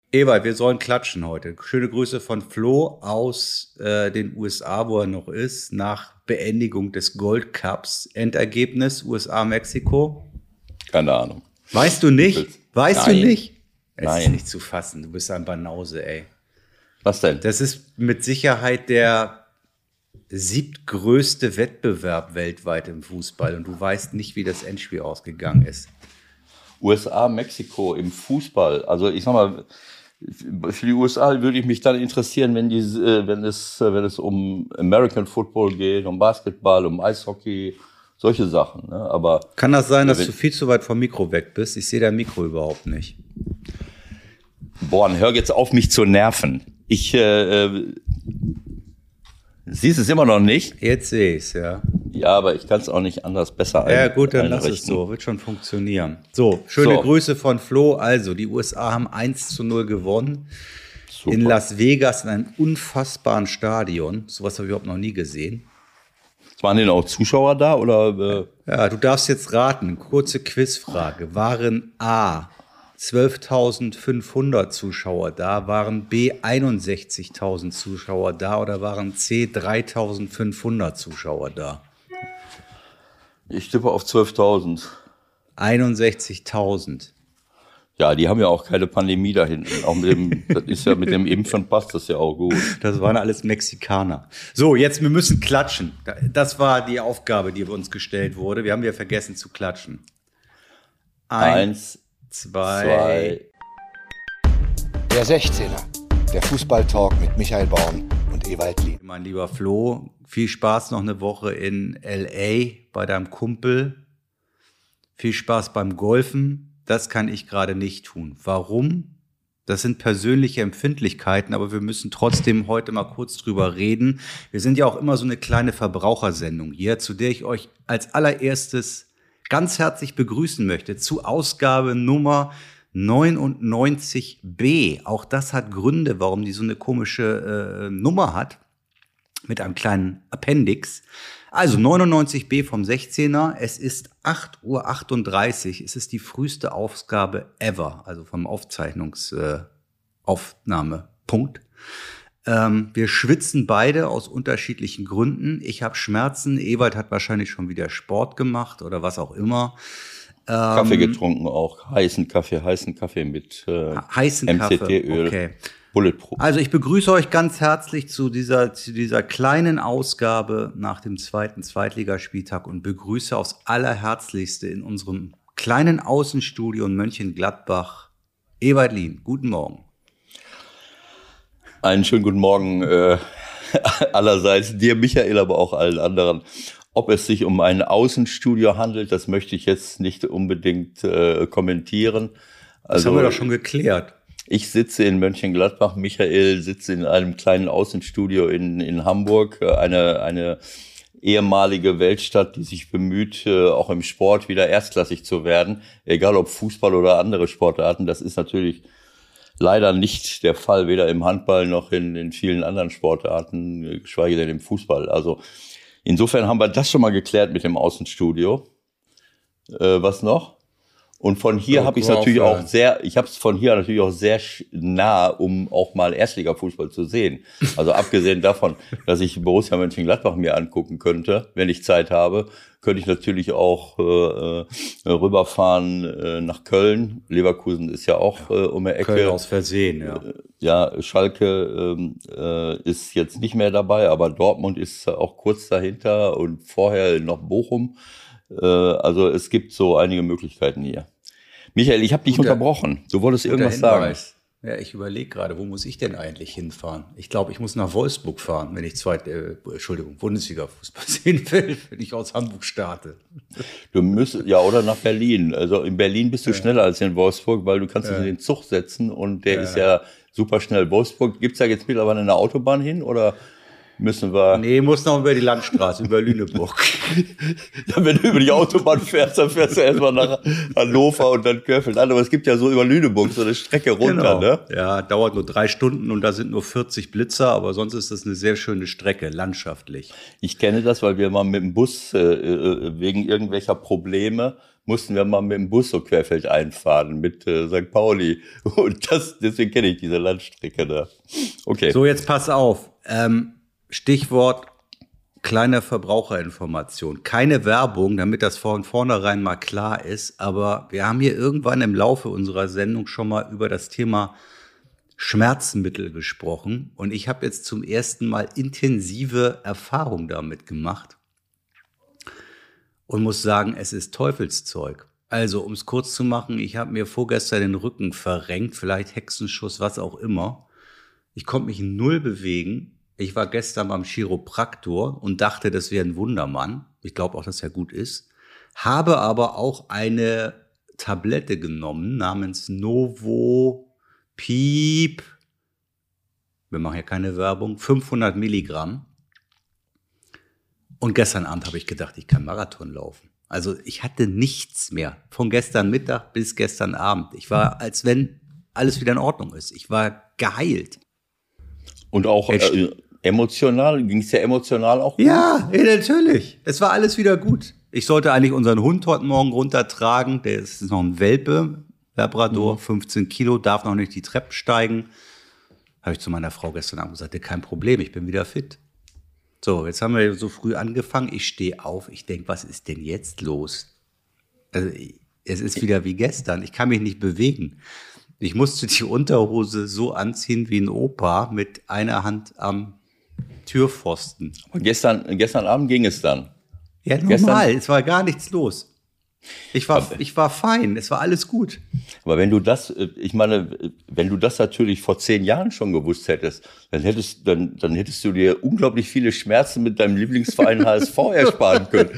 Ewald, wir sollen klatschen heute. Schöne Grüße von Flo aus den USA, wo er noch ist, nach Beendigung des Gold Cups. Endergebnis USA-Mexiko. Keine Ahnung. Weißt du nicht? Weißt du Nein. nicht? Es ist Nein. nicht zu fassen. Du bist ein Banause, ey. Was denn? Das ist mit Sicherheit der siebtgrößte Wettbewerb weltweit im Fußball und du weißt nicht, wie das Endspiel ausgegangen ist. USA, Mexiko im Fußball. Also ich sag mal, für die USA würde ich mich dann interessieren, wenn es um American Football geht, um Basketball, um Eishockey, solche Sachen. Ne? Aber Kann das sein, dass du viel zu weit vom Mikro weg bist? Ich sehe dein Mikro überhaupt nicht. Born, hör jetzt auf, mich zu nerven. Siehst es immer noch nicht? Jetzt sehe ich es, ja. Ja, aber ich kann es auch nicht anders besser Ja gut, dann lass es einrichten. so. Wird schon funktionieren. So, schöne Grüße von Flo. Also, die USA haben 1:0 gewonnen. Super. In Las Vegas in einem unfassbaren Stadion. Sowas habe ich überhaupt noch nie gesehen. Waren denn auch Zuschauer da? Oder, Ja, du darfst jetzt raten. Kurze Quizfrage. Waren A 12.500 Zuschauer da? Waren B 61.000 Zuschauer da? Oder waren C 3.500 Zuschauer da? Ich tippe auf 12.000. 61.000. Ja, die haben ja auch keine Pandemie da hinten. Auch das ist ja mit dem Impfen passt das ja auch gut. Das waren alles Mexikaner. So, jetzt, wir müssen klatschen. Das war die Aufgabe, die uns gestellt wurde. Wir haben ja vergessen zu klatschen. Eins, zwei. Der 16er, der Fußballtalk mit Michael Baum und Ewald Lien. Mein lieber Flo, viel Spaß noch eine Woche in L.A. bei deinem Kumpel. Viel Spaß beim Golfen. Das kann ich gerade nicht tun. Warum? Das sind persönliche Empfindlichkeiten, aber wir müssen trotzdem heute mal kurz drüber reden. Wir sind ja auch immer so eine kleine Verbrauchersendung hier, zu der ich euch als allererstes ganz herzlich begrüßen möchte, zu Ausgabe Nummer 99b. Auch das hat Gründe, warum die so eine komische Nummer hat, mit einem kleinen Appendix. Also 99b vom 16er, es ist 8:38 Uhr, es ist die früheste Ausgabe ever, also vom Aufnahmepunkt. Wir schwitzen beide aus unterschiedlichen Gründen. Ich habe Schmerzen, Ewald hat wahrscheinlich schon wieder Sport gemacht oder was auch immer. Kaffee getrunken auch, heißen Kaffee mit heißen MCT-Öl. Okay. Bulletproof. Also ich begrüße euch ganz herzlich zu dieser kleinen Ausgabe nach dem zweiten Zweitligaspieltag und begrüße aufs Allerherzlichste in unserem kleinen Außenstudio in Mönchengladbach Ewald Lien. Guten Morgen. Einen schönen guten Morgen allerseits dir, Michael, aber auch allen anderen. Ob es sich um ein Außenstudio handelt, das möchte ich jetzt nicht unbedingt kommentieren. Das haben wir doch schon geklärt. Ich sitze in Mönchengladbach, Michael sitzt in einem kleinen Außenstudio in Hamburg, eine ehemalige Weltstadt, die sich bemüht, auch im Sport wieder erstklassig zu werden, egal ob Fußball oder andere Sportarten. Das ist natürlich leider nicht der Fall, weder im Handball noch in vielen anderen Sportarten, geschweige denn im Fußball. Also insofern haben wir das schon mal geklärt mit dem Außenstudio. Was noch? Und von hier habe ich es natürlich auch sehr nah, um auch mal Erstliga-Fußball zu sehen. Also abgesehen davon, dass ich Borussia Mönchengladbach mir angucken könnte, wenn ich Zeit habe, könnte ich natürlich auch rüberfahren nach Köln. Leverkusen ist ja auch um die Ecke. Köln aus Versehen, ja. Ja, Schalke ist jetzt nicht mehr dabei, aber Dortmund ist auch kurz dahinter und vorher noch Bochum. Also es gibt so einige Möglichkeiten hier. Michael, ich habe dich unterbrochen. Du wolltest irgendwas sagen. Ja, ich überlege gerade, wo muss ich denn eigentlich hinfahren? Ich glaube, ich muss nach Wolfsburg fahren, wenn ich Bundesliga-Fußball sehen will, wenn ich aus Hamburg starte. Du müsstest, ja, oder nach Berlin. Also in Berlin bist du schneller als in Wolfsburg, weil du kannst dich in den Zug setzen und der ist ja super schnell. Wolfsburg, gibt's da jetzt mittlerweile eine Autobahn hin oder müssen wir... Nee, muss noch über die Landstraße, über Lüneburg. Ja, wenn du über die Autobahn fährst, dann fährst du erstmal nach Hannover und dann Körfeld an. Aber es gibt ja so über Lüneburg so eine Strecke runter, ne? Ja, dauert nur 3 Stunden und da sind nur 40 Blitzer, aber sonst ist das eine sehr schöne Strecke, landschaftlich. Ich kenne das, weil wir mal mit dem Bus wegen irgendwelcher Probleme mussten wir mal mit dem Bus so querfeld einfahren mit St. Pauli. Und deswegen kenne ich diese Landstrecke da. Okay. So, jetzt pass auf. Stichwort kleine Verbraucherinformation. Keine Werbung, damit das von vornherein mal klar ist. Aber wir haben hier irgendwann im Laufe unserer Sendung schon mal über das Thema Schmerzmittel gesprochen. Und ich habe jetzt zum ersten Mal intensive Erfahrung damit gemacht. Und muss sagen, es ist Teufelszeug. Also, um es kurz zu machen, ich habe mir vorgestern den Rücken verrenkt, vielleicht Hexenschuss, was auch immer. Ich konnte mich null bewegen. Ich war gestern beim Chiropraktor und dachte, das wäre ein Wundermann. Ich glaube auch, dass er gut ist. Habe aber auch eine Tablette genommen namens Novo Piep. Wir machen ja keine Werbung. 500 Milligramm. Und gestern Abend habe ich gedacht, ich kann Marathon laufen. Also ich hatte nichts mehr. Von gestern Mittag bis gestern Abend. Ich war, als wenn alles wieder in Ordnung ist. Ich war geheilt. Und auch emotional, ging es ja emotional auch gut? Ja, natürlich. Es war alles wieder gut. Ich sollte eigentlich unseren Hund heute Morgen runtertragen. Der ist noch ein Welpe, Labrador, 15 Kilo, darf noch nicht die Treppen steigen. Habe ich zu meiner Frau gestern Abend gesagt, kein Problem, ich bin wieder fit. So, jetzt haben wir so früh angefangen. Ich stehe auf. Ich denke, was ist denn jetzt los? Also, es ist wieder wie gestern. Ich kann mich nicht bewegen. Ich musste die Unterhose so anziehen wie ein Opa mit einer Hand am Türpfosten. Aber gestern Abend ging es dann. Ja, normal. Es war gar nichts los. Ich war fein. Es war alles gut. Aber wenn du das natürlich vor 10 Jahren schon gewusst hättest, dann hättest du dir unglaublich viele Schmerzen mit deinem Lieblingsverein HSV ersparen können.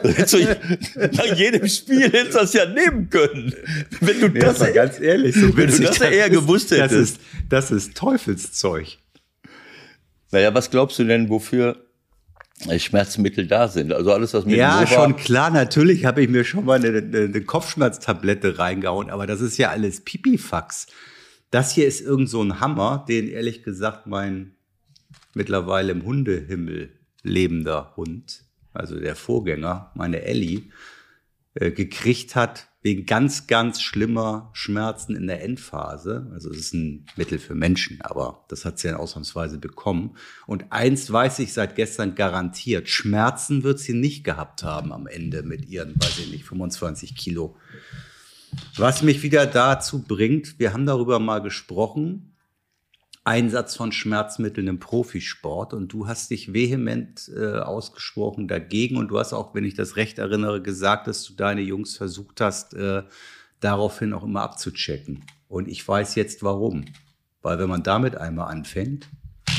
Nach jedem Spiel hättest du das ja nehmen können. Wenn du das ganz ehrlich, wenn du das eher gewusst hättest. Das ist Teufelszeug. Naja, was glaubst du denn, wofür Schmerzmittel da sind? Also alles, was mit Ja, schon klar, natürlich habe ich mir schon mal eine Kopfschmerztablette reingehauen, aber das ist ja alles Pipifax. Das hier ist irgend so ein Hammer, den ehrlich gesagt mein mittlerweile im Hundehimmel lebender Hund, also der Vorgänger, meine Ellie, gekriegt hat wegen ganz, ganz schlimmer Schmerzen in der Endphase. Also es ist ein Mittel für Menschen, aber das hat sie dann ausnahmsweise bekommen. Und eins weiß ich seit gestern garantiert, Schmerzen wird sie nicht gehabt haben am Ende mit ihren, weiß ich nicht, 25 Kilo. Was mich wieder dazu bringt, wir haben darüber mal gesprochen, Einsatz von Schmerzmitteln im Profisport, und du hast dich vehement ausgesprochen dagegen, und du hast auch, wenn ich das recht erinnere, gesagt, dass du deine Jungs versucht hast, daraufhin auch immer abzuchecken. Und ich weiß jetzt warum. Weil wenn man damit einmal anfängt,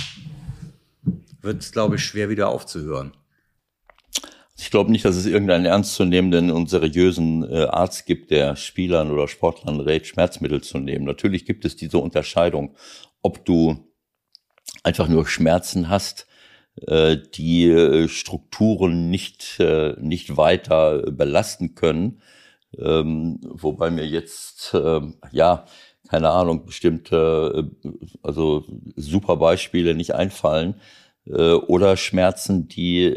wird es, glaube ich, schwer wieder aufzuhören. Ich glaube nicht, dass es irgendeinen ernstzunehmenden und seriösen Arzt gibt, der Spielern oder Sportlern rät, Schmerzmittel zu nehmen. Natürlich gibt es diese Unterscheidung, ob du einfach nur Schmerzen hast, die Strukturen nicht weiter belasten können, wobei mir jetzt, keine Ahnung, bestimmte, also super Beispiele nicht einfallen, oder Schmerzen,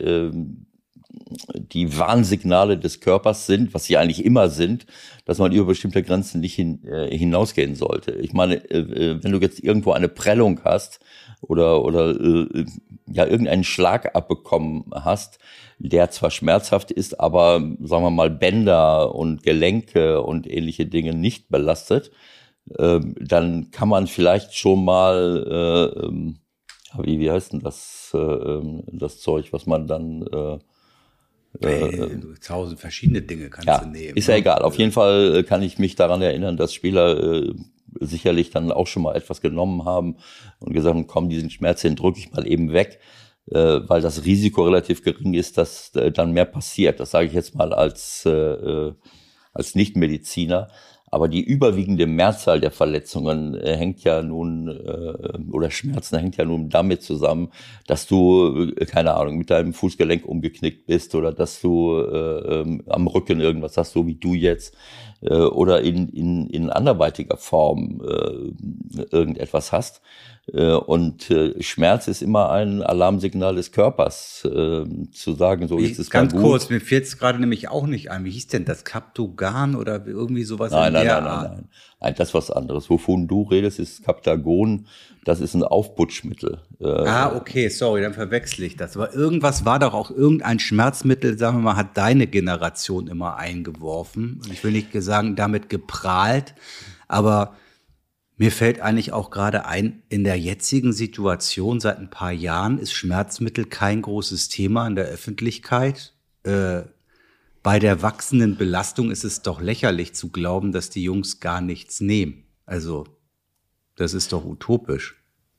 die Warnsignale des Körpers sind, was sie eigentlich immer sind, dass man über bestimmte Grenzen nicht hinausgehen sollte. Ich meine, wenn du jetzt irgendwo eine Prellung hast oder irgendeinen Schlag abbekommen hast, der zwar schmerzhaft ist, aber sagen wir mal Bänder und Gelenke und ähnliche Dinge nicht belastet, dann kann man vielleicht schon mal, wie heißt denn das Zeug, was man dann 1000 verschiedene Dinge kannst du nehmen. Ist ja egal. Auf jeden Fall kann ich mich daran erinnern, dass Spieler sicherlich dann auch schon mal etwas genommen haben und gesagt haben, komm, diesen Schmerz, den drücke ich mal eben weg, weil das Risiko relativ gering ist, dass dann mehr passiert. Das sage ich jetzt mal als Nichtmediziner. Aber die überwiegende Mehrzahl der Verletzungen hängt ja nun, oder Schmerzen hängt ja nun damit zusammen, dass du, keine Ahnung, mit deinem Fußgelenk umgeknickt bist oder dass du am Rücken irgendwas hast, so wie du jetzt. oder in anderweitiger Form irgendetwas hast. Und Schmerz ist immer ein Alarmsignal des Körpers, zu sagen, so ist es ganz gut. kurz, mir fällt es gerade nämlich auch nicht ein. Wie hieß denn das? Captogan oder irgendwie sowas Nein, in nein, der nein, Art? nein. Nein, das ist was anderes. Wovon du redest, ist Captagon. Das ist ein Aufputschmittel. Okay, sorry, dann verwechsel ich das. Aber irgendwas war doch auch irgendein Schmerzmittel, sagen wir mal, hat deine Generation immer eingeworfen. Und ich will nicht sagen, damit geprahlt, aber mir fällt eigentlich auch gerade ein, in der jetzigen Situation seit ein paar Jahren ist Schmerzmittel kein großes Thema in der Öffentlichkeit. Bei der wachsenden Belastung ist es doch lächerlich zu glauben, dass die Jungs gar nichts nehmen. Also, das ist doch utopisch.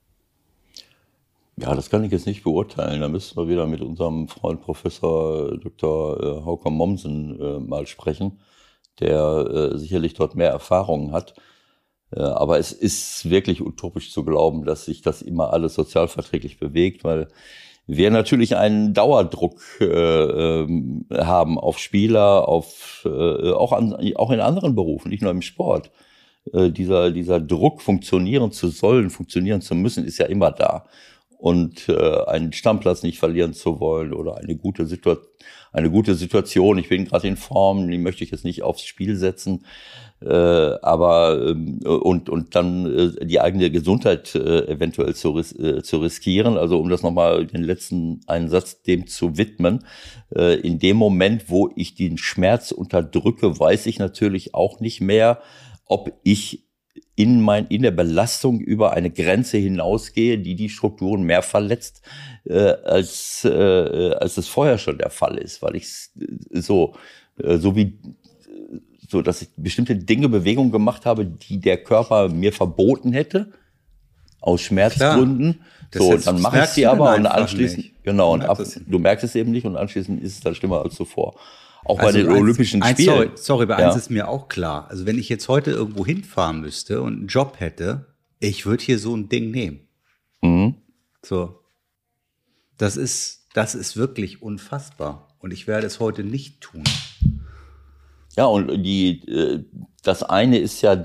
Ja, das kann ich jetzt nicht beurteilen. Da müssen wir wieder mit unserem Freund Professor Dr. Hauker Mommsen mal sprechen, der sicherlich dort mehr Erfahrungen hat. Aber es ist wirklich utopisch zu glauben, dass sich das immer alles sozialverträglich bewegt, weil wir natürlich einen Dauerdruck haben auf Spieler, auch in anderen Berufen, nicht nur im Sport. Dieser Druck, funktionieren zu sollen, funktionieren zu müssen, ist ja immer da. Und einen Stammplatz nicht verlieren zu wollen oder eine gute Situation, ich bin gerade in Form, die möchte ich jetzt nicht aufs Spiel setzen, aber und dann die eigene Gesundheit eventuell zu riskieren. Also um das nochmal den letzten einen Satz dem zu widmen, in dem Moment, wo ich den Schmerz unterdrücke, weiß ich natürlich auch nicht mehr, ob ich in der Belastung über eine Grenze hinausgehe, die Strukturen mehr verletzt, als es vorher schon der Fall ist, weil ich so dass ich bestimmte Dinge, Bewegungen gemacht habe, die der Körper mir verboten hätte, aus Schmerzgründen. So, dann mache ich sie aber und anschließend, genau, du merkst es eben nicht und anschließend ist es dann schlimmer als zuvor. Auch bei den Olympischen Spielen. Sorry, bei eins ist mir auch klar. Also wenn ich jetzt heute irgendwo hinfahren müsste und einen Job hätte, ich würde hier so ein Ding nehmen. Mhm. So. Das ist wirklich unfassbar. Und ich werde es heute nicht tun. Ja, und das eine ist ja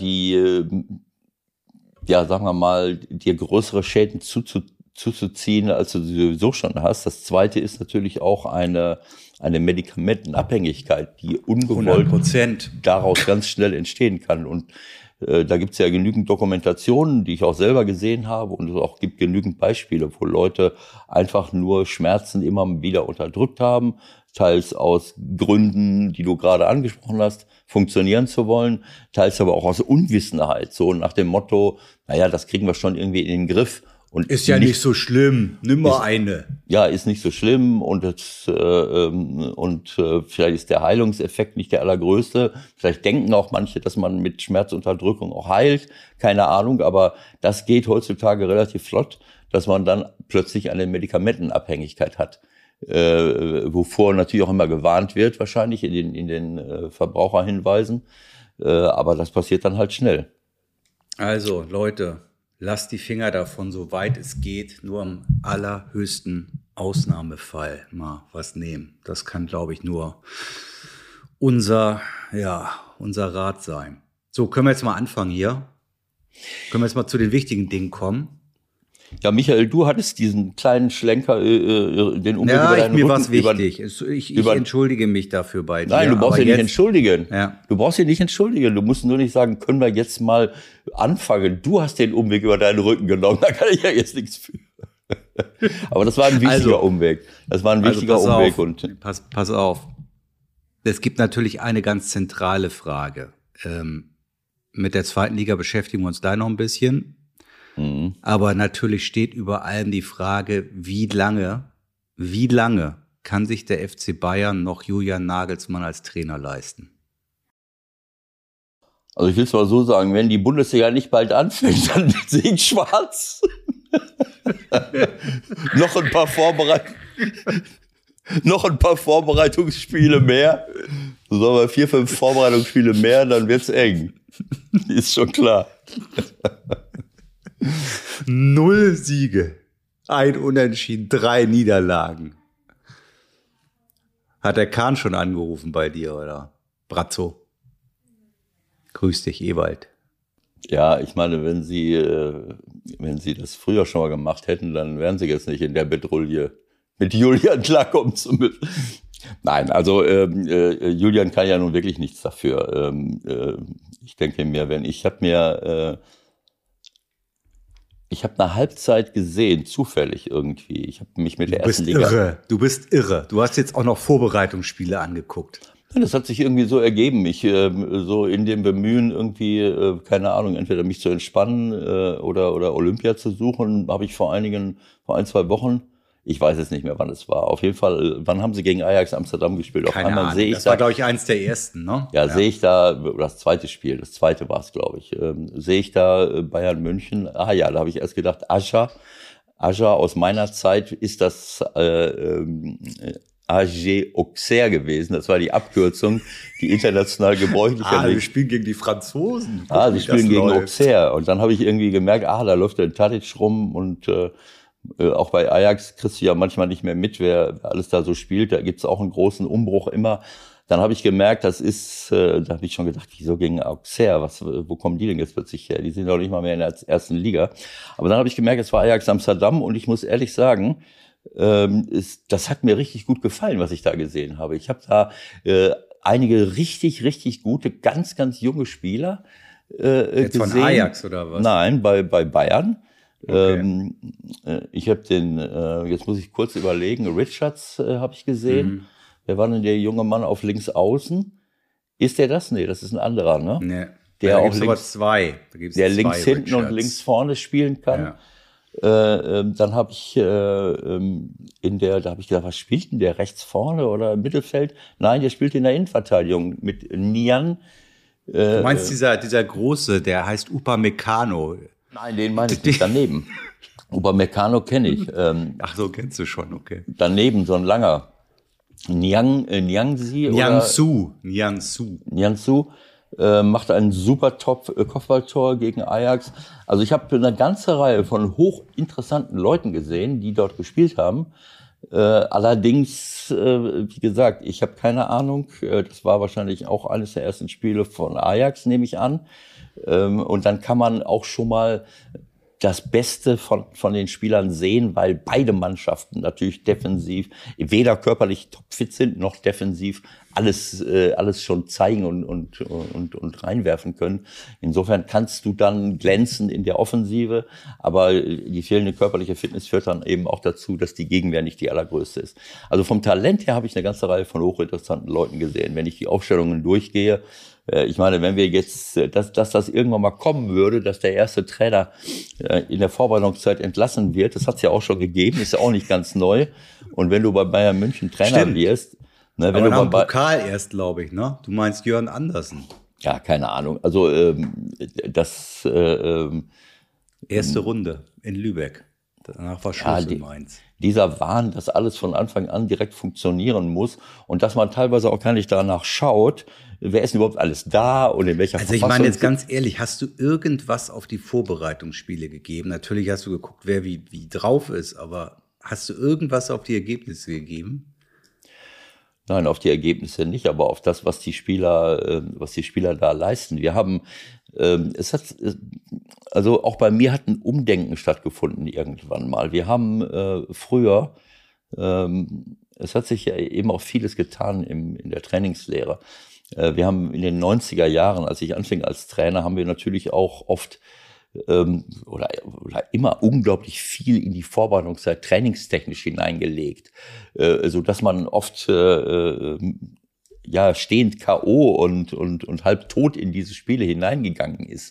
sagen wir mal, dir größere Schäden zuzuziehen, als du sowieso schon hast. Das zweite ist natürlich auch eine Medikamentenabhängigkeit, die ungewollt 100% daraus ganz schnell entstehen kann. Und da gibt's ja genügend Dokumentationen, die ich auch selber gesehen habe, und es auch gibt genügend Beispiele, wo Leute einfach nur Schmerzen immer wieder unterdrückt haben, teils aus Gründen, die du gerade angesprochen hast, funktionieren zu wollen, teils aber auch aus Unwissenheit, so nach dem Motto, naja, das kriegen wir schon irgendwie in den Griff. Und ist ja nicht so schlimm, nimm mal eine. Ja, ist nicht so schlimm und vielleicht ist der Heilungseffekt nicht der allergrößte. Vielleicht denken auch manche, dass man mit Schmerzunterdrückung auch heilt. Keine Ahnung, aber das geht heutzutage relativ flott, dass man dann plötzlich eine Medikamentenabhängigkeit hat. Wovor natürlich auch immer gewarnt wird, wahrscheinlich in den Verbraucherhinweisen. Aber das passiert dann halt schnell. Also, Leute, lasst die Finger davon, soweit es geht, nur im allerhöchsten Ausnahmefall mal was nehmen. Das kann, glaube ich, nur unser Rat sein. So, können wir jetzt mal anfangen hier? Können wir jetzt mal zu den wichtigen Dingen kommen? Ja, Michael, du hattest diesen kleinen Schlenker, den Umweg über deinen mir Rücken. Mir war es wichtig. Ich entschuldige mich dafür bei dir. Nein, du brauchst dich nicht entschuldigen. Ja. Du brauchst dich nicht entschuldigen. Du musst nur nicht sagen, können wir jetzt mal anfangen. Du hast den Umweg über deinen Rücken genommen. Da kann ich ja jetzt nichts für. Aber das war ein wichtiger Umweg. Das war ein wichtiger Umweg. Und pass auf. Es gibt natürlich eine ganz zentrale Frage. Mit der zweiten Liga beschäftigen wir uns da noch ein bisschen. Aber natürlich steht über allem die Frage, wie lange kann sich der FC Bayern noch Julian Nagelsmann als Trainer leisten? Also ich will es mal so sagen, wenn die Bundesliga nicht bald anfängt, dann sehe ich schwarz. Noch ein paar Vorbereitungsspiele mehr. So sagen wir 4, 5 Vorbereitungsspiele mehr, dann wird's eng. Ist schon klar. 0 Siege, 1 Unentschieden, 3 Niederlagen. Hat der Kahn schon angerufen bei dir, oder? Brazzo? Grüß dich, Ewald. Ja, ich meine, wenn Sie das früher schon mal gemacht hätten, dann wären Sie jetzt nicht in der Bedrulle mit Julian klarkommen zu müssen. Nein, also Julian kann ja nun wirklich nichts dafür. Ich denke mir, ich habe eine Halbzeit gesehen, zufällig irgendwie. Ich habe mich mit der ersten Liga... Du bist irre. Du hast jetzt auch noch Vorbereitungsspiele angeguckt. Das hat sich irgendwie so ergeben. Ich so in dem Bemühen irgendwie, keine Ahnung, entweder mich zu entspannen oder Olympia zu suchen, habe ich vor 1-2 Wochen, ich weiß jetzt nicht mehr, wann es war. Auf jeden Fall, wann haben sie gegen Ajax Amsterdam gespielt? Keine Ahnung. Sehe ich das war, glaube ich, eins der ersten, ne? Ja, sehe ich da, oder das zweite Spiel, das zweite war es, glaube ich, sehe ich da Bayern München. Ah ja, da habe ich erst gedacht, Aja aus meiner Zeit ist das AG Auxerre gewesen. Das war die Abkürzung, die international gebräuchlicher wir spielen gegen die Franzosen. Sie spielen gegen Auxerre. Und dann habe ich irgendwie gemerkt, da läuft der Tadic rum und auch bei Ajax kriegst du ja manchmal nicht mehr mit, wer alles da so spielt. Da gibt's auch einen großen Umbruch immer. Dann habe ich gemerkt, da habe ich schon gedacht, wieso gegen Auxerre? Wo kommen die denn jetzt plötzlich her? Die sind doch nicht mal mehr in der ersten Liga. Aber dann habe ich gemerkt, es war Ajax Amsterdam und ich muss ehrlich sagen, das hat mir richtig gut gefallen, was ich da gesehen habe. Ich habe da einige richtig, richtig gute, ganz, ganz junge Spieler jetzt gesehen. Von Ajax oder was? Nein, bei Bayern. Okay. Ich habe jetzt muss ich kurz überlegen, Richards habe ich gesehen. Wer war denn der junge Mann auf links außen? Ist der das? Nee, das ist ein anderer, ne? Nee. Der da auch links, der links hinten Richards und links vorne spielen kann. Ja. Dann habe ich da habe ich gedacht, was spielt denn der rechts vorne oder im Mittelfeld? Nein, der spielt in der Innenverteidigung mit Nian. Du meinst dieser große, der heißt Upamecano. Nein, den meine ich nicht, daneben. Upamecano kenne ich. Ach so, kennst du schon, okay. Daneben so ein langer Niangsu macht ein super Kopfballtor gegen Ajax. Also ich habe eine ganze Reihe von hochinteressanten Leuten gesehen, die dort gespielt haben. Allerdings, wie gesagt, ich habe keine Ahnung. Das war wahrscheinlich auch eines der ersten Spiele von Ajax, nehme ich an. Und dann kann man auch schon mal das Beste von den Spielern sehen, weil beide Mannschaften natürlich defensiv weder körperlich topfit sind, noch defensiv alles schon zeigen und reinwerfen können. Insofern kannst du dann glänzen in der Offensive, aber die fehlende körperliche Fitness führt dann eben auch dazu, dass die Gegenwehr nicht die allergrößte ist. Also vom Talent her habe ich eine ganze Reihe von hochinteressanten Leuten gesehen. Wenn ich die Aufstellungen durchgehe, ich meine, wenn wir jetzt, dass das irgendwann mal kommen würde, dass der erste Trainer in der Vorbereitungszeit entlassen wird, das hat es ja auch schon gegeben, ist ja auch nicht ganz neu. Und wenn du bei Bayern München Trainer wirst, ne, wenn aber du nach dem Pokal erst, glaube ich, ne? Du meinst Jörn Andersen. Ja, keine Ahnung. Also erste Runde in Lübeck. Danach war Schluss in Mainz. Dieser Wahn, dass alles von Anfang an direkt funktionieren muss und dass man teilweise auch gar nicht danach schaut, wer ist denn überhaupt alles da und in welcher Verfassung. Also ich meine jetzt ganz ehrlich, hast du irgendwas auf die Vorbereitungsspiele gegeben? Natürlich hast du geguckt, wer wie drauf ist, aber hast du irgendwas auf die Ergebnisse gegeben? Nein, auf die Ergebnisse nicht, aber auf das, was die Spieler da leisten. Wir haben, also auch bei mir hat ein Umdenken stattgefunden irgendwann mal. Wir haben früher, es hat sich ja eben auch vieles getan in der Trainingslehre. Wir haben in den 90er Jahren, als ich anfing als Trainer, haben wir natürlich auch oft oder immer unglaublich viel in die Vorbereitungszeit trainingstechnisch hineingelegt, so dass man oft stehend K.O. und halb tot in diese Spiele hineingegangen ist.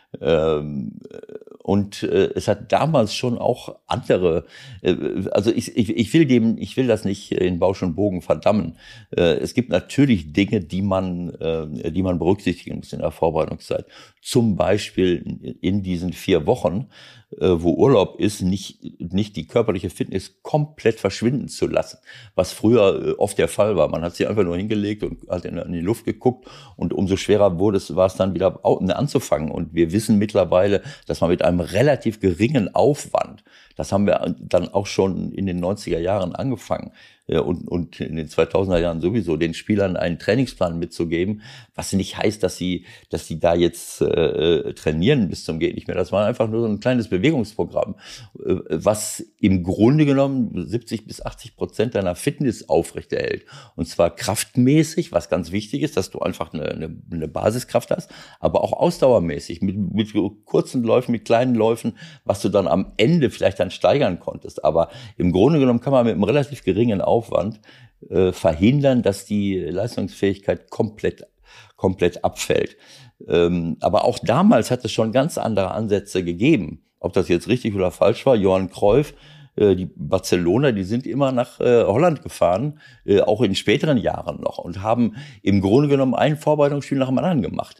Und es hat damals schon auch andere, also ich will das nicht in Bausch und Bogen verdammen. Es gibt natürlich Dinge, die man berücksichtigen muss in der Vorbereitungszeit. Zum Beispiel in diesen 4 Wochen, wo Urlaub ist, nicht die körperliche Fitness komplett verschwinden zu lassen, was früher oft der Fall war. Man hat sich einfach nur hingelegt und hat in die Luft geguckt und umso schwerer war es dann wieder anzufangen. Und wir wissen mittlerweile, dass man mit einem relativ geringen Aufwand, das haben wir dann auch schon in den 90er Jahren angefangen, und in den 2000er Jahren sowieso, den Spielern einen Trainingsplan mitzugeben, was nicht heißt, dass sie da jetzt trainieren bis zum geht nicht mehr. Das war einfach nur so ein kleines Bewegungsprogramm, was im Grunde genommen 70-80% deiner Fitness aufrechterhält. Und zwar kraftmäßig, was ganz wichtig ist, dass du einfach eine Basiskraft hast, aber auch ausdauermäßig, mit kurzen Läufen, mit kleinen Läufen, was du dann am Ende vielleicht dann steigern konntest. Aber im Grunde genommen kann man mit einem relativ geringen Aufwand verhindern, dass die Leistungsfähigkeit komplett abfällt. Aber auch damals hat es schon ganz andere Ansätze gegeben. Ob das jetzt richtig oder falsch war, Johann Cruyff, die Barcelona, die sind immer nach Holland gefahren, auch in späteren Jahren noch, und haben im Grunde genommen ein Vorbereitungsspiel nach dem anderen gemacht.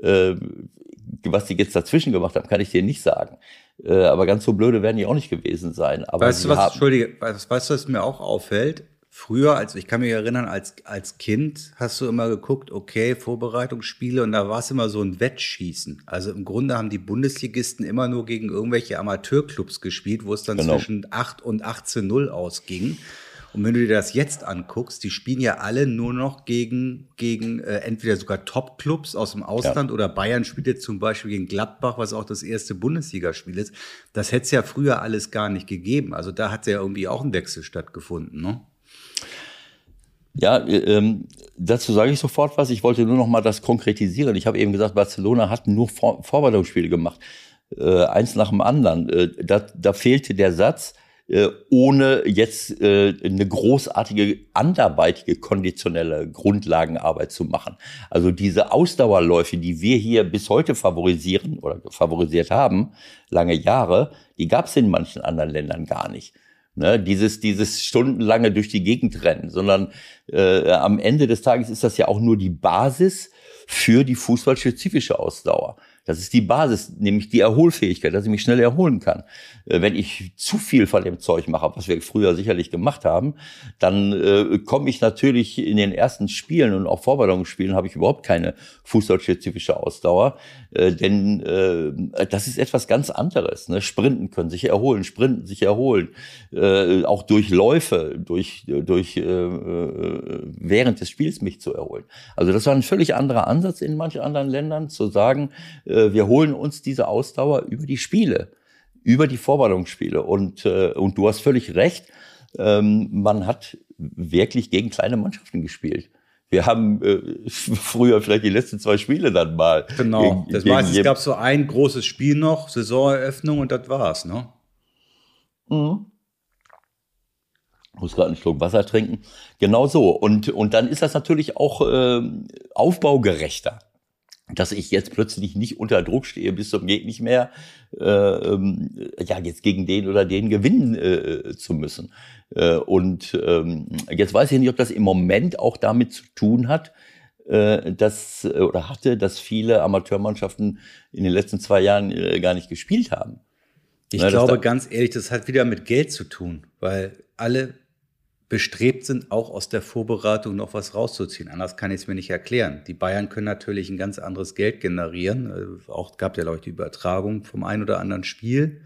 Was die jetzt dazwischen gemacht haben, kann ich dir nicht sagen. Aber ganz so blöde werden die auch nicht gewesen sein. Aber weißt du was mir auch auffällt? Früher, also ich kann mich erinnern, als Kind hast du immer geguckt, okay, Vorbereitungsspiele, und da war es immer so ein Wettschießen. Also im Grunde haben die Bundesligisten immer nur gegen irgendwelche Amateurclubs gespielt, wo es dann zwischen 8 und 18-0 ausging. Und wenn du dir das jetzt anguckst, die spielen ja alle nur noch gegen entweder sogar Top-Clubs aus dem Ausland, oder Bayern spielt jetzt zum Beispiel gegen Gladbach, was auch das erste Bundesligaspiel ist. Das hätte es ja früher alles gar nicht gegeben. Also da hat ja irgendwie auch ein Wechsel stattgefunden, ne? Ja, dazu sage ich sofort was. Ich wollte nur noch mal das konkretisieren. Ich habe eben gesagt, Barcelona hat nur Vorbereitungsspiele gemacht, eins nach dem anderen. Da fehlte der Satz, ohne jetzt eine großartige anderweitige konditionelle Grundlagenarbeit zu machen. Also diese Ausdauerläufe, die wir hier bis heute favorisieren oder favorisiert haben, lange Jahre, die gab es in manchen anderen Ländern gar nicht. Ne, dieses stundenlange durch die Gegend rennen, sondern am Ende des Tages ist das ja auch nur die Basis für die fußballspezifische Ausdauer. Das ist die Basis, nämlich die Erholfähigkeit, dass ich mich schnell erholen kann. Wenn ich zu viel von dem Zeug mache, was wir früher sicherlich gemacht haben, dann komme ich natürlich in den ersten Spielen und auch Vorbereitungsspielen habe ich überhaupt keine fußballspezifische Ausdauer, denn das ist etwas ganz anderes. Ne? Sprinten können sich erholen, auch durch Läufe, während des Spiels mich zu erholen. Also das war ein völlig anderer Ansatz in manchen anderen Ländern, zu sagen, wir holen uns diese Ausdauer über die Spiele, über die Vorbereitungsspiele. Und du hast völlig recht, man hat wirklich gegen kleine Mannschaften gespielt. Wir haben früher vielleicht die letzten 2 Spiele dann mal. Genau, das heißt, es gab so ein großes Spiel noch, Saisoneröffnung, und das war's, ne? Mhm. Ich muss gerade einen Schluck Wasser trinken. Genau so. Und dann ist das natürlich auch aufbaugerechter, dass ich jetzt plötzlich nicht unter Druck stehe bis zum geht nicht mehr, jetzt gegen den oder den gewinnen zu müssen. Jetzt weiß ich nicht, ob das im Moment auch damit zu tun hat, dass viele Amateurmannschaften in den letzten 2 Jahren gar nicht gespielt haben. Ich glaube, ganz ehrlich, das hat wieder mit Geld zu tun, weil alle bestrebt sind, auch aus der Vorbereitung noch was rauszuziehen. Anders kann ich es mir nicht erklären. Die Bayern können natürlich ein ganz anderes Geld generieren. Auch gab ja, glaube ich, die Übertragung vom ein oder anderen Spiel,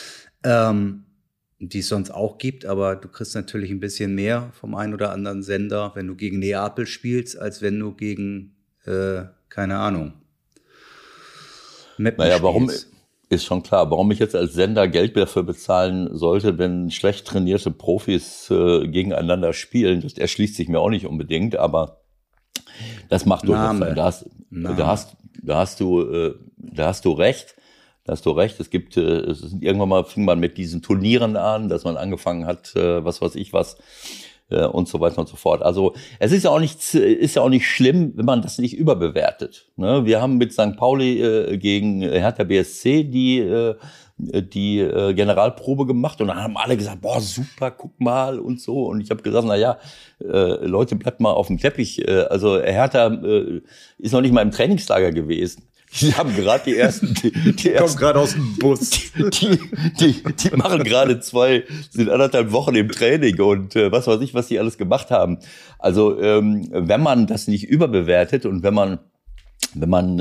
die es sonst auch gibt. Aber du kriegst natürlich ein bisschen mehr vom ein oder anderen Sender, wenn du gegen Neapel spielst, als wenn du gegen, keine Ahnung, Meppen spielst. Warum? Ist schon klar, warum ich jetzt als Sender Geld dafür bezahlen sollte, wenn schlecht trainierte Profis gegeneinander spielen. Das erschließt sich mir auch nicht unbedingt, aber das macht durchaus Sinn. Da hast du recht. Irgendwann fing man mit diesen Turnieren an, dass man angefangen hat, was weiß ich was, und so weiter und so fort. Also es ist ja auch nicht schlimm, wenn man das nicht überbewertet. Ne? Wir haben mit St. Pauli gegen Hertha BSC die Generalprobe gemacht, und dann haben alle gesagt, boah, super, guck mal und so. Und ich habe gesagt, Leute, bleibt mal auf dem Teppich. Also Hertha ist noch nicht mal im Trainingslager gewesen. Die haben gerade die ersten kommen gerade aus dem Bus. Die machen gerade sind 1,5 Wochen im Training und was weiß ich, was die alles gemacht haben. Also wenn man das nicht überbewertet und wenn man wenn man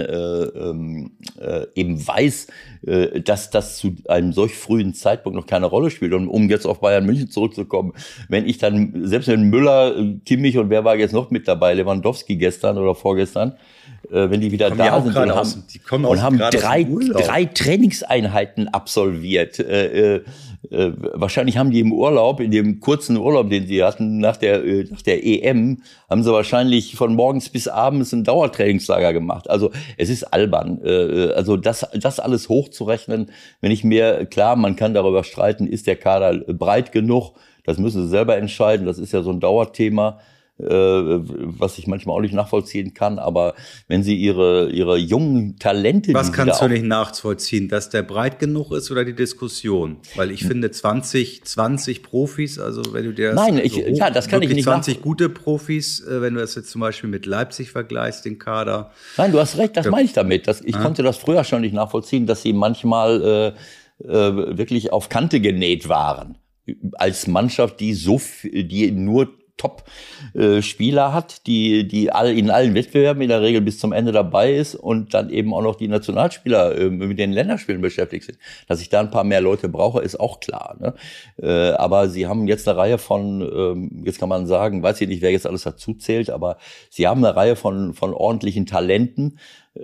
eben weiß, dass das zu einem solch frühen Zeitpunkt noch keine Rolle spielt. Und um jetzt auf Bayern München zurückzukommen, wenn ich dann, selbst wenn Müller, Kimmich und wer war jetzt noch mit dabei, Lewandowski gestern oder vorgestern, wenn die wieder da sind und haben drei Trainingseinheiten absolviert. Wahrscheinlich haben die im Urlaub, in dem kurzen Urlaub, den sie hatten nach der EM, haben sie wahrscheinlich von morgens bis abends ein Dauertrainingslager gemacht. Also es ist albern. Also das alles hochzurechnen, wenn ich mir, klar, man kann darüber streiten, ist der Kader breit genug? Das müssen sie selber entscheiden. Das ist ja so ein Dauerthema, was ich manchmal auch nicht nachvollziehen kann, aber wenn sie ihre jungen Talente... Was kannst du nicht nachvollziehen, dass der breit genug ist oder die Diskussion? Weil ich finde 20 Profis, also wenn du dir das... das kann ich nicht 20 gute Profis, wenn du das jetzt zum Beispiel mit Leipzig vergleichst, den Kader... Nein, du hast recht, das meine ich damit. Ich konnte das früher schon nicht nachvollziehen, dass sie manchmal wirklich auf Kante genäht waren. Als Mannschaft, die nur Top-Spieler hat, die in allen Wettbewerben in der Regel bis zum Ende dabei ist und dann eben auch noch die Nationalspieler mit den Länderspielen beschäftigt sind. Dass ich da ein paar mehr Leute brauche, ist auch klar. Ne? Aber sie haben jetzt eine Reihe von, jetzt kann man sagen, weiß ich nicht, wer jetzt alles dazu zählt, aber sie haben eine Reihe von ordentlichen Talenten,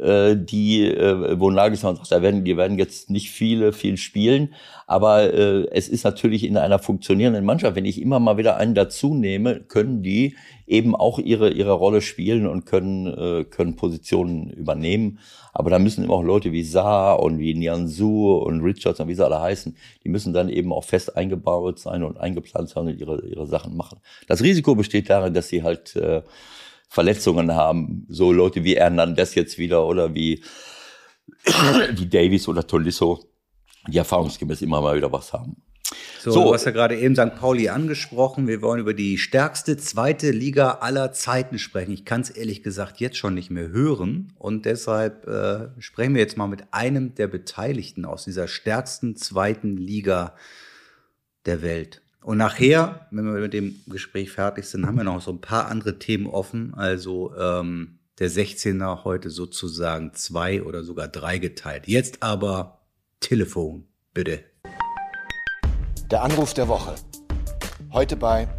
wo Nagelsmann sagt, die werden jetzt nicht viel spielen, aber es ist natürlich in einer funktionierenden Mannschaft, wenn ich immer mal wieder einen dazu nehme, können die eben auch ihre Rolle spielen und können Positionen übernehmen, aber da müssen eben auch Leute wie Saar und wie Nianzou und Richards und wie sie alle heißen, die müssen dann eben auch fest eingebaut sein und eingeplant sein und ihre Sachen machen. Das Risiko besteht darin, dass sie halt Verletzungen haben, so Leute wie Hernandez jetzt wieder oder wie Davies oder Tolisso, die erfahrungsgemäß immer mal wieder was haben. So, du hast ja gerade eben St. Pauli angesprochen. Wir wollen über die stärkste zweite Liga aller Zeiten sprechen. Ich kann es ehrlich gesagt jetzt schon nicht mehr hören. Und deshalb sprechen wir jetzt mal mit einem der Beteiligten aus dieser stärksten zweiten Liga der Welt. Und nachher, wenn wir mit dem Gespräch fertig sind, haben wir noch so ein paar andere Themen offen. Also der 16er heute sozusagen 2 oder sogar 3 geteilt. Jetzt aber Telefon, bitte. Der Anruf der Woche. Heute bei...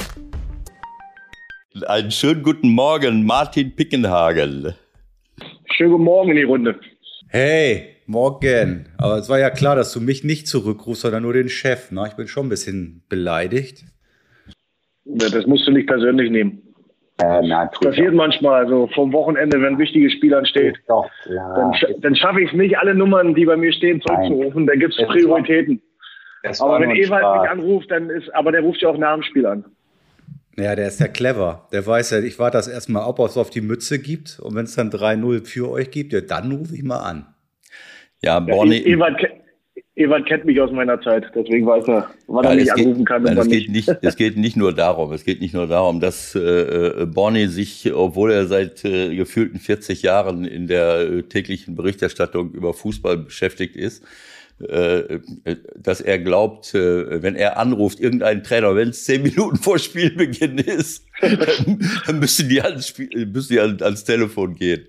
Einen schönen guten Morgen, Martin Pickenhagel. Schönen guten Morgen in die Runde. Hey, morgen. Aber es war ja klar, dass du mich nicht zurückrufst, sondern nur den Chef. Ne? Ich bin schon ein bisschen beleidigt. Das musst du nicht persönlich nehmen. Das passiert manchmal. Also vom Wochenende, wenn ein wichtiges Spiel ansteht, dann schaffe ich es nicht, alle Nummern, die bei mir stehen, zurückzurufen. Da gibt es Prioritäten. Aber wenn Ewald mich anruft, aber der ruft ja auch nach dem Spiel an. Ja, der ist ja clever. Der weiß ja, ich warte das erstmal ab, ob es auf die Mütze gibt. Und wenn es dann 3-0 für euch gibt, ja, dann rufe ich mal an. Ja, Borny. Ewald kennt mich aus meiner Zeit, deswegen weiß er, wann er mich anrufen kann. Es geht nicht nur darum, dass Borny sich, obwohl er seit gefühlten 40 Jahren in der täglichen Berichterstattung über Fußball beschäftigt ist, dass er glaubt, wenn er anruft, irgendeinen Trainer, wenn es 10 Minuten vor Spielbeginn ist, dann müssen die ans Telefon gehen.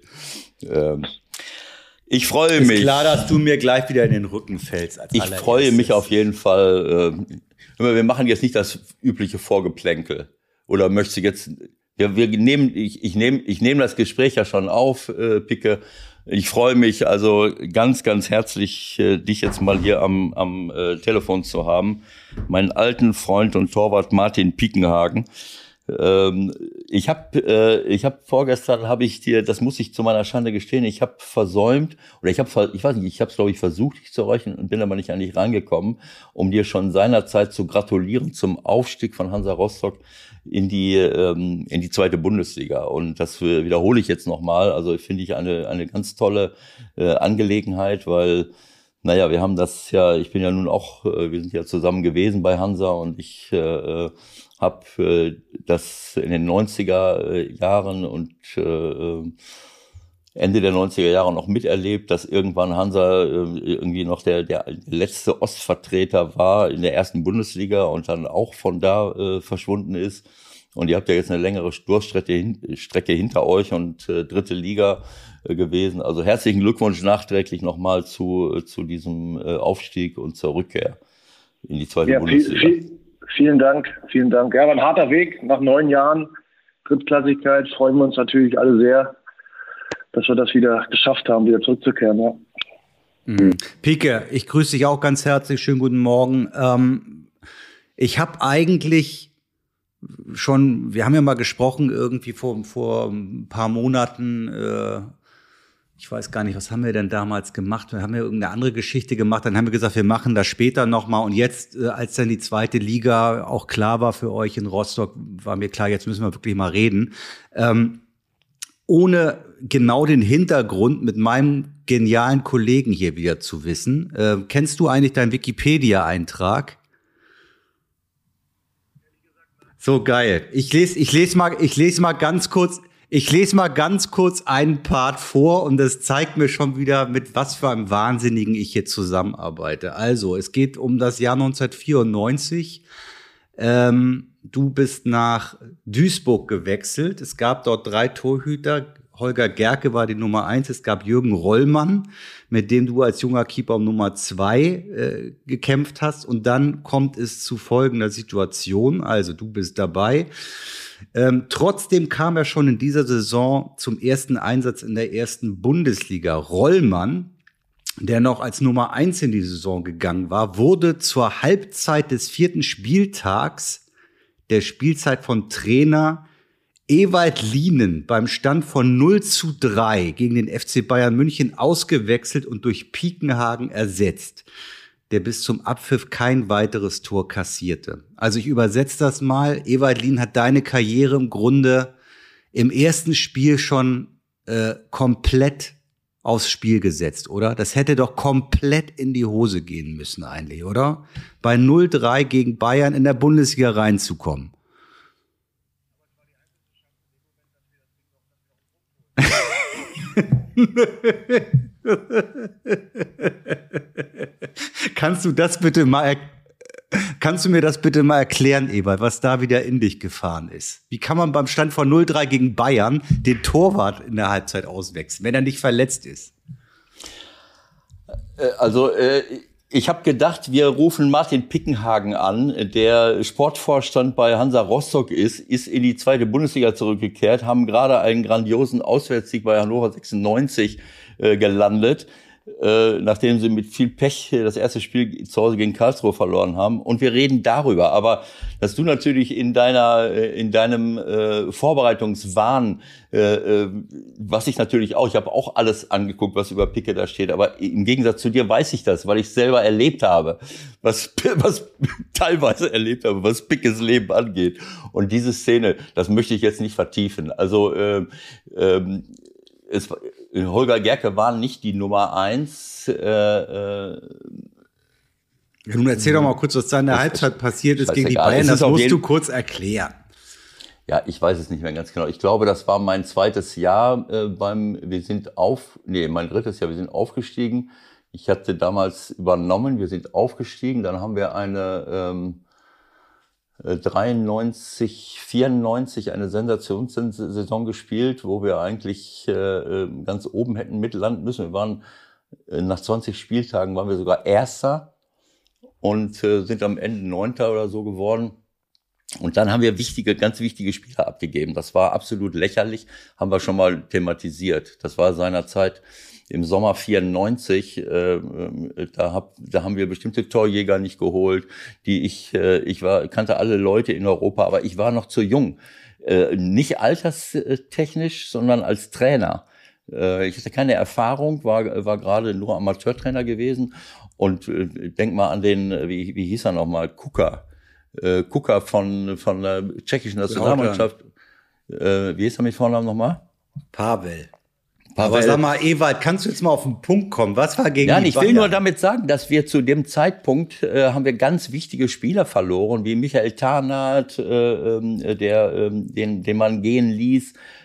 Ich freue mich. Ist klar, dass du mir gleich wieder in den Rücken fällst. Ich freue mich auf jeden Fall. Wir machen jetzt nicht das übliche Vorgeplänkel. Oder möchtest du jetzt? Ich nehme das Gespräch ja schon auf, Picke. Ich freue mich also ganz, ganz herzlich, dich jetzt mal hier am Telefon zu haben. Meinen alten Freund und Torwart Martin Pickenhagen. Ich habe vorgestern das muss ich zu meiner Schande gestehen, ich habe versäumt, oder ich habe es glaube ich versucht, dich zu erreichen und bin aber nicht an dich rangekommen, um dir schon seinerzeit zu gratulieren zum Aufstieg von Hansa Rostock in die zweite Bundesliga. Und das wiederhole ich jetzt nochmal. Also finde ich eine ganz tolle Angelegenheit, weil, naja, wir haben das ja, ich bin ja nun auch, wir sind ja zusammen gewesen bei Hansa und ich habe das in den 90er Jahren und Ende der 90er Jahre noch miterlebt, dass irgendwann Hansa irgendwie noch der letzte Ostvertreter war in der ersten Bundesliga und dann auch von da verschwunden ist. Und ihr habt ja jetzt eine längere Durchstrecke hinter euch und 3. Liga gewesen. Also herzlichen Glückwunsch nachträglich nochmal zu diesem Aufstieg und zur Rückkehr in die 2. Bundesliga. Vielen Dank. Ja, war ein harter Weg. Nach 9 Jahren Drittklassigkeit freuen wir uns natürlich alle sehr, dass wir das wieder geschafft haben, wieder zurückzukehren. Ja. Pike, ich grüße dich auch ganz herzlich. Schönen guten Morgen. Ich habe eigentlich schon, wir haben ja mal gesprochen, irgendwie vor ein paar Monaten, ich weiß gar nicht, was haben wir denn damals gemacht? Wir haben ja irgendeine andere Geschichte gemacht, dann haben wir gesagt, wir machen das später nochmal. Und jetzt, als dann die 2. Liga auch klar war für euch in Rostock, war mir klar, jetzt müssen wir wirklich mal reden. Ohne genau den Hintergrund mit meinem genialen Kollegen hier wieder zu wissen, kennst du eigentlich deinen Wikipedia-Eintrag? So geil. Ich lese mal ganz kurz einen Part vor und das zeigt mir schon wieder, mit was für einem Wahnsinnigen ich hier zusammenarbeite. Also, es geht um das Jahr 1994. Du bist nach Duisburg gewechselt. Es gab dort 3 Torhüter. Holger Gerke war die Nummer 1. Es gab Jürgen Rollmann, mit dem du als junger Keeper um Nummer 2 gekämpft hast. Und dann kommt es zu folgender Situation. Also du bist dabei. Trotzdem kam er schon in dieser Saison zum ersten Einsatz in der 1. Bundesliga. Rollmann, der noch als Nummer 1 in die Saison gegangen war, wurde zur Halbzeit des 4. Spieltags der Spielzeit von Trainer Ewald Lienen beim Stand von 0:3 gegen den FC Bayern München ausgewechselt und durch Piekenhagen ersetzt, der bis zum Abpfiff kein weiteres Tor kassierte. Also ich übersetze das mal. Ewald Lienen hat deine Karriere im Grunde im ersten Spiel schon komplett aufs Spiel gesetzt, oder? Das hätte doch komplett in die Hose gehen müssen eigentlich, oder? Bei 0:3 gegen Bayern in der Bundesliga reinzukommen. Kannst du mir das bitte mal erklären, Ewald, was da wieder in dich gefahren ist? Wie kann man beim Stand von 0:3 gegen Bayern den Torwart in der Halbzeit auswechseln, wenn er nicht verletzt ist? Ich habe gedacht, wir rufen Martin Pickenhagen an, der Sportvorstand bei Hansa Rostock ist in die 2. Bundesliga zurückgekehrt, haben gerade einen grandiosen Auswärtssieg bei Hannover 96 gelandet, nachdem sie mit viel Pech das erste Spiel zu Hause gegen Karlsruhe verloren haben. Und wir reden darüber. Aber dass du natürlich in deinem Vorbereitungswahn, was ich natürlich auch, ich habe auch alles angeguckt, was über Picke da steht. Aber im Gegensatz zu dir weiß ich das, weil ich selber erlebt habe, was teilweise erlebt habe, was Pickes Leben angeht. Und diese Szene, das möchte ich jetzt nicht vertiefen. Also Holger Gerke war nicht die Nummer 1. Nun erzähl doch mal kurz, was da in der Halbzeit passiert ist gegen die Bayern. Das musst du kurz erklären. Ja, ich weiß es nicht mehr ganz genau. Ich glaube, das war mein 2. Jahr mein 3. Jahr, wir sind aufgestiegen. Ich hatte damals übernommen, wir sind aufgestiegen. Dann haben wir eine 93, 94 eine Sensationssaison gespielt, wo wir eigentlich ganz oben hätten mitlanden müssen. Wir waren nach 20 Spieltagen waren wir sogar Erster und sind am Ende 9. oder so geworden. Und dann haben wir ganz wichtige Spieler abgegeben. Das war absolut lächerlich, haben wir schon mal thematisiert. Das war seinerzeit im Sommer 94, da haben wir bestimmte Torjäger nicht geholt, ich kannte alle Leute in Europa, aber ich war noch zu jung. Nicht alterstechnisch, sondern als Trainer. Ich hatte keine Erfahrung, war gerade nur Amateurtrainer gewesen und denk mal an den, wie hieß er nochmal, Kuka von der tschechischen Nationalmannschaft. Wie hieß er mit Vornamen nochmal? Pavel. Aber sag mal, Ewald, kannst du jetzt mal auf den Punkt kommen? Was war gegen die Bayern? Ich will nur damit sagen, dass wir zu dem Zeitpunkt haben wir ganz wichtige Spieler verloren, wie Michael Tarnath, den man gehen ließ.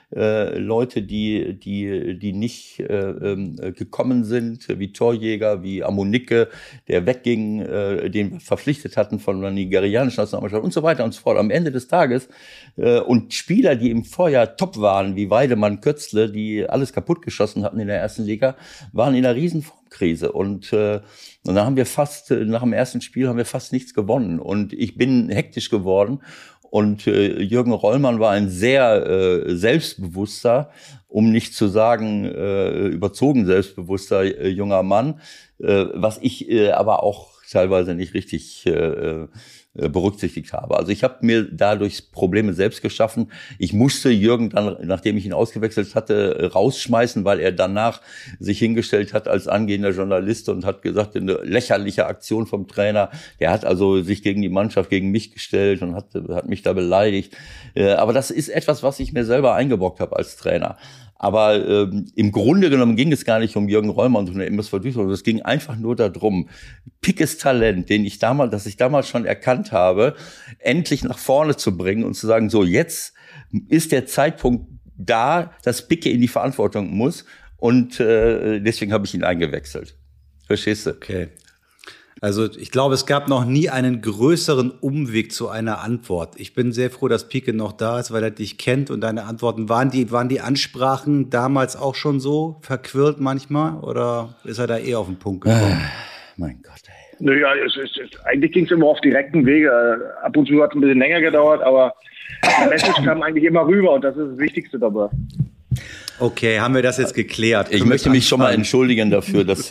Leute, die nicht gekommen sind, wie Torjäger, wie Amunike, der wegging, den wir verpflichtet hatten von der nigerianischen Nationalmannschaft und so weiter und so fort. Am Ende des Tages und Spieler, die im Vorjahr top waren, wie Weidemann, Kötzle, die alles kaputtgeschossen hatten in der ersten Liga, waren in einer riesen Formkrise. Und dann haben wir nach dem ersten Spiel haben wir fast nichts gewonnen. Und ich bin hektisch geworden. Und Jürgen Rollmann war ein sehr selbstbewusster, um nicht zu sagen überzogen selbstbewusster junger Mann, was ich aber auch teilweise nicht richtig berücksichtigt habe. Also ich habe mir dadurch Probleme selbst geschaffen. Ich musste Jürgen dann, nachdem ich ihn ausgewechselt hatte, rausschmeißen, weil er danach sich hingestellt hat als angehender Journalist und hat gesagt, eine lächerliche Aktion vom Trainer. Der hat also sich gegen die Mannschaft, gegen mich gestellt und hat mich da beleidigt. Aber das ist etwas, was ich mir selber eingebrockt habe als Trainer. Aber im Grunde genommen ging es gar nicht um Jürgen Rollmann und um den MSV Duisburg. Es ging einfach nur darum, Pickes Talent, das ich damals schon erkannt habe, endlich nach vorne zu bringen und zu sagen, so jetzt ist der Zeitpunkt da, dass Picke in die Verantwortung muss. Und deswegen habe ich ihn eingewechselt. Verstehst du? Okay. Also ich glaube, es gab noch nie einen größeren Umweg zu einer Antwort. Ich bin sehr froh, dass Pike noch da ist, weil er dich kennt und deine Antworten waren die Ansprachen damals auch schon so verquirlt manchmal oder ist er da eher auf den Punkt gekommen? Mein Gott, ey. Naja, eigentlich ging es immer auf direkten Wege. Ab und zu hat es ein bisschen länger gedauert, aber die Message kam eigentlich immer rüber und das ist das Wichtigste dabei. Okay, haben wir das jetzt geklärt? Ich möchte mich schon mal entschuldigen dafür, dass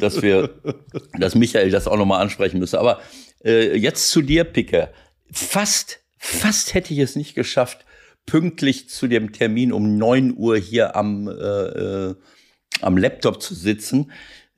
Michael das auch nochmal ansprechen müsste. Aber jetzt zu dir, Picke. Fast hätte ich es nicht geschafft, pünktlich zu dem Termin um 9 Uhr hier am Laptop zu sitzen.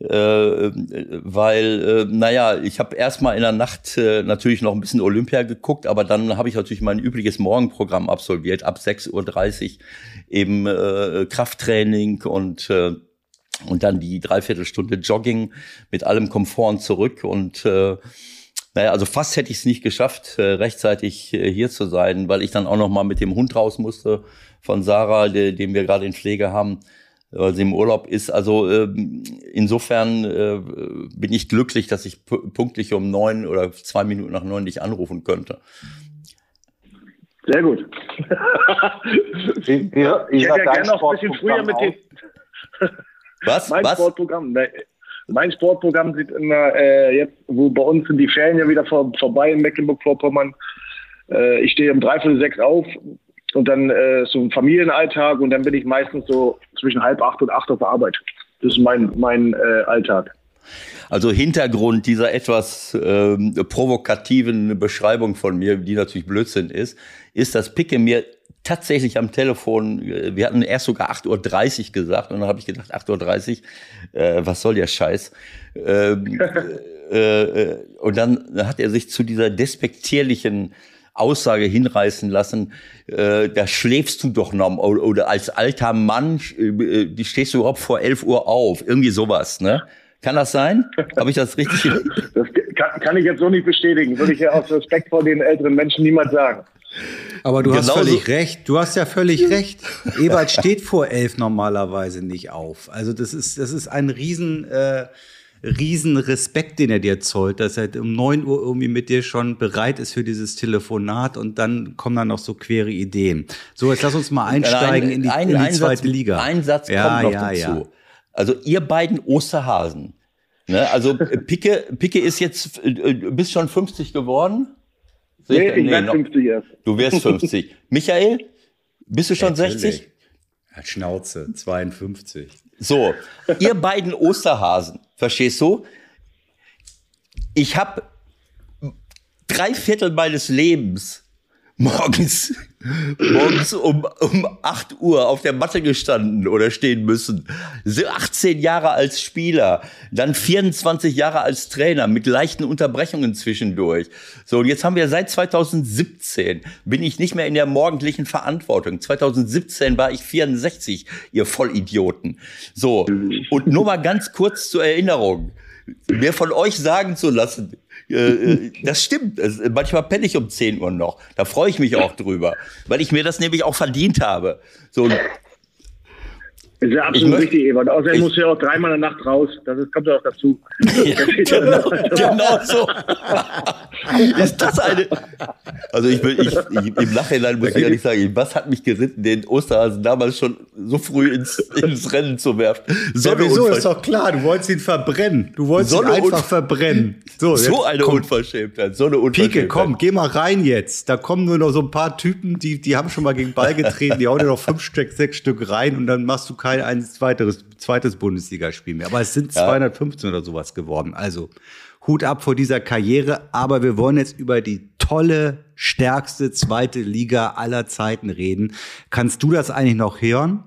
Weil, ich habe erstmal in der Nacht natürlich noch ein bisschen Olympia geguckt, aber dann habe ich natürlich mein übliches Morgenprogramm absolviert, ab 6:30 Uhr eben Krafttraining und dann die 3/4 Stunde Jogging mit allem Komfort und zurück und also fast hätte ich es nicht geschafft, rechtzeitig hier zu sein, weil ich dann auch noch mal mit dem Hund raus musste von Sarah, den wir gerade in Pflege haben, weil sie im Urlaub ist. Also insofern bin ich glücklich, dass ich pünktlich um 9 oder 2 Minuten nach 9 dich anrufen könnte. Sehr gut. Ich hätte ja gerne noch ein bisschen früher mit dem... Was? Mein Sportprogramm sieht immer jetzt, wo bei uns sind die Ferien ja wieder vorbei in Mecklenburg-Vorpommern. Ich stehe um 5:45 auf. Und dann so ein Familienalltag und dann bin ich meistens so zwischen 7:30 und 8 auf der Arbeit. Das ist mein Alltag. Also Hintergrund dieser etwas provokativen Beschreibung von mir, die natürlich Blödsinn ist, dass Picke mir tatsächlich am Telefon, wir hatten erst sogar 8:30 Uhr gesagt und dann habe ich gedacht, 8:30 Uhr, was soll der Scheiß? Und dann hat er sich zu dieser despektierlichen Aussage hinreißen lassen, da schläfst du doch noch, oder als alter Mann, die stehst du überhaupt vor 11 Uhr auf, irgendwie sowas, ne? Kann das sein? Habe ich das richtig? Das kann ich jetzt so nicht bestätigen, würde ich ja aus Respekt vor den älteren Menschen niemals sagen. Aber du hast völlig recht, du hast ja völlig recht. Ewald steht vor 11 normalerweise nicht auf. Also das ist ein riesen Respekt, den er dir zollt, dass er um 9 Uhr irgendwie mit dir schon bereit ist für dieses Telefonat und dann kommen dann noch so quere Ideen. So, jetzt lass uns mal einsteigen in die zweite Liga. Ein Satz kommt noch dazu. Ja. Also ihr beiden Osterhasen. Ne? Also Picke ist jetzt, bist schon 50 geworden? Nee, ich werde 50 erst. Du wirst 50. Michael, bist du schon 60? Hat Schnauze, 52. So, ihr beiden Osterhasen, verstehst du? Ich habe 3/4 meines Lebens morgens um 8 Uhr auf der Matte gestanden oder stehen müssen. 18 Jahre als Spieler, dann 24 Jahre als Trainer mit leichten Unterbrechungen zwischendurch. So, und jetzt haben wir seit 2017, bin ich nicht mehr in der morgendlichen Verantwortung. 2017 war ich 64, ihr Vollidioten. So, und nur mal ganz kurz zur Erinnerung. mir von euch sagen zu lassen, das stimmt. Manchmal penne ich um 10 Uhr noch. Da freue ich mich auch drüber, weil ich mir das nämlich auch verdient habe. So. Das ist ja absolut richtig, Ewald. Außerdem musst du ja auch 3-mal in der Nacht raus. Kommt ja auch dazu. Ja, genau so. Ist das eine... Also ich im Nachhinein muss ich ehrlich sagen, was hat mich geritten, den Osterhasen damals schon so früh ins Rennen zu werfen? Wieso? Ist doch klar, du wolltest ihn verbrennen. Du wolltest ihn einfach verbrennen. So eine Unverschämtheit. So eine Unverschämtheit. Pike, komm, geh mal rein jetzt. Da kommen nur noch so ein paar Typen, die haben schon mal gegen Ball getreten, die hauen dir noch 6 Stück rein und dann machst du kein zweites Bundesligaspiel mehr. Aber es sind 215 oder sowas geworden. Also Hut ab vor dieser Karriere. Aber wir wollen jetzt über die tolle, stärkste zweite Liga aller Zeiten reden. Kannst du das eigentlich noch hören?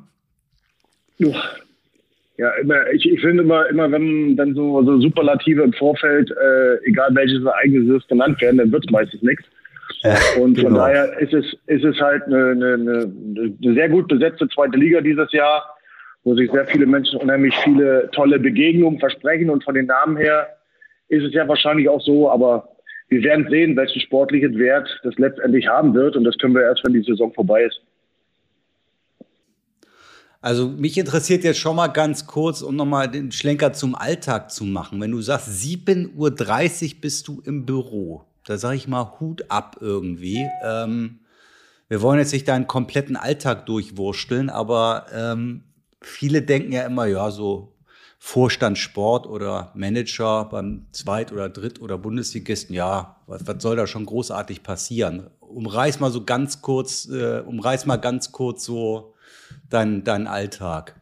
Ja, ich finde immer, wenn dann so Superlative im Vorfeld, egal welches Ereignis genannt werden, dann wird es meistens nichts. Und von daher ist es halt eine sehr gut besetzte zweite Liga dieses Jahr, wo sich sehr viele Menschen unheimlich viele tolle Begegnungen versprechen. Und von den Namen her ist es ja wahrscheinlich auch so, aber wir werden sehen, welchen sportlichen Wert das letztendlich haben wird. Und das können wir erst, wenn die Saison vorbei ist. Also mich interessiert jetzt schon mal ganz kurz, um nochmal den Schlenker zum Alltag zu machen. Wenn du sagst, 7:30 Uhr bist du im Büro, da sage ich mal Hut ab irgendwie. Wir wollen jetzt nicht deinen kompletten Alltag durchwursteln, aber viele denken ja immer, ja, so Vorstand Sport oder Manager beim Zweit- oder Dritt- oder Bundesligisten, ja, was soll da schon großartig passieren? Umreiß mal ganz kurz so deinen Alltag.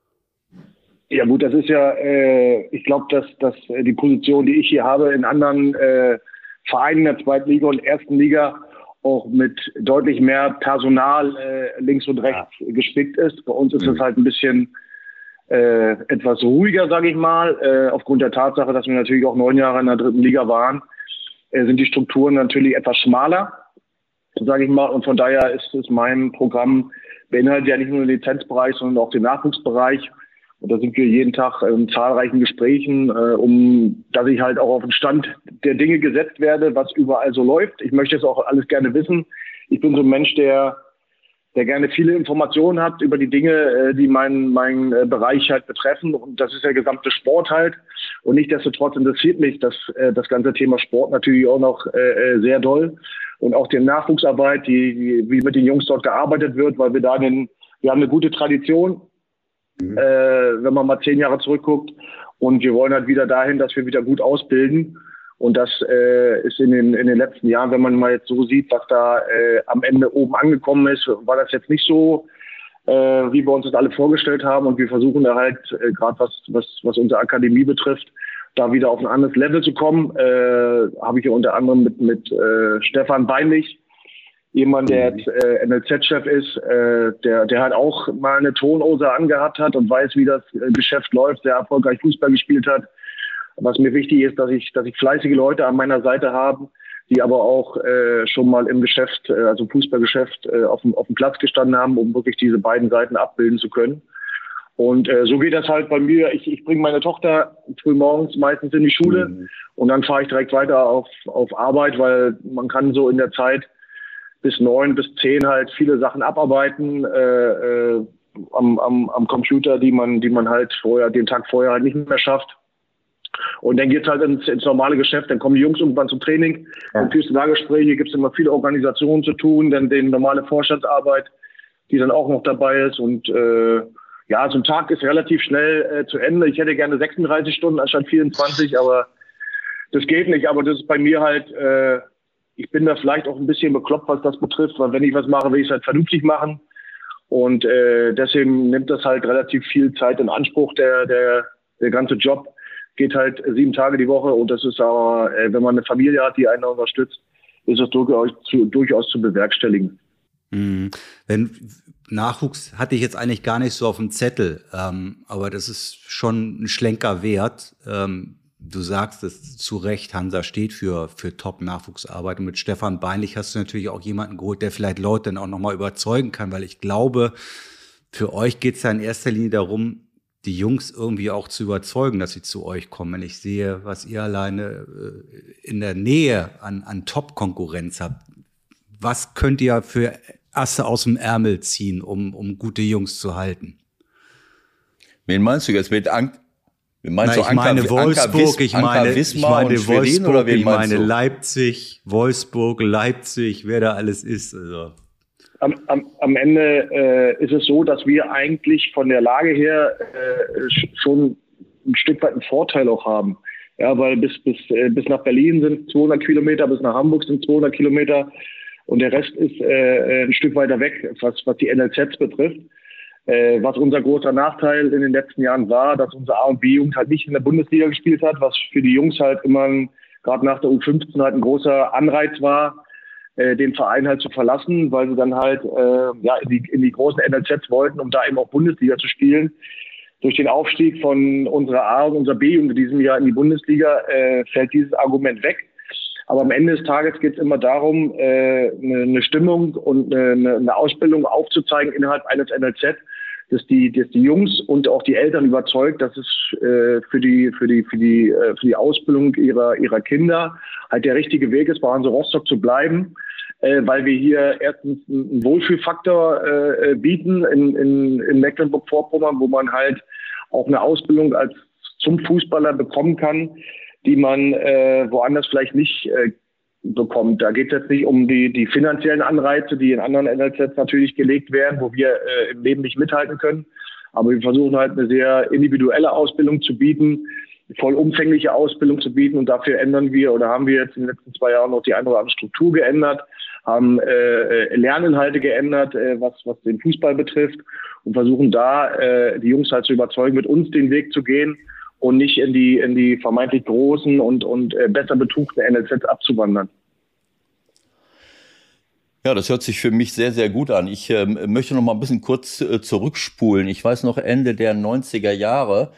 Ja gut, das ist ja, ich glaube, dass die Position, die ich hier habe, in anderen Vereinen der zweiten Liga und ersten Liga auch mit deutlich mehr Personal links und rechts gespickt ist. Bei uns ist es halt ein bisschen etwas ruhiger, sage ich mal. Aufgrund der Tatsache, dass wir natürlich auch 9 Jahre in der dritten Liga waren, sind die Strukturen natürlich etwas schmaler, sage ich mal. Und von daher ist mein Programm beinhaltet ja nicht nur den Lizenzbereich, sondern auch den Nachwuchsbereich. Und da sind wir jeden Tag in zahlreichen Gesprächen, dass ich halt auch auf den Stand der Dinge gesetzt werde, was überall so läuft. Ich möchte es auch alles gerne wissen. Ich bin so ein Mensch, der gerne viele Informationen hat über die Dinge, die meinen Bereich halt betreffen. Und das ist der gesamte Sport halt. Und nichtsdestotrotz interessiert mich das ganze Thema Sport natürlich auch noch sehr doll. Und auch die Nachwuchsarbeit, wie mit den Jungs dort gearbeitet wird, weil wir haben eine gute Tradition. Wenn man mal 10 Jahre zurückguckt. Und wir wollen halt wieder dahin, dass wir wieder gut ausbilden. Und das ist in den letzten Jahren, wenn man mal jetzt so sieht, was da am Ende oben angekommen ist, war das jetzt nicht so, wie wir uns das alle vorgestellt haben. Und wir versuchen da halt, gerade was unsere Akademie betrifft, da wieder auf ein anderes Level zu kommen. Habe ich ja unter anderem mit Stefan Beinlich, jemand, der jetzt NLZ-Chef ist, der halt auch mal eine Tonhose angehabt hat und weiß, wie das Geschäft läuft, sehr erfolgreich Fußball gespielt hat. Was mir wichtig ist, dass ich fleißige Leute an meiner Seite habe, die aber auch schon mal im Geschäft, also Fußballgeschäft, auf dem Platz gestanden haben, um wirklich diese beiden Seiten abbilden zu können. Und so geht das halt bei mir. Ich bringe meine Tochter früh morgens meistens in die Schule und dann fahre ich direkt weiter auf Arbeit, weil man kann so in der Zeit bis 9 bis 10 halt viele Sachen abarbeiten am Computer, die man halt den Tag vorher halt nicht mehr schafft. Und dann geht's halt ins normale Geschäft, dann kommen die Jungs irgendwann zum Training, dann führst du da Gespräche, gibt es immer viele Organisationen zu tun, dann die normale Vorstandsarbeit, die dann auch noch dabei ist. Und so ein Tag ist relativ schnell zu Ende. Ich hätte gerne 36 Stunden anstatt 24, aber das geht nicht. Aber das ist bei mir halt, ich bin da vielleicht auch ein bisschen bekloppt, was das betrifft, weil wenn ich was mache, will ich es halt vernünftig machen. Und deswegen nimmt das halt relativ viel Zeit in Anspruch, der ganze Job. Geht halt 7 Tage die Woche und das ist aber, wenn man eine Familie hat, die einen unterstützt, ist das durchaus zu bewerkstelligen. Nachwuchs hatte ich jetzt eigentlich gar nicht so auf dem Zettel, aber das ist schon ein Schlenker wert. Du sagst es zu Recht, Hansa steht für Top-Nachwuchsarbeit und mit Stefan Beinlich hast du natürlich auch jemanden geholt, der vielleicht Leute dann auch nochmal überzeugen kann, weil ich glaube, für euch geht es ja in erster Linie darum, die Jungs irgendwie auch zu überzeugen, dass sie zu euch kommen. Wenn ich sehe, was ihr alleine in der Nähe an Top-Konkurrenz habt, was könnt ihr für Asse aus dem Ärmel ziehen, um gute Jungs zu halten? Wen meinst du jetzt mit Anker? Ich meine Wolfsburg, ich meine Wolfsburg, ich meine Leipzig, Wolfsburg, Leipzig, wer da alles ist. Also. Am Ende ist es so, dass wir eigentlich von der Lage her schon ein Stück weit einen Vorteil auch haben. Ja, weil bis nach Berlin sind 200 Kilometer, bis nach Hamburg sind 200 Kilometer und der Rest ist ein Stück weiter weg, was die NLZs betrifft. Was unser großer Nachteil in den letzten Jahren war, dass unsere A- und B-Jugend halt nicht in der Bundesliga gespielt hat, was für die Jungs halt immer, gerade nach der U15 halt ein großer Anreiz war, den Verein halt zu verlassen, weil sie dann halt in die großen NLZs wollten, um da eben auch Bundesliga zu spielen. Durch den Aufstieg von unserer A- und unserer B-Jugend in diesem Jahr in die Bundesliga fällt dieses Argument weg. Aber am Ende des Tages geht es immer darum, eine Stimmung und eine Ausbildung aufzuzeigen innerhalb eines NLZ, dass die Jungs und auch die Eltern überzeugt, dass es für die Ausbildung ihrer Kinder halt der richtige Weg ist, bei Hansa Rostock zu bleiben, weil wir hier erstens einen Wohlfühlfaktor bieten in Mecklenburg-Vorpommern, wo man halt auch eine Ausbildung zum Fußballer bekommen kann, die man woanders vielleicht nicht bekommt. Da geht es jetzt nicht um die finanziellen Anreize, die in anderen NLZs natürlich gelegt werden, wo wir im Leben nicht mithalten können. Aber wir versuchen halt eine sehr individuelle Ausbildung zu bieten, vollumfängliche Ausbildung zu bieten. Und dafür haben wir jetzt in den letzten 2 Jahren noch die eine oder andere Struktur geändert, haben Lerninhalte geändert, was den Fußball betrifft und versuchen da die Jungs halt zu überzeugen, mit uns den Weg zu gehen und nicht in die vermeintlich großen und besser betuchten NLZs abzuwandern. Ja, das hört sich für mich sehr, sehr gut an. Ich möchte noch mal ein bisschen kurz zurückspulen. Ich weiß noch, Ende der 90er Jahre,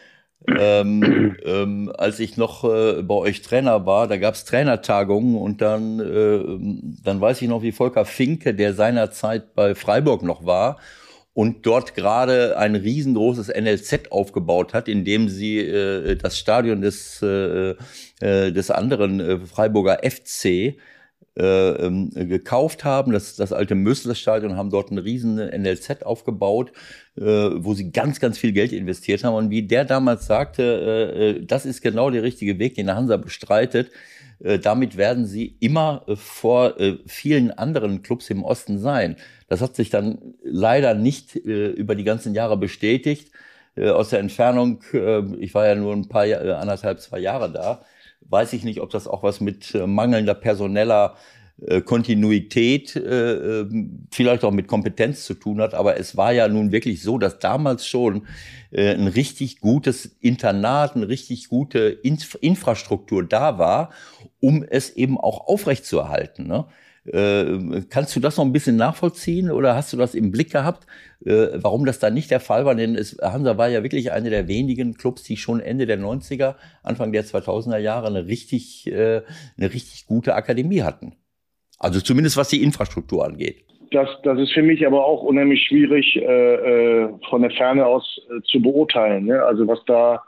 als ich noch bei euch Trainer war, da gab es Trainertagungen und dann weiß ich noch, wie Volker Finke, der seinerzeit bei Freiburg noch war, und dort gerade ein riesengroßes NLZ aufgebaut hat, in dem sie das Stadion des anderen Freiburger FC gekauft haben, das alte Mösler-Stadion, haben dort ein riesen NLZ aufgebaut, wo sie ganz, ganz viel Geld investiert haben. Und wie der damals sagte, das ist genau der richtige Weg, den der Hansa bestreitet. Damit werden sie immer vor vielen anderen Clubs im Osten sein. Das hat sich dann leider nicht über die ganzen Jahre bestätigt. Aus der Entfernung, ich war ja nur anderthalb, 2 Jahre da, weiß ich nicht, ob das auch was mit mangelnder personeller Kontinuität, vielleicht auch mit Kompetenz zu tun hat. Aber es war ja nun wirklich so, dass damals schon ein richtig gutes Internat, eine richtig gute Infrastruktur da war, um es eben auch aufrechtzuerhalten, ne? Kannst du das noch ein bisschen nachvollziehen oder hast du das im Blick gehabt, warum das da nicht der Fall war? Denn Hansa war ja wirklich einer der wenigen Clubs, die schon Ende der 90er, Anfang der 2000er Jahre eine richtig gute Akademie hatten. Also zumindest was die Infrastruktur angeht. Das ist für mich aber auch unheimlich schwierig von der Ferne aus zu beurteilen, ne? Also was da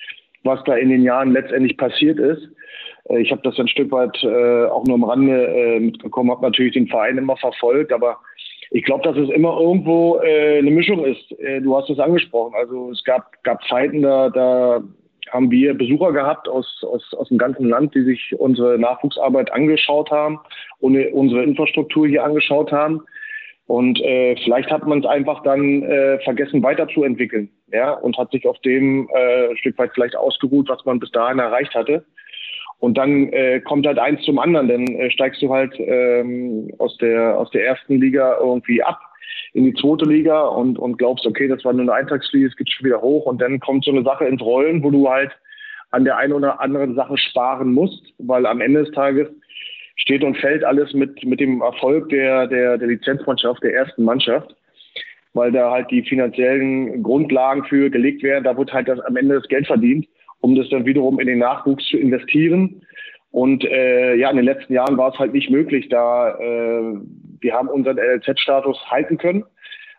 in den Jahren letztendlich passiert ist. Ich habe das ein Stück weit auch nur am Rande mitbekommen, habe natürlich den Verein immer verfolgt, aber ich glaube, dass es immer irgendwo eine Mischung ist. Du hast es angesprochen. Also es gab Zeiten, da haben wir Besucher gehabt aus dem ganzen Land, die sich unsere Nachwuchsarbeit angeschaut haben und unsere Infrastruktur hier angeschaut haben. Und vielleicht hat man es einfach dann vergessen weiterzuentwickeln, ja, und hat sich auf dem Stück weit vielleicht ausgeruht, was man bis dahin erreicht hatte. Und dann kommt halt eins zum anderen, dann steigst du halt aus der ersten Liga irgendwie ab in die zweite Liga und glaubst, okay, das war nur eine Eintagsfliege, es geht schon wieder hoch und dann kommt so eine Sache ins Rollen, wo du halt an der einen oder anderen Sache sparen musst, weil am Ende des Tages steht und fällt alles mit dem Erfolg der Lizenzmannschaft, der ersten Mannschaft, weil da halt die finanziellen Grundlagen für gelegt werden, da wird halt am Ende das Geld verdient, um das dann wiederum in den Nachwuchs zu investieren. Und in den letzten Jahren war es halt nicht möglich, da wir haben unseren LZ-Status halten können,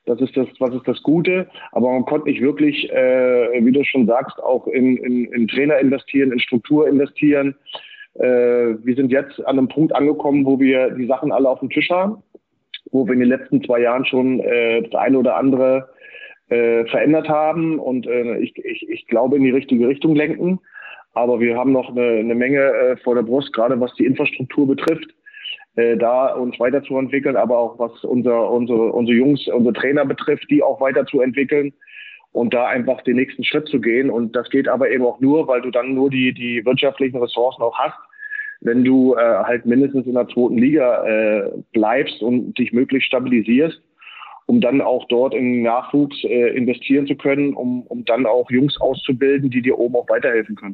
Was ist das Gute? Aber man konnte nicht wirklich, wie du schon sagst, auch in Trainer investieren, in Struktur investieren. Wir sind jetzt an einem Punkt angekommen, wo wir die Sachen alle auf dem Tisch haben, wo wir in den letzten 2 Jahren schon das eine oder andere verändert haben und ich glaube in die richtige Richtung lenken. Aber wir haben noch eine Menge vor der Brust, gerade was die Infrastruktur betrifft, da uns weiterzuentwickeln, aber auch was unsere Jungs, unsere Trainer betrifft, die auch weiterzuentwickeln und da einfach den nächsten Schritt zu gehen. Und das geht aber eben auch nur, weil du dann nur die wirtschaftlichen Ressourcen auch hast, wenn du halt mindestens in der 2. Liga bleibst und dich möglichst stabilisierst, um dann auch dort in Nachwuchs investieren zu können, um dann auch Jungs auszubilden, die dir oben auch weiterhelfen können.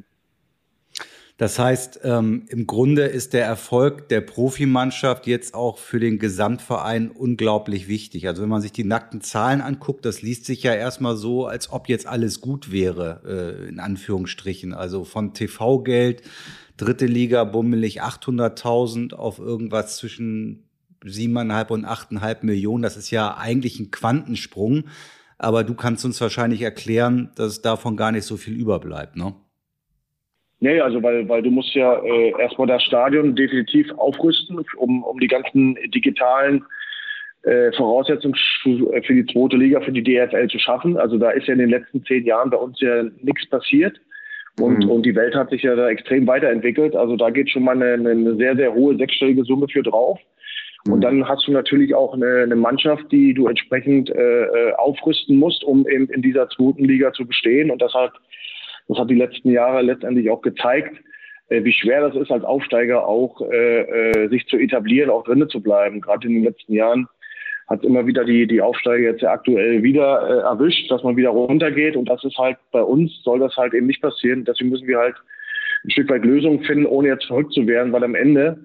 Das heißt, im Grunde ist der Erfolg der Profimannschaft jetzt auch für den Gesamtverein unglaublich wichtig. Also wenn man sich die nackten Zahlen anguckt, das liest sich ja erstmal so, als ob jetzt alles gut wäre, in Anführungsstrichen. Also von TV-Geld, 3. Liga bummelig 800.000 auf irgendwas zwischen 7,5 und 8,5 Millionen. Das ist ja eigentlich ein Quantensprung. Aber du kannst uns wahrscheinlich erklären, dass davon gar nicht so viel überbleibt, ne? Nee, also weil du musst ja erstmal das Stadion definitiv aufrüsten, um die ganzen digitalen Voraussetzungen für die 2. Liga, für die DFL zu schaffen. Also da ist ja in den letzten 10 Jahren bei uns ja nichts passiert. Und die Welt hat sich ja da extrem weiterentwickelt. Also da geht schon mal eine sehr, sehr hohe 6-stellige Summe für drauf. Und dann hast du natürlich auch eine Mannschaft, die du entsprechend aufrüsten musst, um eben in dieser 2. Liga zu bestehen. Und das hat die letzten Jahre letztendlich auch gezeigt, wie schwer das ist, als Aufsteiger auch sich zu etablieren, auch drinnen zu bleiben. Gerade in den letzten Jahren hat immer wieder die Aufsteiger jetzt ja aktuell wieder erwischt, dass man wieder runtergeht. Und das ist halt bei uns, soll das halt eben nicht passieren. Deswegen müssen wir halt ein Stück weit Lösungen finden, ohne jetzt verrückt zu werden, weil am Ende,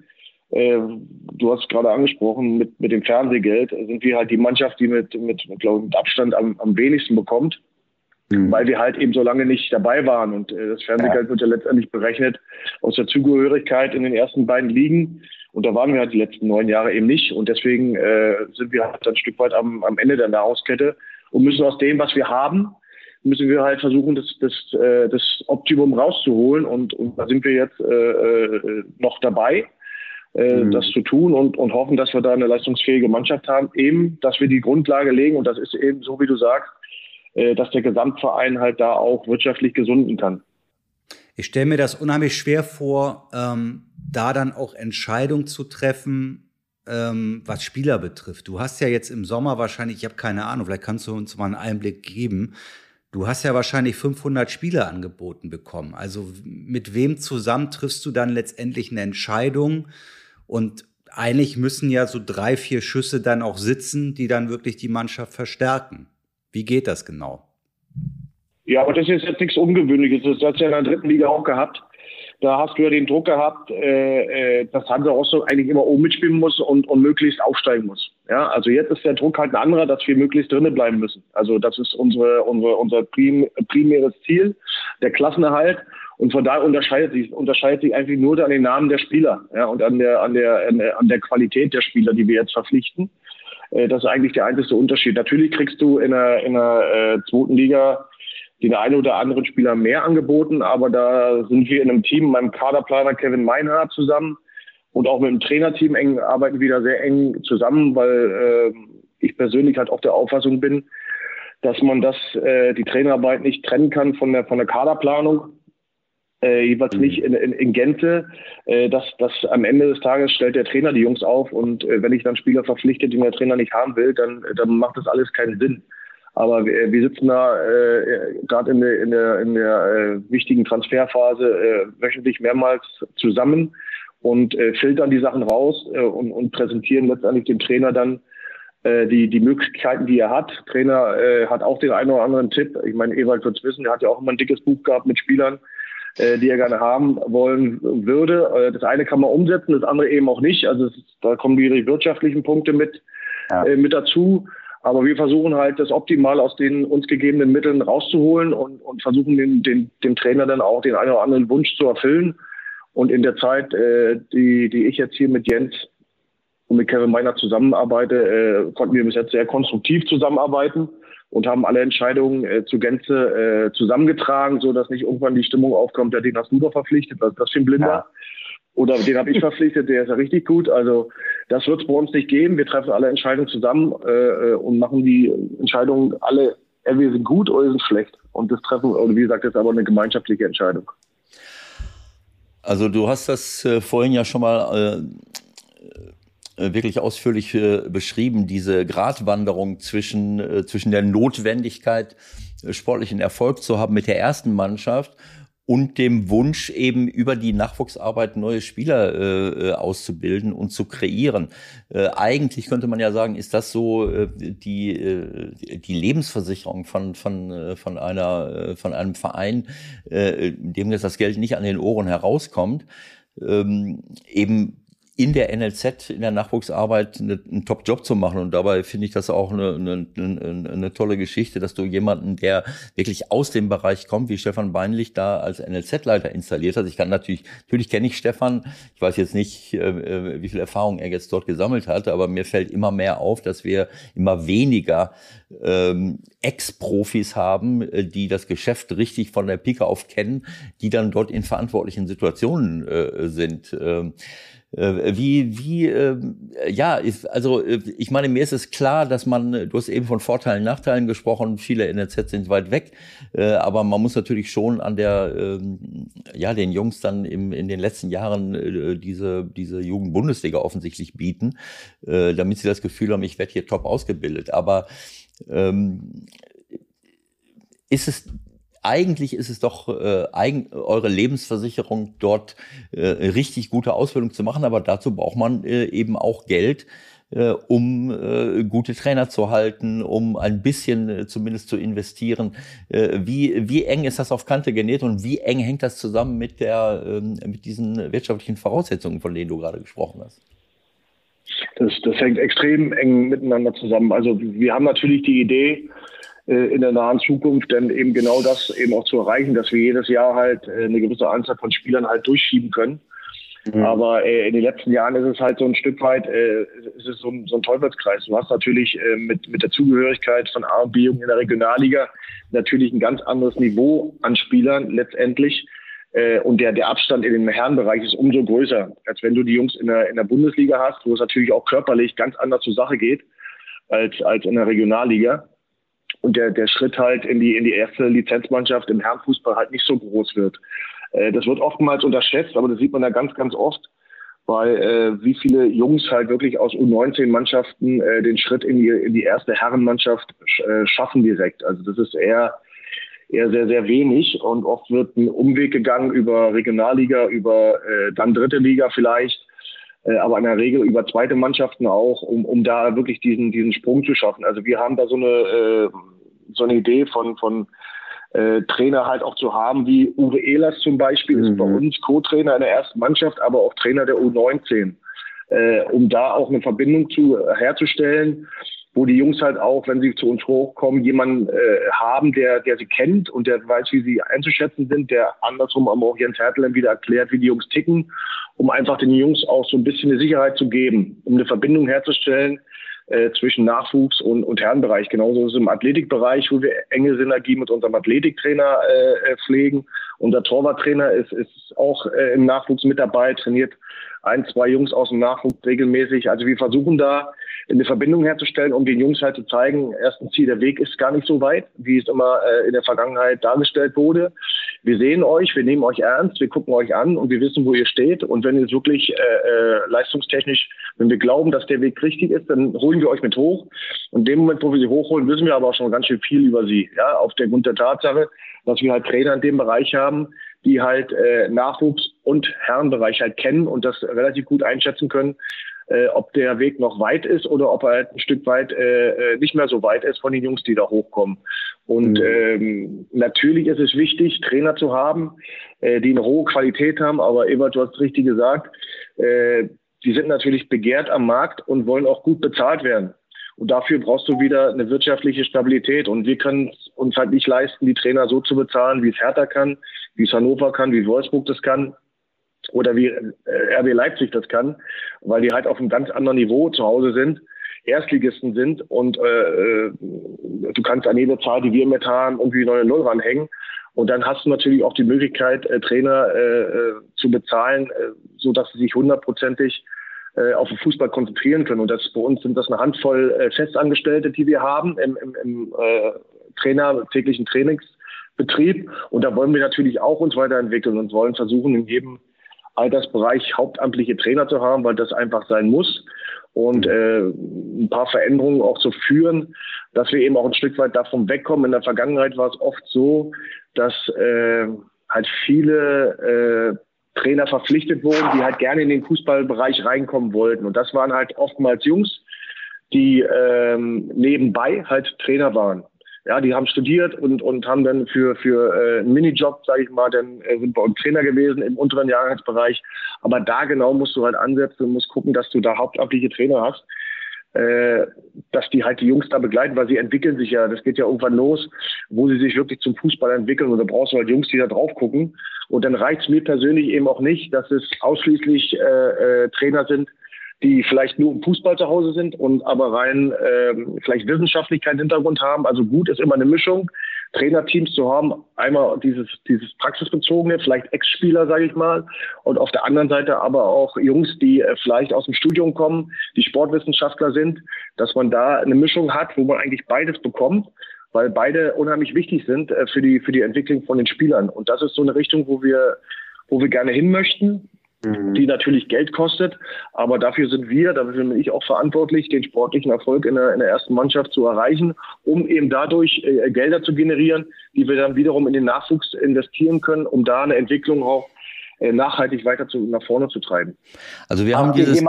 du hast es gerade angesprochen, mit dem Fernsehgeld sind wir halt die Mannschaft, die mit Abstand am wenigsten bekommt. Weil wir halt eben so lange nicht dabei waren. Und das Fernsehgeld wird ja letztendlich berechnet aus der Zugehörigkeit in den ersten beiden Ligen. Und da waren wir halt die letzten 9 Jahre eben nicht. Und deswegen sind wir halt ein Stück weit am Ende der Nahrungskette und müssen aus dem, was wir haben, müssen wir halt versuchen, das Optimum rauszuholen. Und da sind wir jetzt noch dabei, das zu tun und hoffen, dass wir da eine leistungsfähige Mannschaft haben. Eben, dass wir die Grundlage legen. Und das ist eben so, wie du sagst, dass der Gesamtverein halt da auch wirtschaftlich gesunden kann. Ich stelle mir das unheimlich schwer vor, da dann auch Entscheidungen zu treffen, was Spieler betrifft. Du hast ja jetzt im Sommer wahrscheinlich, ich habe keine Ahnung, vielleicht kannst du uns mal einen Einblick geben, du hast ja wahrscheinlich 500 Spieler angeboten bekommen. Also mit wem zusammen triffst du dann letztendlich eine Entscheidung? Und eigentlich müssen ja so 3, 4 Schüsse dann auch sitzen, die dann wirklich die Mannschaft verstärken. Wie geht das genau? Ja, aber das ist jetzt nichts Ungewöhnliches. Das hast du ja in der 3. Liga auch gehabt. Da hast du ja den Druck gehabt, dass Hansa Rostock eigentlich immer oben mitspielen muss und möglichst aufsteigen muss. Ja, also jetzt ist der Druck halt ein anderer, dass wir möglichst drinnen bleiben müssen. Also das ist unser primäres Ziel, der Klassenerhalt. Und von daher unterscheidet sich eigentlich nur an den Namen der Spieler, ja, und an der Qualität der Spieler, die wir jetzt verpflichten. Das ist eigentlich der einzige Unterschied. Natürlich kriegst du in der 2. Liga den einen oder anderen Spieler mehr angeboten, aber da sind wir in einem Team, meinem Kaderplaner Kevin Meinhardt zusammen und auch mit dem Trainerteam arbeiten wir da sehr eng zusammen, weil ich persönlich halt auch der Auffassung bin, dass man die Trainerarbeit nicht trennen kann von der Kaderplanung. Jeweils nicht in Gänze, dass am Ende des Tages stellt der Trainer die Jungs auf und wenn ich dann Spieler verpflichte, den der Trainer nicht haben will, dann macht das alles keinen Sinn. Aber wir sitzen da gerade in der wichtigen Transferphase wöchentlich mehrmals zusammen und filtern die Sachen raus und präsentieren letztendlich dem Trainer dann die Möglichkeiten, die er hat. Trainer hat auch den einen oder anderen Tipp. Ich meine, Ewald wird es wissen, er hat ja auch immer ein dickes Buch gehabt mit Spielern, die er gerne haben wollen würde. Das eine kann man umsetzen, das andere eben auch nicht. Also da kommen die wirtschaftlichen Punkte mit dazu. Aber wir versuchen halt, das Optimale aus den uns gegebenen Mitteln rauszuholen und versuchen dem Trainer dann auch den einen oder anderen Wunsch zu erfüllen. Und in der Zeit, die ich jetzt hier mit Jens und mit Kevin Meinert zusammenarbeite, konnten wir bis jetzt sehr konstruktiv zusammenarbeiten und haben alle Entscheidungen zur Gänze zusammengetragen, so dass nicht irgendwann die Stimmung aufkommt, den hast du doch verpflichtet, was ist das für ein Blinder? Ja. Oder den habe ich verpflichtet, der ist ja richtig gut. Also das wird es bei uns nicht geben. Wir treffen alle Entscheidungen zusammen und machen die Entscheidungen alle, wir sind gut oder wir sind schlecht. Und das treffen, oder wie gesagt, das ist aber eine gemeinschaftliche Entscheidung. Also du hast das vorhin ja schon mal wirklich ausführlich beschrieben, diese Gratwanderung zwischen der Notwendigkeit, sportlichen Erfolg zu haben mit der ersten Mannschaft und dem Wunsch, eben über die Nachwuchsarbeit neue Spieler auszubilden und zu kreieren. Eigentlich könnte man ja sagen, ist das so die Lebensversicherung von einem Verein, dem jetzt das Geld nicht an den Ohren herauskommt, eben in der NLZ, in der Nachwuchsarbeit, einen Top-Job zu machen. Und dabei finde ich das auch eine tolle Geschichte, dass du jemanden, der wirklich aus dem Bereich kommt, wie Stefan Beinlich, da als NLZ-Leiter installiert hast. Natürlich kenne ich Stefan. Ich weiß jetzt nicht, wie viel Erfahrung er jetzt dort gesammelt hat, aber mir fällt immer mehr auf, dass wir immer weniger Ex-Profis haben, die das Geschäft richtig von der Pike auf kennen, die dann dort in verantwortlichen Situationen sind. Ich meine, mir ist es klar, dass du hast eben von Vorteilen, Nachteilen gesprochen, viele NLZ sind weit weg, aber man muss natürlich schon an den Jungs dann in den letzten Jahren diese Jugendbundesliga offensichtlich bieten, damit sie das Gefühl haben, ich werde hier top ausgebildet. Aber eigentlich ist es doch eure Lebensversicherung, dort richtig gute Ausbildung zu machen, aber dazu braucht man eben auch Geld, um gute Trainer zu halten, um ein bisschen zumindest zu investieren. Wie eng ist das auf Kante genäht und wie eng hängt das zusammen mit diesen wirtschaftlichen Voraussetzungen, von denen du gerade gesprochen hast? Das hängt extrem eng miteinander zusammen. Also wir haben natürlich die Idee, in der nahen Zukunft dann eben genau das eben auch zu erreichen, dass wir jedes Jahr halt eine gewisse Anzahl von Spielern halt durchschieben können. Mhm. Aber in den letzten Jahren ist es halt so ein Stück weit, ist es so ein Teufelskreis. Du hast natürlich mit der Zugehörigkeit von A und B in der Regionalliga natürlich ein ganz anderes Niveau an Spielern letztendlich. Und der Abstand in den Herrenbereich ist umso größer, als wenn du die Jungs in der Bundesliga hast, wo es natürlich auch körperlich ganz anders zur Sache geht als in der Regionalliga. Und der Schritt halt in die erste Lizenzmannschaft im Herrenfußball halt nicht so groß wird. Das wird oftmals unterschätzt, aber das sieht man da ganz, ganz oft, weil wie viele Jungs halt wirklich aus U19-Mannschaften den Schritt in die erste Herrenmannschaft schaffen direkt. Also das ist eher sehr, sehr wenig und oft wird ein Umweg gegangen über Regionalliga, über dann dritte Liga vielleicht, aber in der Regel über zweite Mannschaften auch, um da wirklich diesen Sprung zu schaffen. Also wir haben da so eine Idee von Trainer halt auch zu haben, wie Uwe Ehlers zum Beispiel, ist bei uns Co-Trainer in der ersten Mannschaft, aber auch Trainer der U19, um da auch eine Verbindung herzustellen, wo die Jungs halt auch, wenn sie zu uns hochkommen, jemanden haben, der sie kennt und der weiß, wie sie einzuschätzen sind, der andersrum aber auch Jens Hertel wieder erklärt, wie die Jungs ticken, um einfach den Jungs auch so ein bisschen eine Sicherheit zu geben, um eine Verbindung herzustellen zwischen Nachwuchs und Herrenbereich. Genauso ist es im Athletikbereich, wo wir enge Synergie mit unserem Athletiktrainer pflegen. Unser Torwarttrainer ist auch im Nachwuchs mit dabei, trainiert 1, 2 Jungs aus dem Nachwuchs regelmäßig. Also wir versuchen da eine Verbindung herzustellen, um den Jungs halt zu zeigen, erstens, der Weg ist gar nicht so weit, wie es immer in der Vergangenheit dargestellt wurde. Wir sehen euch, wir nehmen euch ernst, wir gucken euch an und wir wissen, wo ihr steht. Und wenn ihr wirklich leistungstechnisch, wenn wir glauben, dass der Weg richtig ist, dann holen wir euch mit hoch. Und in dem Moment, wo wir sie hochholen, wissen wir aber auch schon ganz schön viel über sie. Ja, aufgrund der Tatsache, dass wir halt Trainer in dem Bereich haben, die halt Nachwuchs- und Herrenbereich halt kennen und das relativ gut einschätzen können, ob der Weg noch weit ist oder ob er halt ein Stück weit nicht mehr so weit ist von den Jungs, die da hochkommen. Und natürlich ist es wichtig, Trainer zu haben, die eine hohe Qualität haben, aber Ebert, du hast es richtig gesagt, die sind natürlich begehrt am Markt und wollen auch gut bezahlt werden. Und dafür brauchst du wieder eine wirtschaftliche Stabilität. Und wir können uns halt nicht leisten, die Trainer so zu bezahlen, wie es Hertha kann, wie es Hannover kann, wie Wolfsburg das kann. oder wie RB Leipzig das kann, weil die halt auf einem ganz anderen Niveau zu Hause sind, Erstligisten sind und du kannst an jede Zahl, die wir mit haben, irgendwie noch eine Null ranhängen. Und dann hast du natürlich auch die Möglichkeit, Trainer zu bezahlen, so dass sie sich 100%ig auf den Fußball konzentrieren können. Und das bei uns sind das eine Handvoll Festangestellte, die wir haben im täglichen Trainingsbetrieb. Und da wollen wir natürlich auch uns weiterentwickeln und wollen versuchen, in jedem Altersbereich hauptamtliche Trainer zu haben, weil das einfach sein muss. Und ein paar Veränderungen auch zu führen, dass wir eben auch ein Stück weit davon wegkommen. In der Vergangenheit war es oft so, dass halt viele Trainer verpflichtet wurden, die halt gerne in den Fußballbereich reinkommen wollten. Und das waren halt oftmals Jungs, die nebenbei halt Trainer waren. Ja, die haben studiert und haben dann für einen Minijob, sage ich mal, dann sind bei uns Trainer gewesen im unteren Jahrgangsbereich. Aber da genau musst du halt ansetzen und musst gucken, dass du da hauptamtliche Trainer hast, dass die halt die Jungs da begleiten, weil sie entwickeln sich ja. Das geht ja irgendwann los, wo sie sich wirklich zum Fußball entwickeln. Und da brauchst du halt Jungs, die da drauf gucken. Und dann reicht es mir persönlich eben auch nicht, dass es ausschließlich Trainer sind, die vielleicht nur im Fußball zu Hause sind und aber rein vielleicht wissenschaftlich keinen Hintergrund haben. Also gut ist immer eine Mischung, Trainerteams zu haben. Einmal dieses praxisbezogene, vielleicht Ex-Spieler, sage ich mal. Und auf der anderen Seite aber auch Jungs, die vielleicht aus dem Studium kommen, die Sportwissenschaftler sind, dass man da eine Mischung hat, wo man eigentlich beides bekommt, weil beide unheimlich wichtig sind für die Entwicklung von den Spielern. Und das ist so eine Richtung, wo wir gerne hin möchten, die natürlich Geld kostet, aber dafür bin ich auch verantwortlich, den sportlichen Erfolg in der ersten Mannschaft zu erreichen, um eben dadurch Gelder zu generieren, die wir dann wiederum in den Nachwuchs investieren können, um da eine Entwicklung auch nachhaltig weiter nach vorne zu treiben. Also wir haben dieses...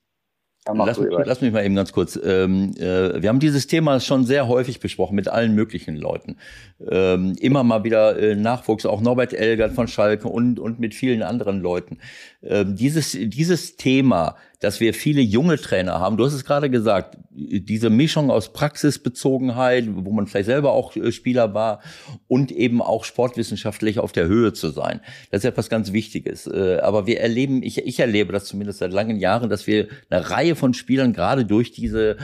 Lass mich mal eben ganz kurz. Wir haben dieses Thema schon sehr häufig besprochen mit allen möglichen Leuten. Immer mal wieder Nachwuchs, auch Norbert Elgert von Schalke und mit vielen anderen Leuten. Dieses Thema, dass wir viele junge Trainer haben, du hast es gerade gesagt, diese Mischung aus Praxisbezogenheit, wo man vielleicht selber auch Spieler war und eben auch sportwissenschaftlich auf der Höhe zu sein. Das ist etwas ganz Wichtiges. Aber wir erleben, ich erlebe das zumindest seit langen Jahren, dass wir eine Reihe von Spielern gerade durch diese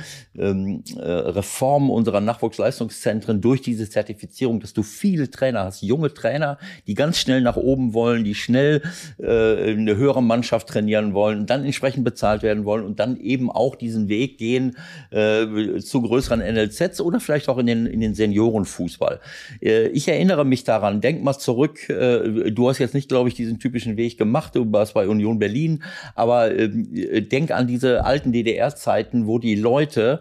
Reform unserer Nachwuchsleistungszentren, durch diese Zertifizierung, dass du viele Trainer hast, junge Trainer, die ganz schnell nach oben wollen, die schnell eine höhere Mannschaft trainieren wollen und dann entsprechend bezahlt werden wollen und dann eben auch diesen Weg gehen zu größeren NLZs oder vielleicht auch in den Seniorenfußball. Ich erinnere mich daran, denk mal zurück, du hast jetzt nicht, glaube ich, diesen typischen Weg gemacht, du warst bei Union Berlin, aber denk an diese alten DDR-Zeiten, wo die Leute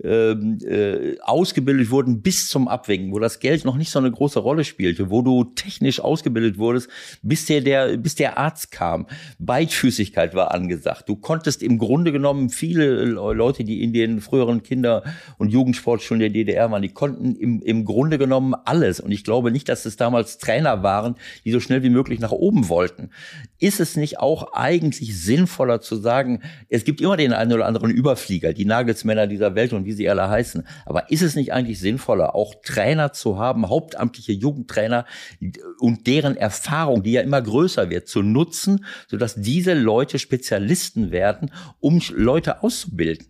ausgebildet wurden bis zum Abwinken, wo das Geld noch nicht so eine große Rolle spielte, wo du technisch ausgebildet wurdest, bis der Arzt kam. Beidfüßigkeit war angesagt. Du konntest im Grunde genommen viele Leute, die in den früheren Kinder- und Jugendsportschulen der DDR waren, die konnten im Grunde genommen alles. Und ich glaube nicht, dass es damals Trainer waren, die so schnell wie möglich nach oben wollten. Ist es nicht auch eigentlich sinnvoller zu sagen, es gibt immer den einen oder anderen Überflieger, die Nagelsmänner dieser Welt und wie sie alle heißen. Aber ist es nicht eigentlich sinnvoller, auch Trainer zu haben, hauptamtliche Jugendtrainer und deren Erfahrung, die ja immer größer wird, zu nutzen, sodass diese Leute Spezialisten werden, um Leute auszubilden?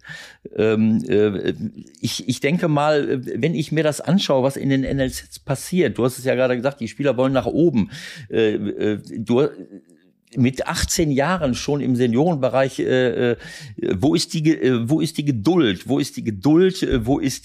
Ich denke mal, wenn ich mir das anschaue, was in den NLZs passiert, du hast es ja gerade gesagt, die Spieler wollen nach oben. Mit 18 Jahren schon im Seniorenbereich, wo ist die Geduld? Wo ist die Geduld? Wo ist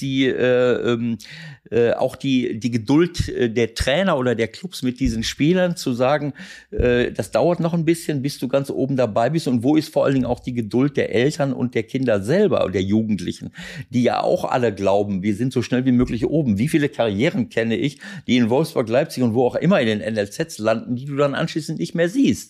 auch die Geduld der Trainer oder der Clubs mit diesen Spielern zu sagen, das dauert noch ein bisschen, bis du ganz oben dabei bist? Und wo ist vor allen Dingen auch die Geduld der Eltern und der Kinder selber und der Jugendlichen, die ja auch alle glauben, wir sind so schnell wie möglich oben. Wie viele Karrieren kenne ich, die in Wolfsburg, Leipzig und wo auch immer in den NLZs landen, die du dann anschließend nicht mehr siehst?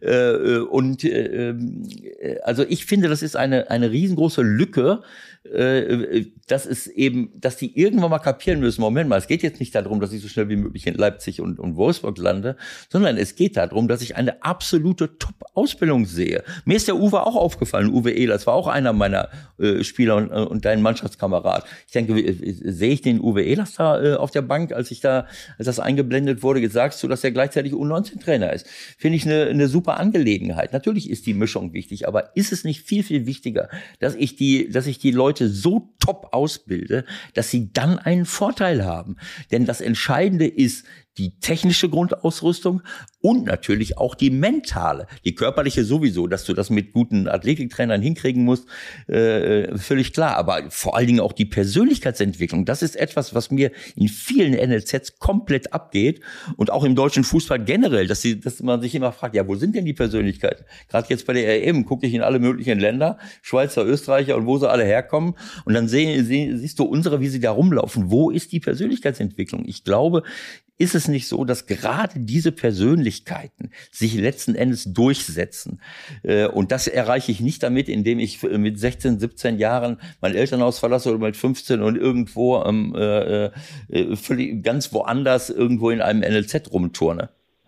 Also ich finde, das ist eine riesengroße Lücke, dass die irgendwann mal kapieren feststellen müssen, Moment mal, es geht jetzt nicht darum, dass ich so schnell wie möglich in Leipzig und Wolfsburg lande, sondern es geht darum, dass ich eine absolute Top-Ausbildung sehe. Mir ist der Uwe auch aufgefallen, Uwe Ehlers war auch einer meiner Spieler und dein Mannschaftskamerad. Ich denke, sehe ich den Uwe Ehlers da auf der Bank, als das eingeblendet wurde, sagst du, dass er gleichzeitig U19-Trainer ist. Finde ich eine super Angelegenheit. Natürlich ist die Mischung wichtig, aber ist es nicht viel, viel wichtiger, dass ich die Leute so top ausbilde, dass sie dann einen Vorteil haben? Denn das Entscheidende ist die technische Grundausrüstung und natürlich auch die mentale, die körperliche sowieso, dass du das mit guten Athletiktrainern hinkriegen musst, völlig klar. Aber vor allen Dingen auch die Persönlichkeitsentwicklung, das ist etwas, was mir in vielen NLZs komplett abgeht und auch im deutschen Fußball generell, dass man sich immer fragt, ja, wo sind denn die Persönlichkeiten? Gerade jetzt bei der EM gucke ich in alle möglichen Länder, Schweizer, Österreicher und wo sie alle herkommen und dann siehst du unsere, wie sie da rumlaufen. Wo ist die Persönlichkeitsentwicklung? Ich glaube, ist es nicht so, dass gerade diese Persönlichkeiten sich letzten Endes durchsetzen? Und das erreiche ich nicht damit, indem ich mit 16, 17 Jahren mein Elternhaus verlasse oder mit 15 und irgendwo völlig ganz woanders irgendwo in einem NLZ rumturne.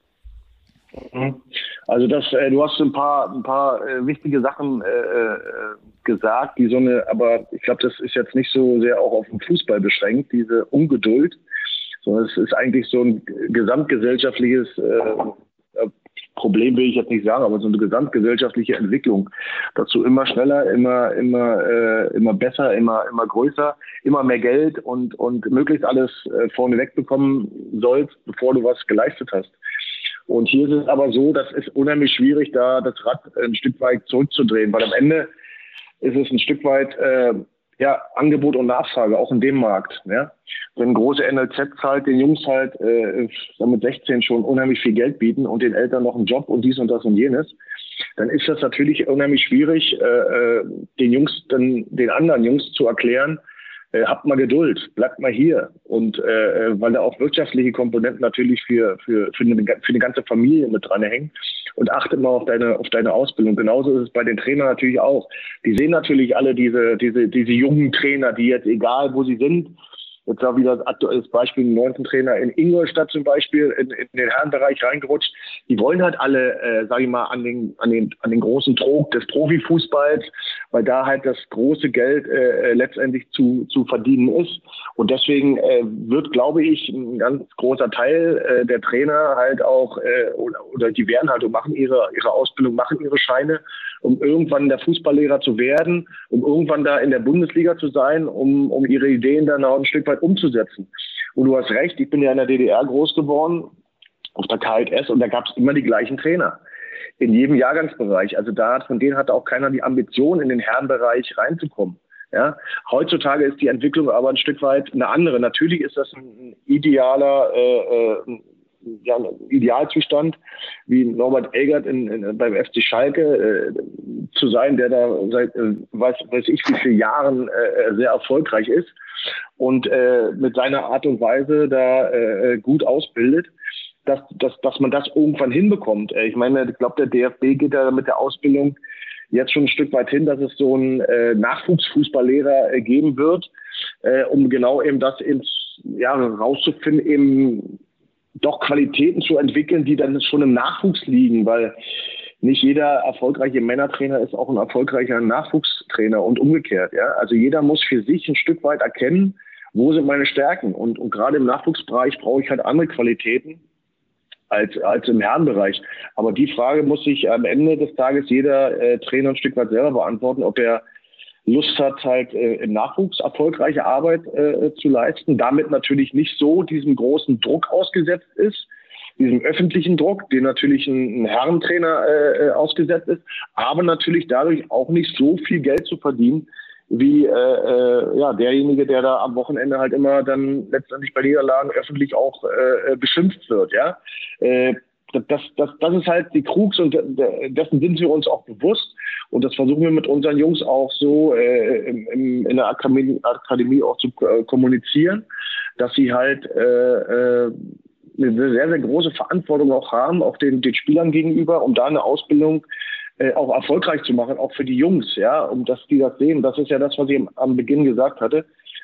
Also du hast ein paar wichtige Sachen gesagt, aber ich glaube, das ist jetzt nicht so sehr auch auf den Fußball beschränkt, diese Ungeduld. Sondern es ist eigentlich so ein gesamtgesellschaftliches Problem, will ich jetzt nicht sagen, aber so eine gesamtgesellschaftliche Entwicklung. Dazu immer schneller, immer besser, immer größer, immer mehr Geld und möglichst alles vorne wegbekommen sollst, bevor du was geleistet hast. Und hier ist es aber so, das ist unheimlich schwierig, da das Rad ein Stück weit zurückzudrehen, weil am Ende ist es ein Stück weit Angebot und Nachfrage, auch in dem Markt. Ja? Wenn große NLZs halt den Jungs halt mit 16 schon unheimlich viel Geld bieten und den Eltern noch einen Job und dies und das und jenes, dann ist das natürlich unheimlich schwierig, den anderen Jungs zu erklären, habt mal Geduld, bleibt mal hier. Und weil da auch wirtschaftliche Komponenten natürlich für eine ganze Familie mit dran hängen. Und achte mal auf deine Ausbildung. Genauso ist es bei den Trainern natürlich auch. Die sehen natürlich alle diese jungen Trainer, die jetzt, egal wo sie sind, jetzt war wieder ein aktuelles Beispiel, ein 9. Trainer in Ingolstadt zum Beispiel, in den Herrenbereich reingerutscht. Die wollen halt alle, sage ich mal, an den großen Trog des Profifußballs, weil da halt das große Geld letztendlich zu verdienen ist. Und deswegen wird, glaube ich, ein ganz großer Teil der Trainer halt auch, oder die werden halt und machen ihre Ausbildung, machen ihre Scheine, um irgendwann der Fußballlehrer zu werden, um irgendwann da in der Bundesliga zu sein, um ihre Ideen dann auch ein Stück weit umzusetzen. Und du hast recht, ich bin ja in der DDR groß geworden, auf der KHS, und da gab es immer die gleichen Trainer. In jedem Jahrgangsbereich. Also von denen hatte auch keiner die Ambition, in den Herrenbereich reinzukommen. Ja? Heutzutage ist die Entwicklung aber ein Stück weit eine andere. Natürlich ist das ein Idealzustand, wie Norbert Elgert beim FC Schalke zu sein, der da seit weiß ich wie vielen Jahren sehr erfolgreich ist und mit seiner Art und Weise da gut ausbildet, dass man das irgendwann hinbekommt. Ich meine, ich glaube, der DFB geht da mit der Ausbildung jetzt schon ein Stück weit hin, dass es so einen Nachwuchsfußballlehrer geben wird, um genau eben das rauszufinden, eben doch Qualitäten zu entwickeln, die dann schon im Nachwuchs liegen, weil nicht jeder erfolgreiche Männertrainer ist auch ein erfolgreicher Nachwuchstrainer und umgekehrt. Ja? Also jeder muss für sich ein Stück weit erkennen, wo sind meine Stärken. Und gerade im Nachwuchsbereich brauche ich halt andere Qualitäten als im Herrenbereich. Aber die Frage muss sich am Ende des Tages jeder Trainer ein Stück weit selber beantworten, ob er Lust hat, halt im Nachwuchs erfolgreiche Arbeit zu leisten, damit natürlich nicht so diesem großen Druck ausgesetzt ist, diesem öffentlichen Druck, den natürlich ein Herrentrainer ausgesetzt ist, aber natürlich dadurch auch nicht so viel Geld zu verdienen, wie derjenige, der da am Wochenende halt immer dann letztendlich bei Niederlagen öffentlich auch beschimpft wird. Ja, das ist halt die Krux und dessen sind wir uns auch bewusst und das versuchen wir mit unseren Jungs auch so in der Akademie auch zu kommunizieren, dass sie halt eine sehr, sehr große Verantwortung auch haben, auch den Spielern gegenüber, um da eine Ausbildung auch erfolgreich zu machen, auch für die Jungs, ja, um dass die das sehen. Das ist ja das, was ich am Beginn gesagt hatte.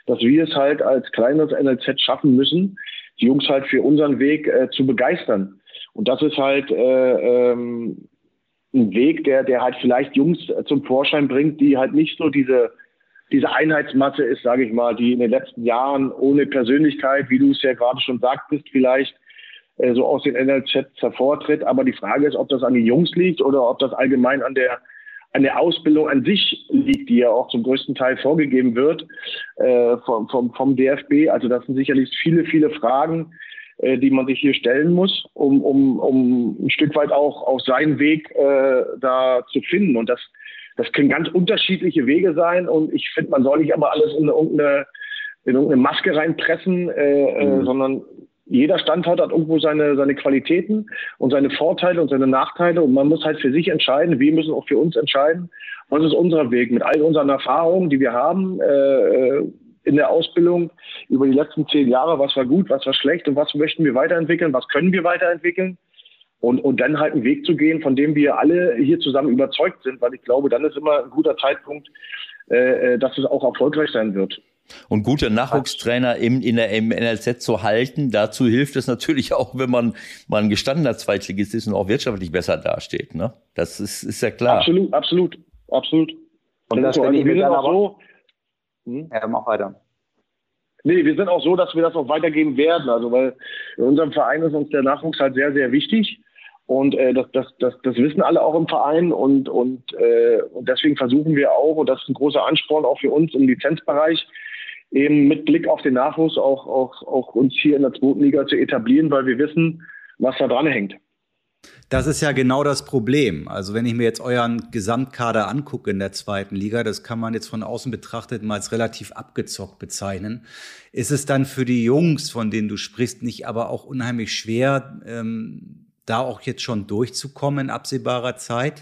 dass wir es halt als kleines NLZ schaffen müssen, die Jungs halt für unseren Weg zu begeistern. Und das ist halt ein Weg, der halt vielleicht Jungs zum Vorschein bringt, die halt nicht so diese Einheitsmasse ist, sage ich mal, die in den letzten Jahren ohne Persönlichkeit, wie du es ja gerade schon sagtest, vielleicht so aus den NLZ hervortritt. Aber die Frage ist, ob das an den Jungs liegt oder ob das allgemein an der Ausbildung an sich liegt, die ja auch zum größten Teil vorgegeben wird vom DFB. Also das sind sicherlich viele, viele Fragen, die man sich hier stellen muss, um ein Stück weit auch seinen Weg da zu finden. Und das können ganz unterschiedliche Wege sein. Und ich finde, man soll nicht aber alles in irgendeine Maske reinpressen, sondern jeder Standort hat irgendwo seine Qualitäten und seine Vorteile und seine Nachteile. Und man muss halt für sich entscheiden. Wir müssen auch für uns entscheiden, was ist unser Weg mit all unseren Erfahrungen, die wir haben in der Ausbildung über die letzten 10 Jahre. Was war gut, was war schlecht und was möchten wir weiterentwickeln, was können wir weiterentwickeln. Und dann halt einen Weg zu gehen, von dem wir alle hier zusammen überzeugt sind. Weil ich glaube, dann ist immer ein guter Zeitpunkt, dass es auch erfolgreich sein wird. Und gute Nachwuchstrainer im NLZ zu halten, dazu hilft es natürlich auch, wenn man mal ein gestandener Zweitligist ist und auch wirtschaftlich besser dasteht. Ne? Das ist ja klar. Absolut. Und das finde ich mir dann aber so. Ja, mach weiter. Nee, wir sind auch so, dass wir das auch weitergeben werden. Also, weil in unserem Verein ist uns der Nachwuchs halt sehr, sehr wichtig. Und das wissen alle auch im Verein. Und deswegen versuchen wir auch, und das ist ein großer Ansporn auch für uns im Lizenzbereich, eben mit Blick auf den Nachwuchs auch uns hier in der 2. Liga zu etablieren, weil wir wissen, was da dran hängt. Das ist ja genau das Problem. Also wenn ich mir jetzt euren Gesamtkader angucke in der 2. Liga, das kann man jetzt von außen betrachtet mal als relativ abgezockt bezeichnen. Ist es dann für die Jungs, von denen du sprichst, nicht aber auch unheimlich schwer, da auch jetzt schon durchzukommen in absehbarer Zeit?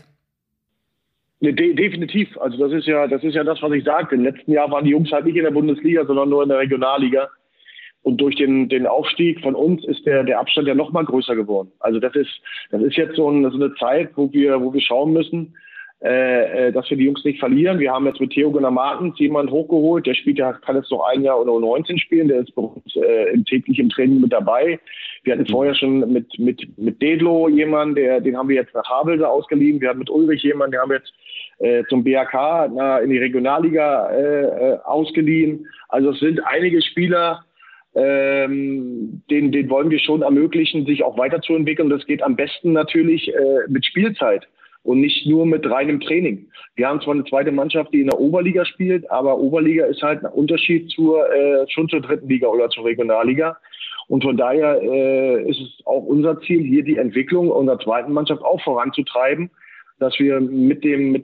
Definitiv. Also das ist ja das, was ich sagte. Im letzten Jahr waren die Jungs halt nicht in der Bundesliga, sondern nur in der Regionalliga. Und durch den Aufstieg von uns ist der Abstand ja noch mal größer geworden. Also das ist jetzt so eine Zeit, wo wir schauen müssen, dass wir die Jungs nicht verlieren. Wir haben jetzt mit Theo Gunnar Martens jemanden hochgeholt, der kann jetzt noch ein Jahr unter U19 spielen, der ist bei uns im Training mit dabei. Wir hatten vorher schon mit Dedlo jemanden, den haben wir jetzt nach Havelse ausgeliehen. Wir hatten mit Ulrich jemanden, den haben wir jetzt zum BHK in die Regionalliga ausgeliehen. Also es sind einige Spieler, den wollen wir schon ermöglichen, sich auch weiterzuentwickeln. Das geht am besten natürlich mit Spielzeit und nicht nur mit reinem Training. Wir haben zwar eine zweite Mannschaft, die in der Oberliga spielt, aber Oberliga ist halt ein Unterschied schon zur 3. Liga oder zur Regionalliga. Und von daher ist es auch unser Ziel, hier die Entwicklung unserer zweiten Mannschaft auch voranzutreiben, dass wir mit dem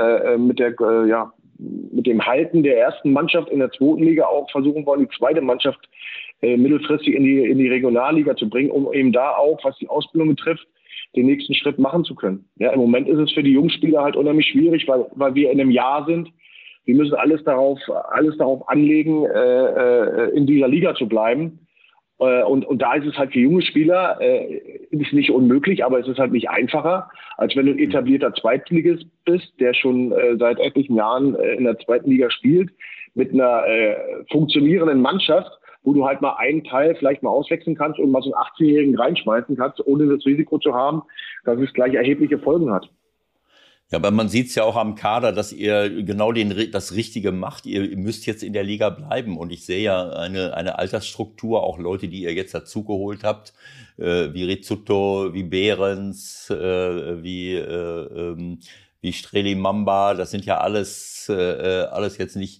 Halten der ersten Mannschaft in der 2. Liga auch versuchen wollen, die zweite Mannschaft mittelfristig in die Regionalliga zu bringen, um eben da auch, was die Ausbildung betrifft, den nächsten Schritt machen zu können. Ja, im Moment ist es für die Jungspieler halt unheimlich schwierig, weil wir in einem Jahr sind. Wir müssen alles darauf anlegen, in dieser Liga zu bleiben. Und da ist es halt für junge Spieler ist nicht unmöglich, aber es ist halt nicht einfacher, als wenn du ein etablierter Zweitligist bist, der schon seit etlichen Jahren in der 2. Liga spielt, mit einer funktionierenden Mannschaft, wo du halt mal einen Teil vielleicht mal auswechseln kannst und mal so einen 18-Jährigen reinschmeißen kannst, ohne das Risiko zu haben, dass es gleich erhebliche Folgen hat. Ja, aber man sieht es ja auch am Kader, dass ihr genau das Richtige macht. Ihr müsst jetzt in der Liga bleiben. Und ich sehe ja eine Altersstruktur, auch Leute, die ihr jetzt dazugeholt habt, wie Rizzuto, wie Behrens, wie Streli Mamba. Das sind ja alles jetzt nicht,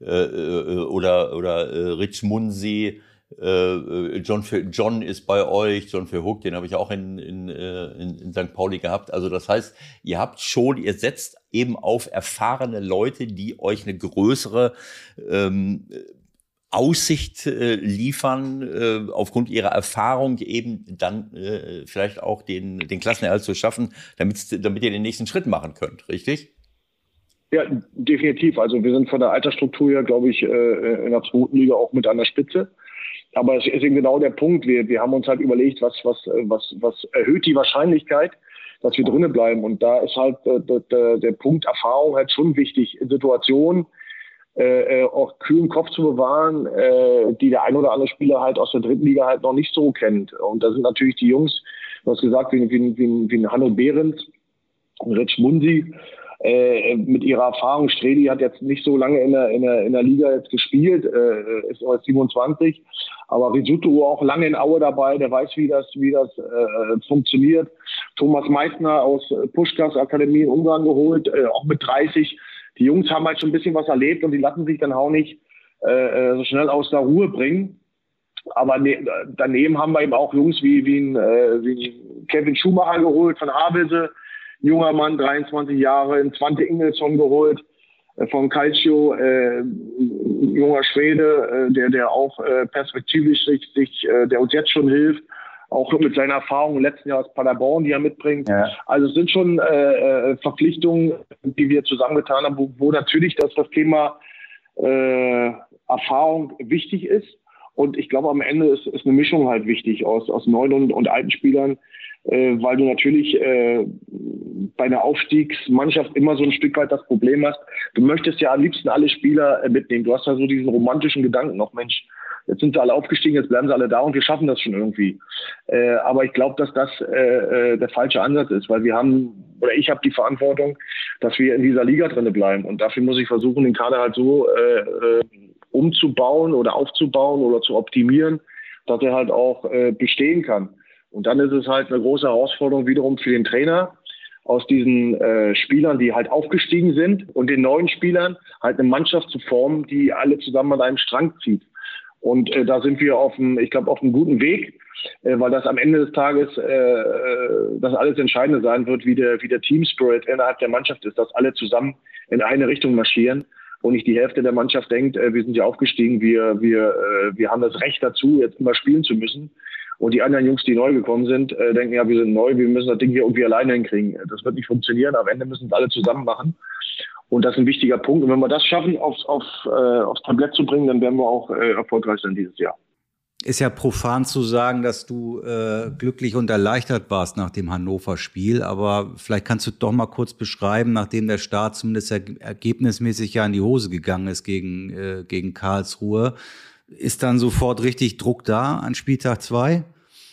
oder Rich Munsi. John ist bei euch, John Verhoek, den habe ich auch in St. Pauli gehabt. Also das heißt, ihr setzt eben auf erfahrene Leute, die euch eine größere Aussicht liefern, aufgrund ihrer Erfahrung eben dann vielleicht auch den Klassenerhalt zu schaffen, damit ihr den nächsten Schritt machen könnt, richtig? Ja, definitiv. Also wir sind von der Altersstruktur her, glaube ich, in der 2. Liga auch mit an der Spitze. Aber es ist eben genau der Punkt. Wir haben uns halt überlegt, was erhöht die Wahrscheinlichkeit, dass wir drinnen bleiben. Und da ist halt der Punkt Erfahrung halt schon wichtig in Situationen, auch kühlen Kopf zu bewahren, die der ein oder andere Spieler halt aus der dritten Liga halt noch nicht so kennt. Und da sind natürlich die Jungs, du hast gesagt, wie ein Hanno Behrens, ein Rich Munsi, mit ihrer Erfahrung. Stredi hat jetzt nicht so lange in der Liga jetzt gespielt, ist erst 27, aber Risotto auch lange in Aue dabei, der weiß, wie das funktioniert. Thomas Meissner aus Puschkas Akademie in Ungarn geholt, auch mit 30. Die Jungs haben halt schon ein bisschen was erlebt und die lassen sich dann auch nicht so schnell aus der Ruhe bringen. Aber daneben haben wir eben auch Jungs wie Kevin Schumacher geholt von Havelse, junger Mann, 23 Jahre, in Svante Ingelsson geholt von Calcio, junger Schwede, der auch perspektivisch der uns jetzt schon hilft, auch mit seiner Erfahrung im letzten Jahr aus Paderborn, die er mitbringt. Ja. Also es sind schon Verpflichtungen, die wir zusammengetan haben, wo natürlich das Thema Erfahrung wichtig ist. Und ich glaube, am Ende ist eine Mischung halt wichtig aus neuen und alten Spielern, weil du natürlich bei einer Aufstiegsmannschaft immer so ein Stück weit das Problem hast. Du möchtest ja am liebsten alle Spieler mitnehmen. Du hast ja so diesen romantischen Gedanken noch, Mensch, jetzt sind sie alle aufgestiegen, jetzt bleiben sie alle da und wir schaffen das schon irgendwie. Aber ich glaube, dass das der falsche Ansatz ist, weil ich habe die Verantwortung, dass wir in dieser Liga drinne bleiben. Und dafür muss ich versuchen, den Kader halt so umzubauen oder aufzubauen oder zu optimieren, dass er halt auch bestehen kann. Und dann ist es halt eine große Herausforderung wiederum für den Trainer, aus diesen Spielern, die halt aufgestiegen sind und den neuen Spielern halt eine Mannschaft zu formen, die alle zusammen an einem Strang zieht. Und da sind wir auf einem guten Weg, weil das am Ende des Tages das alles Entscheidende sein wird, wie der Team Spirit innerhalb der Mannschaft ist, dass alle zusammen in eine Richtung marschieren und nicht die Hälfte der Mannschaft denkt, wir sind ja aufgestiegen, wir haben das Recht dazu, jetzt immer spielen zu müssen. Und die anderen Jungs, die neu gekommen sind, denken, ja, wir sind neu, wir müssen das Ding hier irgendwie alleine hinkriegen. Das wird nicht funktionieren, am Ende müssen es alle zusammen machen. Und das ist ein wichtiger Punkt. Und wenn wir das schaffen, aufs Tablett zu bringen, dann werden wir auch erfolgreich sein dieses Jahr. Ist ja profan zu sagen, dass du glücklich und erleichtert warst nach dem Hannover-Spiel. Aber vielleicht kannst du doch mal kurz beschreiben, nachdem der Start zumindest ergebnismäßig ja in die Hose gegangen ist gegen Karlsruhe. Ist dann sofort richtig Druck da an Spieltag 2?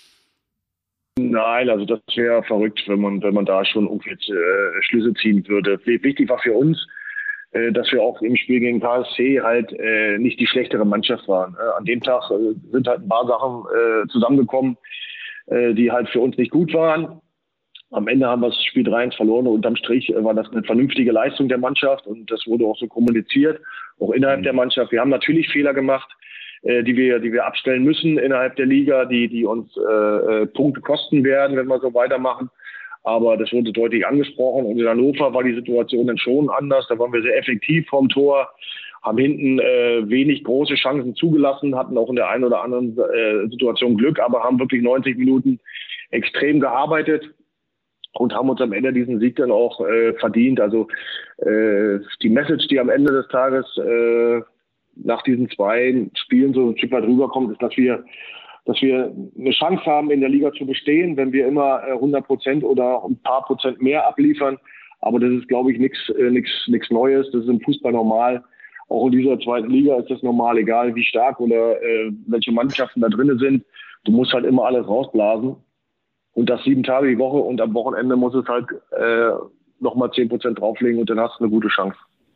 Nein, also das wäre verrückt, wenn man da schon irgendwie Schlüsse ziehen würde. Wichtig war für uns, dass wir auch im Spiel gegen KSC halt nicht die schlechtere Mannschaft waren. An dem Tag sind halt ein paar Sachen zusammengekommen, die halt für uns nicht gut waren. Am Ende haben wir das Spiel 3-1 verloren und unterm Strich war das eine vernünftige Leistung der Mannschaft und das wurde auch so kommuniziert, auch innerhalb der Mannschaft. Wir haben natürlich Fehler gemacht, die wir abstellen müssen innerhalb der Liga, die uns Punkte kosten werden, wenn wir so weitermachen. Aber das wurde deutlich angesprochen. Und in Hannover war die Situation dann schon anders. Da waren wir sehr effektiv vorm Tor, haben hinten wenig große Chancen zugelassen, hatten auch in der einen oder anderen Situation Glück, aber haben wirklich 90 Minuten extrem gearbeitet und haben uns am Ende diesen Sieg dann auch verdient. Also die Message, die am Ende des Tages nach diesen 2 Spielen so ein Stück weit rüberkommt, ist, dass wir eine Chance haben, in der Liga zu bestehen, wenn wir immer 100% oder ein paar Prozent mehr abliefern. Aber das ist, glaube ich, nichts Neues. Das ist im Fußball normal. Auch in dieser zweiten Liga ist das normal, egal wie stark oder welche Mannschaften da drinnen sind. Du musst halt immer alles rausblasen. Und das 7 Tage die Woche und am Wochenende muss es halt nochmal 10% drauflegen und dann hast du eine gute Chance.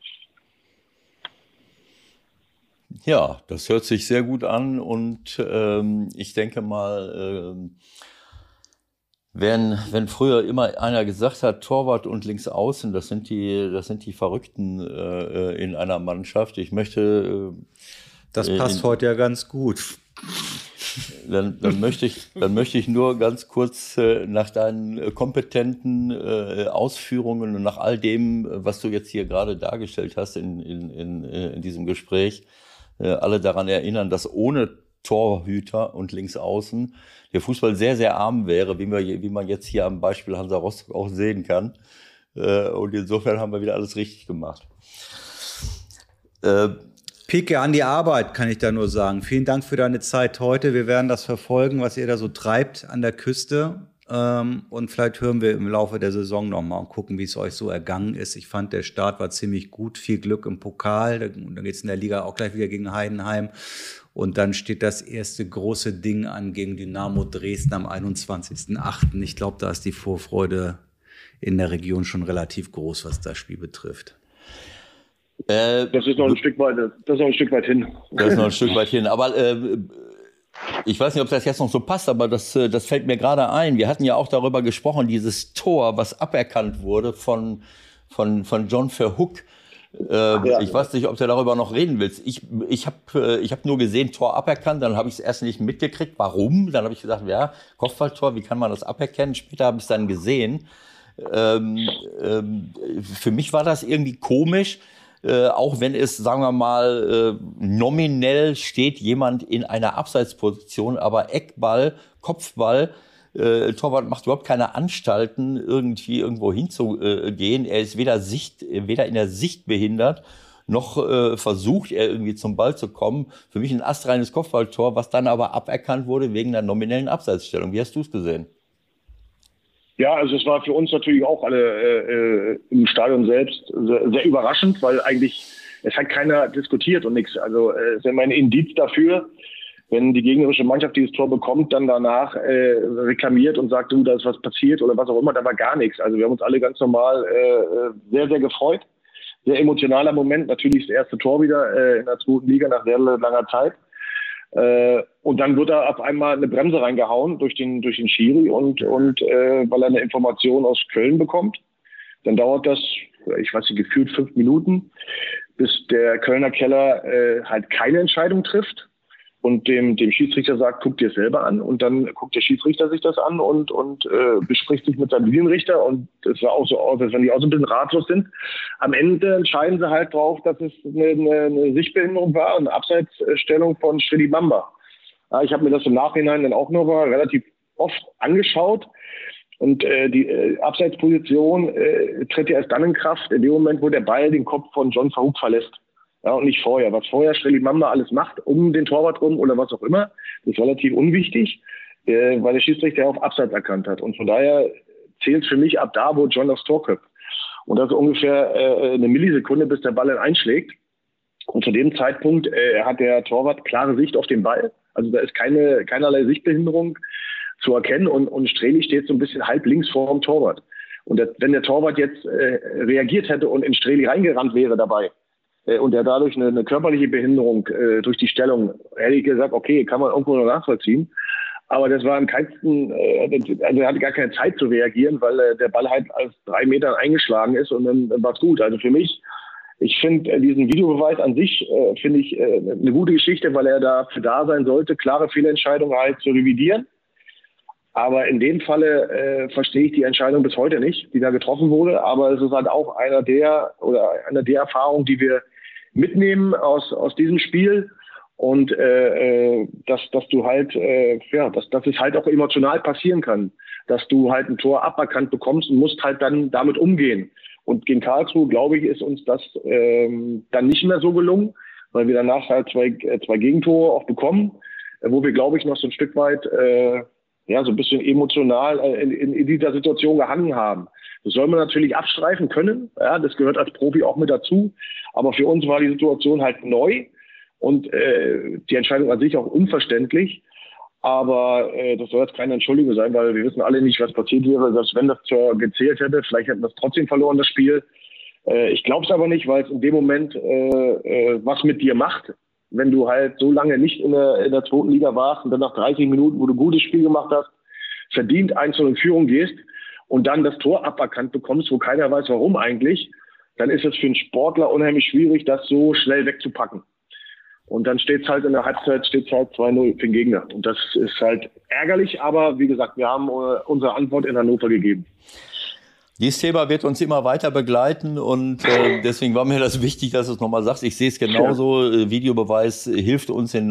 Ja, das hört sich sehr gut an und ich denke mal, wenn früher immer einer gesagt hat, Torwart und Linksaußen, das sind die Verrückten in einer Mannschaft. Ich möchte das passt heute ja ganz gut. Dann möchte ich nur ganz kurz nach deinen kompetenten Ausführungen und nach all dem, was du jetzt hier gerade dargestellt hast in diesem Gespräch, alle daran erinnern, dass ohne Torhüter und Linksaußen der Fußball sehr, sehr arm wäre, wie man jetzt hier am Beispiel Hansa Rostock auch sehen kann. Und insofern haben wir wieder alles richtig gemacht. Pike, an die Arbeit, kann ich da nur sagen. Vielen Dank für deine Zeit heute. Wir werden das verfolgen, was ihr da so treibt an der Küste. Und vielleicht hören wir im Laufe der Saison nochmal und gucken, wie es euch so ergangen ist. Ich fand, der Start war ziemlich gut. Viel Glück im Pokal. Dann geht es in der Liga auch gleich wieder gegen Heidenheim. Und dann steht das erste große Ding an gegen Dynamo Dresden am 21.08. Ich glaube, da ist die Vorfreude in der Region schon relativ groß, was das Spiel betrifft. Das ist noch ein Stück weit hin. Das ist noch ein Stück weit hin. Aber ich weiß nicht, ob das jetzt noch so passt, aber das fällt mir gerade ein. Wir hatten ja auch darüber gesprochen, dieses Tor, was aberkannt wurde von John Verhoek. Ich weiß nicht, ob du darüber noch reden willst. Ich hab nur gesehen, Tor aberkannt, dann habe ich es erst nicht mitgekriegt. Warum? Dann habe ich gesagt, ja, Kopfballtor, wie kann man das aberkennen? Später habe ich es dann gesehen. Für mich war das irgendwie komisch, auch wenn es, sagen wir mal, nominell steht jemand in einer Abseitsposition, aber Eckball, Kopfball, Torwart macht überhaupt keine Anstalten, irgendwie irgendwo hinzugehen. Er ist weder in der Sicht behindert, noch versucht er irgendwie zum Ball zu kommen. Für mich ein astreines Kopfballtor, was dann aber aberkannt wurde wegen der nominellen Abseitsstellung. Wie hast du es gesehen? Ja, also es war für uns natürlich auch alle im Stadion selbst sehr, sehr überraschend, weil eigentlich es hat keiner diskutiert und nichts. Also es ist immer ein Indiz dafür, wenn die gegnerische Mannschaft dieses Tor bekommt, dann danach reklamiert und sagt, du, da ist was passiert oder was auch immer, da war gar nichts. Also wir haben uns alle ganz normal sehr, sehr gefreut. Sehr emotionaler Moment, natürlich das erste Tor wieder in der zweiten Liga nach sehr langer Zeit. Und dann wird da auf einmal eine Bremse reingehauen durch den Schiri und weil er eine Information aus Köln bekommt. Dann dauert das, ich weiß nicht, gefühlt 5 Minuten, bis der Kölner Keller halt keine Entscheidung trifft und dem Schiedsrichter sagt, guck dir es selber an. Und dann guckt der Schiedsrichter sich das an und bespricht sich mit seinem Linienrichter. Und es sah auch so aus, als wenn die auch so ein bisschen ratlos sind. Am Ende entscheiden sie halt drauf, dass es eine Sichtbehinderung war, eine Abseitsstellung von Shredi Bamba. Ja, ich habe mir das im Nachhinein dann auch noch mal relativ oft angeschaut. Und die Abseitsposition tritt ja erst dann in Kraft, in dem Moment, wo der Ball den Kopf von John Verhoek verlässt. Ja, und nicht vorher. Was vorher Shredi Bamba alles macht, um den Torwart rum oder was auch immer, ist relativ unwichtig, weil der Schiedsrichter auf Abseits erkannt hat. Und von daher zählt es für mich ab da, wo John das Tor köpft. Und das ist ungefähr eine Millisekunde, bis der Ball dann einschlägt. Und zu dem Zeitpunkt hat der Torwart klare Sicht auf den Ball. Also da ist keinerlei Sichtbehinderung zu erkennen. Und Streli steht so ein bisschen halb links vor dem Torwart. Und wenn der Torwart jetzt reagiert hätte und in Streli reingerannt wäre dabei, und er dadurch eine körperliche Behinderung durch die Stellung, hätte ich gesagt, okay, kann man irgendwo noch nachvollziehen. Aber das war im keinsten, also er hatte gar keine Zeit zu reagieren, weil der Ball halt aus 3 Metern eingeschlagen ist und dann war es gut. Also für mich, ich finde diesen Videobeweis an sich, finde ich eine gute Geschichte, weil er dafür da sein sollte, klare Fehlentscheidungen halt zu revidieren. Aber in dem Falle verstehe ich die Entscheidung bis heute nicht, die da getroffen wurde. Aber es ist halt auch eine der Erfahrungen, die wir mitnehmen aus diesem Spiel. Und dass du halt, dass es halt auch emotional passieren kann, dass du halt ein Tor aberkannt bekommst und musst halt dann damit umgehen. Und gegen Karlsruhe, glaube ich, ist uns das dann nicht mehr so gelungen, weil wir danach halt zwei Gegentore auch bekommen, wo wir, glaube ich, noch so ein Stück weit so ein bisschen emotional in dieser Situation gehangen haben. Das soll man natürlich abstreifen können, ja, das gehört als Profi auch mit dazu. Aber für uns war die Situation halt neu. Und die Entscheidung an sich auch unverständlich. Aber das soll jetzt keine Entschuldigung sein, weil wir wissen alle nicht, was passiert wäre. Selbst wenn das Tor gezählt hätte, vielleicht hätten wir es trotzdem verloren, das Spiel. Ich glaube es aber nicht, weil es in dem Moment was mit dir macht. Wenn du halt so lange nicht in der zweiten Liga warst und dann nach 30 Minuten, wo du ein gutes Spiel gemacht hast, verdient 1-0 in Führung gehst und dann das Tor aberkannt bekommst, wo keiner weiß, warum eigentlich, dann ist es für einen Sportler unheimlich schwierig, das so schnell wegzupacken. Und dann steht es halt in der Halbzeit 2-0 für den Gegner. Und das ist halt ärgerlich, aber wie gesagt, wir haben unsere Antwort in Hannover gegeben. Dieses Thema wird uns immer weiter begleiten und deswegen war mir das wichtig, dass du es nochmal sagst. Ich sehe es genauso. Ja. Videobeweis hilft uns in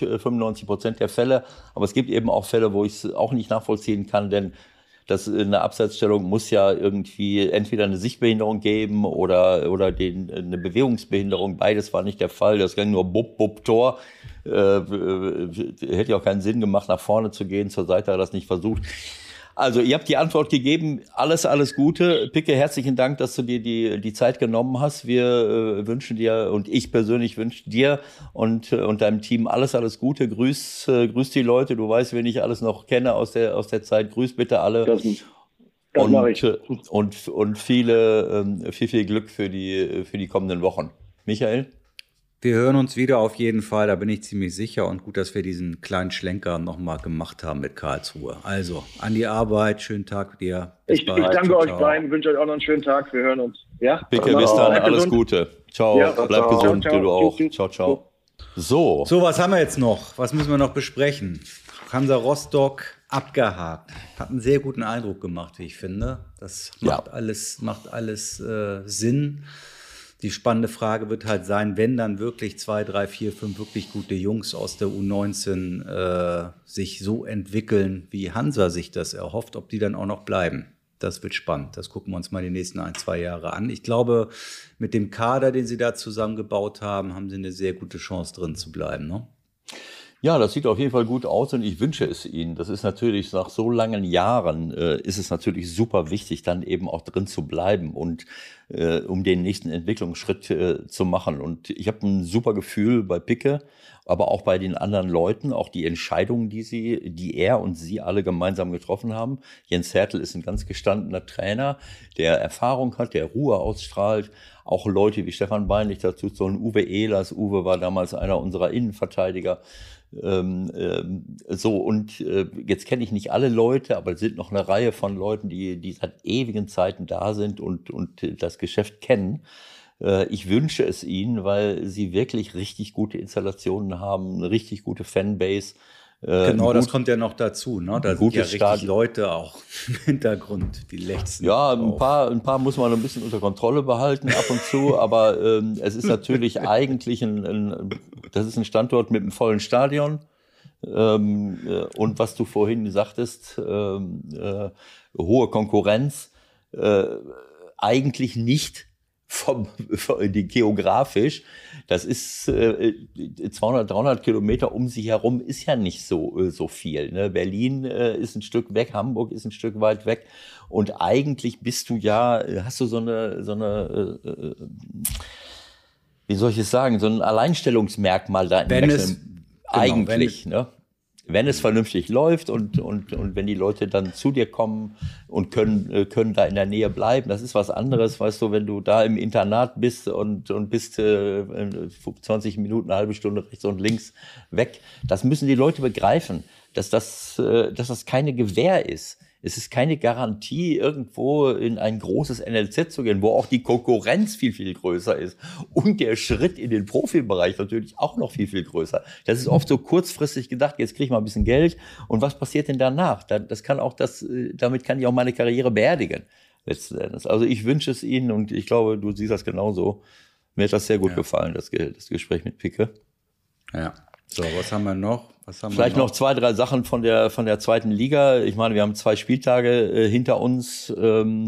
95% der Fälle. Aber es gibt eben auch Fälle, wo ich es auch nicht nachvollziehen kann, denn eine Abseitsstellung muss ja irgendwie entweder eine Sichtbehinderung geben oder eine Bewegungsbehinderung. Beides war nicht der Fall. Das ging nur Tor. Hätte ja auch keinen Sinn gemacht, nach vorne zu gehen. Zur Seite hat er das nicht versucht. Also, ihr habt die Antwort gegeben. Alles Gute. Picke, herzlichen Dank, dass du dir die Zeit genommen hast. Wir wünschen dir und ich persönlich wünsche dir und deinem Team alles Gute. Grüß die Leute. Du weißt, wen ich alles noch kenne aus der Zeit. Grüß bitte alle. Das mache ich. Und viel Glück für die kommenden Wochen. Michael? Wir hören uns wieder auf jeden Fall, da bin ich ziemlich sicher. Und gut, dass wir diesen kleinen Schlenker nochmal gemacht haben mit Karlsruhe. Also, an die Arbeit, schönen Tag dir. Ich danke euch beiden, wünsche euch auch noch einen schönen Tag. Wir hören uns. Ja? Picke, bis dann, alles Gute. Ciao, ja, bleib gesund, ciao. Du auch. Ciao. So, was haben wir jetzt noch? Was müssen wir noch besprechen? Hansa Rostock abgehakt. Hat einen sehr guten Eindruck gemacht, wie ich finde. Das macht alles Sinn. Die spannende Frage wird halt sein, wenn dann wirklich 2, 3, 4, 5 wirklich gute Jungs aus der U19 sich so entwickeln, wie Hansa sich das erhofft, ob die dann auch noch bleiben. Das wird spannend. Das gucken wir uns mal die nächsten 1, 2 Jahre an. Ich glaube, mit dem Kader, den sie da zusammengebaut haben, haben sie eine sehr gute Chance drin zu bleiben, ne? Ja, das sieht auf jeden Fall gut aus und ich wünsche es Ihnen. Das ist natürlich nach so langen Jahren ist es natürlich super wichtig, dann eben auch drin zu bleiben und um den nächsten Entwicklungsschritt zu machen. Und ich habe ein super Gefühl bei Picke, aber auch bei den anderen Leuten, auch die Entscheidungen, die er und sie alle gemeinsam getroffen haben. Jens Hertel ist ein ganz gestandener Trainer, der Erfahrung hat, der Ruhe ausstrahlt. Auch Leute wie Stefan Beinlich dazu, so ein Uwe Ehlers. Uwe war damals einer unserer Innenverteidiger. Jetzt kenne ich nicht alle Leute, aber es sind noch eine Reihe von Leuten, die seit ewigen Zeiten da sind und das Geschäft kennen. Ich wünsche es ihnen, weil sie wirklich richtig gute Installationen haben, eine richtig gute Fanbase. Genau, das kommt ja noch dazu, ne? Da sind ja richtig Leute auch im Hintergrund, die lechzen. Ja, ein paar muss man ein bisschen unter Kontrolle behalten ab und zu, aber es ist natürlich eigentlich das ist ein Standort mit einem vollen Stadion. Und was du vorhin sagtest, hohe Konkurrenz, eigentlich nicht geografisch, das ist 200, 300 Kilometer um sich herum ist ja nicht so viel. Ne? Berlin ist ein Stück weg, Hamburg ist ein Stück weit weg und eigentlich hast du so eine wie soll ich es sagen, so ein Alleinstellungsmerkmal da wenn es vernünftig läuft und wenn die Leute dann zu dir kommen und können da in der Nähe bleiben, das ist was anderes, weißt du, wenn du da im Internat bist und bist 20 Minuten, eine halbe Stunde rechts und links weg. Das müssen die Leute begreifen, dass das keine Gewähr ist. Es ist keine Garantie, irgendwo in ein großes NLZ zu gehen, wo auch die Konkurrenz viel, viel größer ist und der Schritt in den Profibereich natürlich auch noch viel, viel größer. Das ist oft so kurzfristig gedacht, jetzt kriege ich mal ein bisschen Geld und was passiert denn danach? Damit kann ich auch meine Karriere beerdigen, letzten Endes. Also ich wünsche es Ihnen und ich glaube, du siehst das genauso. Mir hat das sehr gut gefallen, das Gespräch mit Picke. Ja. So, was haben wir noch? Vielleicht noch 2, 3 Sachen von der zweiten Liga. Ich meine, wir haben 2 Spieltage hinter uns. Du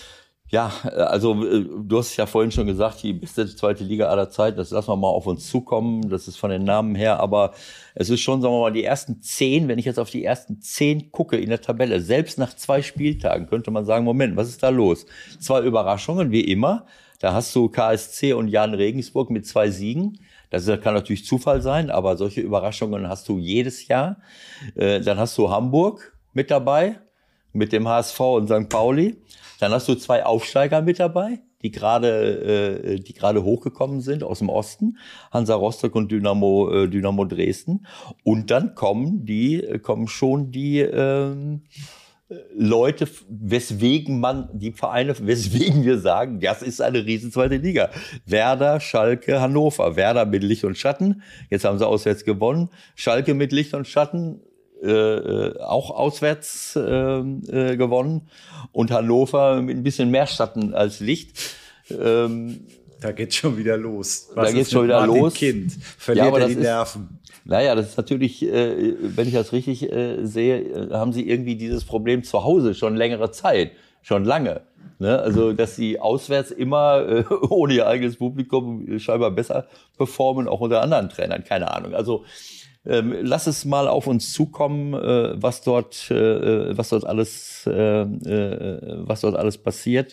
hast es ja vorhin schon gesagt, die beste zweite Liga aller Zeiten. Das lassen wir mal auf uns zukommen. Das ist von den Namen her. Aber es ist schon, sagen wir mal, die ersten 10, wenn ich jetzt auf die ersten 10 gucke in der Tabelle, selbst nach 2 Spieltagen könnte man sagen, Moment, was ist da los? 2 Überraschungen, wie immer. Da hast du KSC und Jan Regensburg mit 2 Siegen. Das kann natürlich Zufall sein, aber solche Überraschungen hast du jedes Jahr. Dann hast du Hamburg mit dabei, mit dem HSV und St. Pauli. Dann hast du 2 Aufsteiger mit dabei, die gerade hochgekommen sind aus dem Osten, Hansa Rostock und Dynamo Dresden. Und dann kommen schon die Leute, weswegen wir sagen, das ist eine riesen zweite Liga. Werder, Schalke, Hannover. Werder mit Licht und Schatten. Jetzt haben sie auswärts gewonnen. Schalke mit Licht und Schatten, auch auswärts gewonnen. Und Hannover mit ein bisschen mehr Schatten als Licht. Da geht's schon wieder los. Kind? Verliert er die Nerven? Naja, das ist natürlich, wenn ich das richtig sehe, haben sie irgendwie dieses Problem zu Hause schon längere Zeit, schon lange. Ne? Also, dass sie auswärts immer ohne ihr eigenes Publikum scheinbar besser performen, auch unter anderen Trainern, keine Ahnung. Also Lass es mal auf uns zukommen, was dort alles passiert.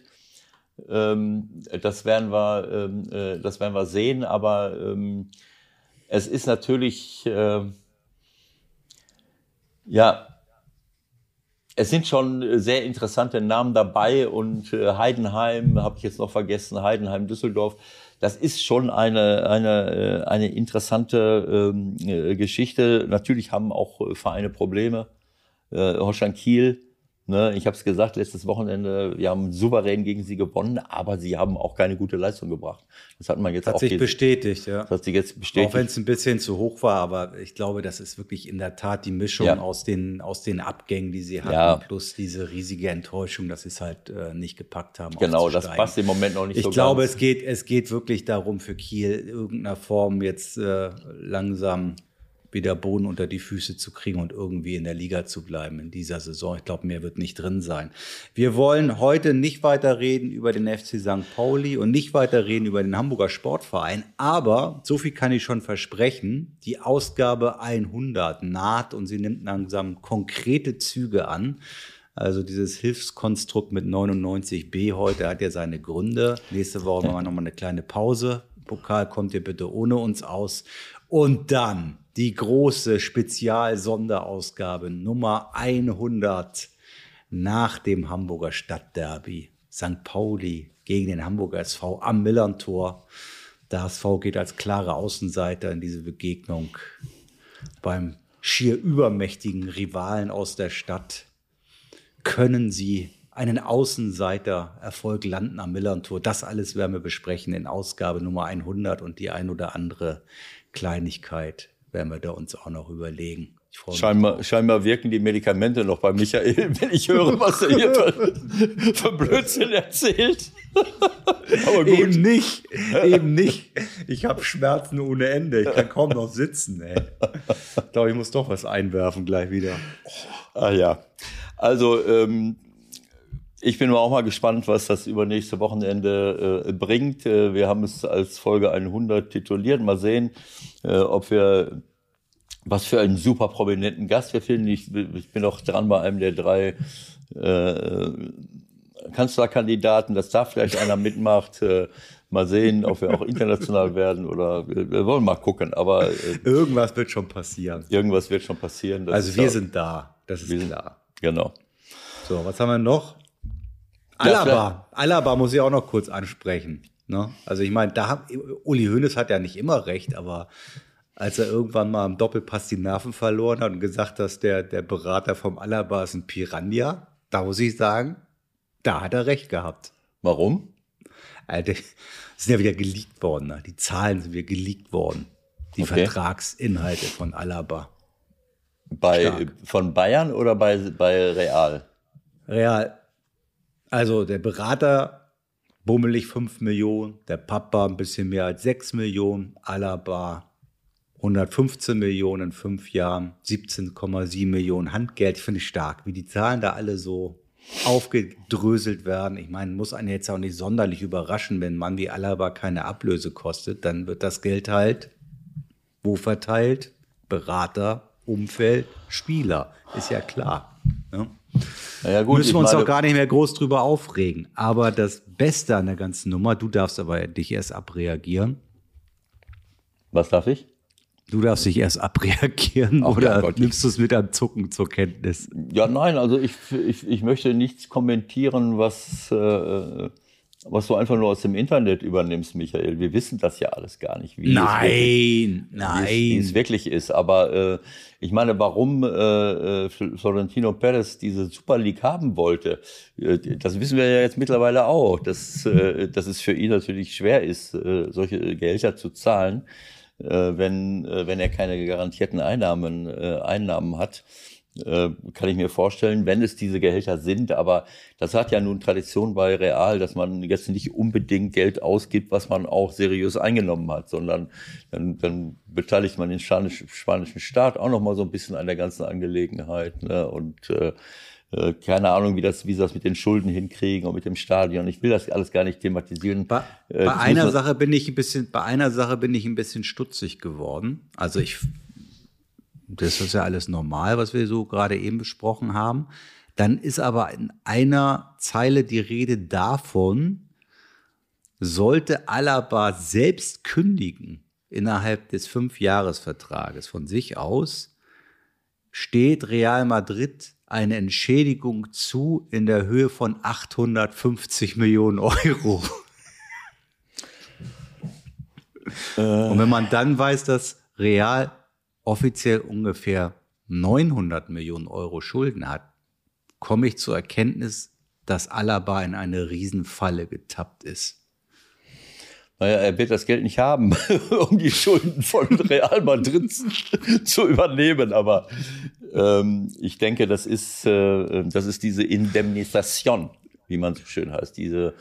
Das werden wir sehen, aber es ist natürlich, es sind schon sehr interessante Namen dabei und Heidenheim, habe ich jetzt noch vergessen, Heidenheim, Düsseldorf, das ist schon eine interessante Geschichte. Natürlich haben auch Vereine Probleme. Holstein Kiel, ne, ich habe es gesagt, letztes Wochenende, wir haben souverän gegen sie gewonnen, aber sie haben auch keine gute Leistung gebracht. Das hat man jetzt auch bestätigt, ja. Das hat sich jetzt bestätigt. Auch wenn es ein bisschen zu hoch war, aber ich glaube, das ist wirklich in der Tat die Mischung aus den Abgängen, die sie hatten, plus diese riesige Enttäuschung, dass sie es halt nicht gepackt haben. Genau, das passt im Moment noch nicht so ganz. Ich glaube, es geht wirklich darum, für Kiel in irgendeiner Form jetzt langsam wieder Boden unter die Füße zu kriegen und irgendwie in der Liga zu bleiben in dieser Saison. Ich glaube, mehr wird nicht drin sein. Wir wollen heute nicht weiter reden über den FC St. Pauli und nicht weiter reden über den Hamburger Sportverein, aber so viel kann ich schon versprechen, die Ausgabe 100 naht und sie nimmt langsam konkrete Züge an. Also dieses Hilfskonstrukt mit 99b heute hat ja seine Gründe. Nächste Woche machen wir nochmal eine kleine Pause. Pokal kommt ihr bitte ohne uns aus. Und dann die große Spezial-Sonderausgabe Nummer 100 nach dem Hamburger Stadtderby. St. Pauli gegen den Hamburger SV am Millerntor. Der HSV geht als klare Außenseiter in diese Begegnung beim schier übermächtigen Rivalen aus der Stadt. Können sie einen Außenseiter-Erfolg landen am Millerntor? Das alles werden wir besprechen in Ausgabe Nummer 100 und die ein oder andere Kleinigkeit werden wir da uns auch noch überlegen. Scheinbar wirken die Medikamente noch bei Michael, wenn ich höre, was er hier für Blödsinn erzählt. Aber gut. Eben nicht. Ich habe Schmerzen ohne Ende. Ich kann kaum noch sitzen. Ey. Ich glaube, ich muss doch was einwerfen gleich wieder. Ah ja, also ich bin auch mal gespannt, was das übernächste Wochenende bringt. Wir haben es als Folge 100 tituliert. Mal sehen, was für einen super prominenten Gast wir finden. Ich bin auch dran bei einem der 3 Kanzlerkandidaten, dass da vielleicht einer mitmacht. Mal sehen, ob wir auch international werden oder wir wollen mal gucken. Aber irgendwas wird schon passieren. Also wir sind da, das ist klar. Genau. So, was haben wir noch? Alaba muss ich auch noch kurz ansprechen. Ne? Also ich meine, Uli Hoeneß hat ja nicht immer recht, aber als er irgendwann mal im Doppelpass die Nerven verloren hat und gesagt hat, dass der Berater vom Alaba ist ein Piranha, da muss ich sagen, da hat er recht gehabt. Warum? Alter, sind ja wieder geleakt worden. Ne? Die Zahlen sind wieder geleakt worden. Die Vertragsinhalte von Alaba. Von Bayern oder bei Real? Real. Also der Berater bummelig 5 Millionen, der Papa ein bisschen mehr als 6 Millionen, Alaba 115 Millionen in 5 Jahren, 17,7 Millionen Handgeld. Finde ich stark, wie die Zahlen da alle so aufgedröselt werden. Ich meine, muss einen jetzt auch nicht sonderlich überraschen, wenn ein Mann wie Alaba keine Ablöse kostet, dann wird das Geld halt wo verteilt? Berater, Umfeld, Spieler. Ist ja klar. Ne? Ja, gut, müssen wir uns auch gar nicht mehr groß drüber aufregen. Aber das Beste an der ganzen Nummer, du darfst aber dich erst abreagieren. Was darf ich? Du darfst dich erst abreagieren nimmst du es mit einem Zucken zur Kenntnis? Ja, nein, also ich möchte nichts kommentieren, was du einfach nur aus dem Internet übernimmst, Michael. Wir wissen das ja alles gar nicht, wie es wirklich ist. Aber ich meine, warum Florentino Perez diese Super League haben wollte, das wissen wir ja jetzt mittlerweile auch, dass es für ihn natürlich schwer ist, solche Gehälter zu zahlen, wenn er keine garantierten Einnahmen hat. Kann ich mir vorstellen, wenn es diese Gehälter sind, aber das hat ja nun Tradition bei Real, dass man jetzt nicht unbedingt Geld ausgibt, was man auch seriös eingenommen hat, sondern dann beteiligt man den spanischen Staat auch noch mal so ein bisschen an der ganzen Angelegenheit, ne? Und keine Ahnung, wie sie das mit den Schulden hinkriegen und mit dem Stadion. Ich will das alles gar nicht thematisieren. Bei einer Sache bin ich ein bisschen stutzig geworden. Also Das ist ja alles normal, was wir so gerade eben besprochen haben. Dann ist aber in einer Zeile die Rede davon, sollte Alaba selbst kündigen innerhalb des 5-Jahres-Vertrages von sich aus, steht Real Madrid eine Entschädigung zu in der Höhe von 850 Millionen Euro. Und wenn man dann weiß, dass Real offiziell ungefähr 900 Millionen Euro Schulden hat, komme ich zur Erkenntnis, dass Alaba in eine Riesenfalle getappt ist. Naja, er wird das Geld nicht haben, um die Schulden von Real Madrid zu übernehmen. Aber ich denke, das ist diese Indemnisation, wie man so schön heißt. Diese.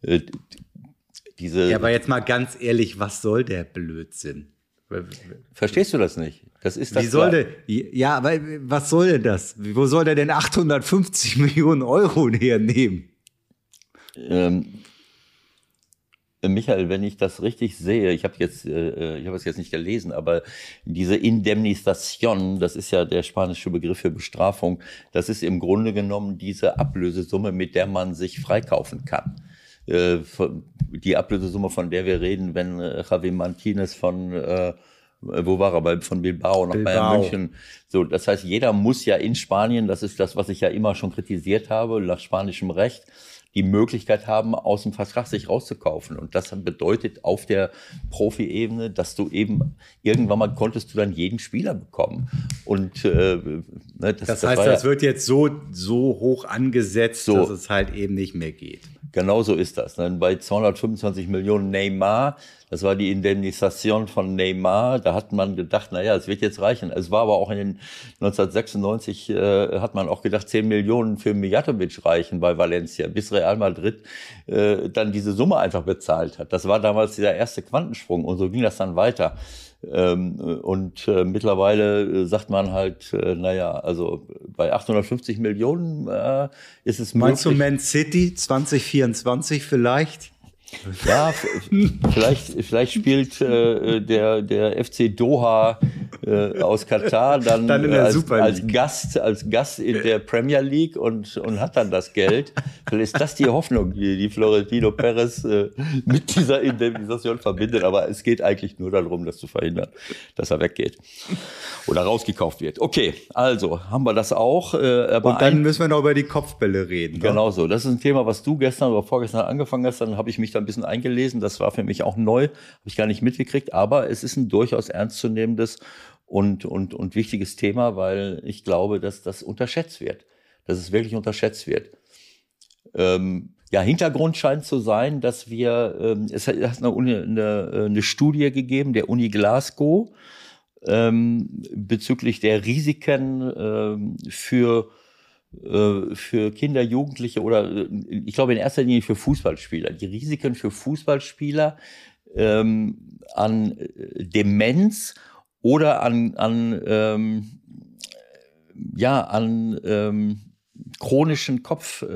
Ja, aber jetzt mal ganz ehrlich, was soll der Blödsinn? Verstehst du das nicht? Das ist das. Ja, aber was soll denn das? Wo soll der denn 850 Millionen Euro hernehmen? Michael, wenn ich das richtig sehe, ich habe es jetzt nicht gelesen, aber diese Indemnisation, das ist ja der spanische Begriff für Bestrafung, das ist im Grunde genommen diese Ablösesumme, mit der man sich freikaufen kann. Die Ablösesumme, von der wir reden, wenn Javi Martinez von wo war er? Von Bilbao nach Bayern München. So, das heißt, jeder muss ja in Spanien, das ist das, was ich ja immer schon kritisiert habe, nach spanischem Recht, die Möglichkeit haben, aus dem Vertrag sich rauszukaufen. Und das bedeutet auf der Profi-Ebene, dass du eben irgendwann mal konntest du dann jeden Spieler bekommen. Und das heißt, das wird jetzt so hoch angesetzt, dass es halt eben nicht mehr geht. Genau so ist das. Dann bei 225 Millionen Neymar, das war die Indemnisation von Neymar, da hat man gedacht, naja, es wird jetzt reichen. Es war aber auch in den 1996, hat man auch gedacht, 10 Millionen für Mijatovic reichen bei Valencia, bis Real Madrid dann diese Summe einfach bezahlt hat. Das war damals dieser erste Quantensprung und so ging das dann weiter. Mittlerweile sagt man halt, naja, also bei 850 Millionen ist es möglich. Meinst du Man City 2024 vielleicht? Ja, vielleicht spielt der FC Doha aus Katar dann als Gast in der Premier League und hat dann das Geld. Vielleicht ist das die Hoffnung, die Florentino Perez mit dieser Indemnisation verbindet. Aber es geht eigentlich nur darum, das zu verhindern, dass er weggeht oder rausgekauft wird. Okay, also haben wir das auch. Aber und dann müssen wir noch über die Kopfbälle reden. Genau so. Das ist ein Thema, was du gestern oder vorgestern angefangen hast. Dann habe ich mich da ein bisschen eingelesen. Das war für mich auch neu, habe ich gar nicht mitgekriegt. Aber es ist ein durchaus ernstzunehmendes und wichtiges Thema, weil ich glaube, dass das unterschätzt wird. Dass es wirklich unterschätzt wird. Hintergrund scheint zu sein, dass es hat eine Studie gegeben, der Uni Glasgow, bezüglich der Risiken für Kinder, Jugendliche oder ich glaube in erster Linie für Fußballspieler. Die Risiken für Fußballspieler an Demenz oder an chronischen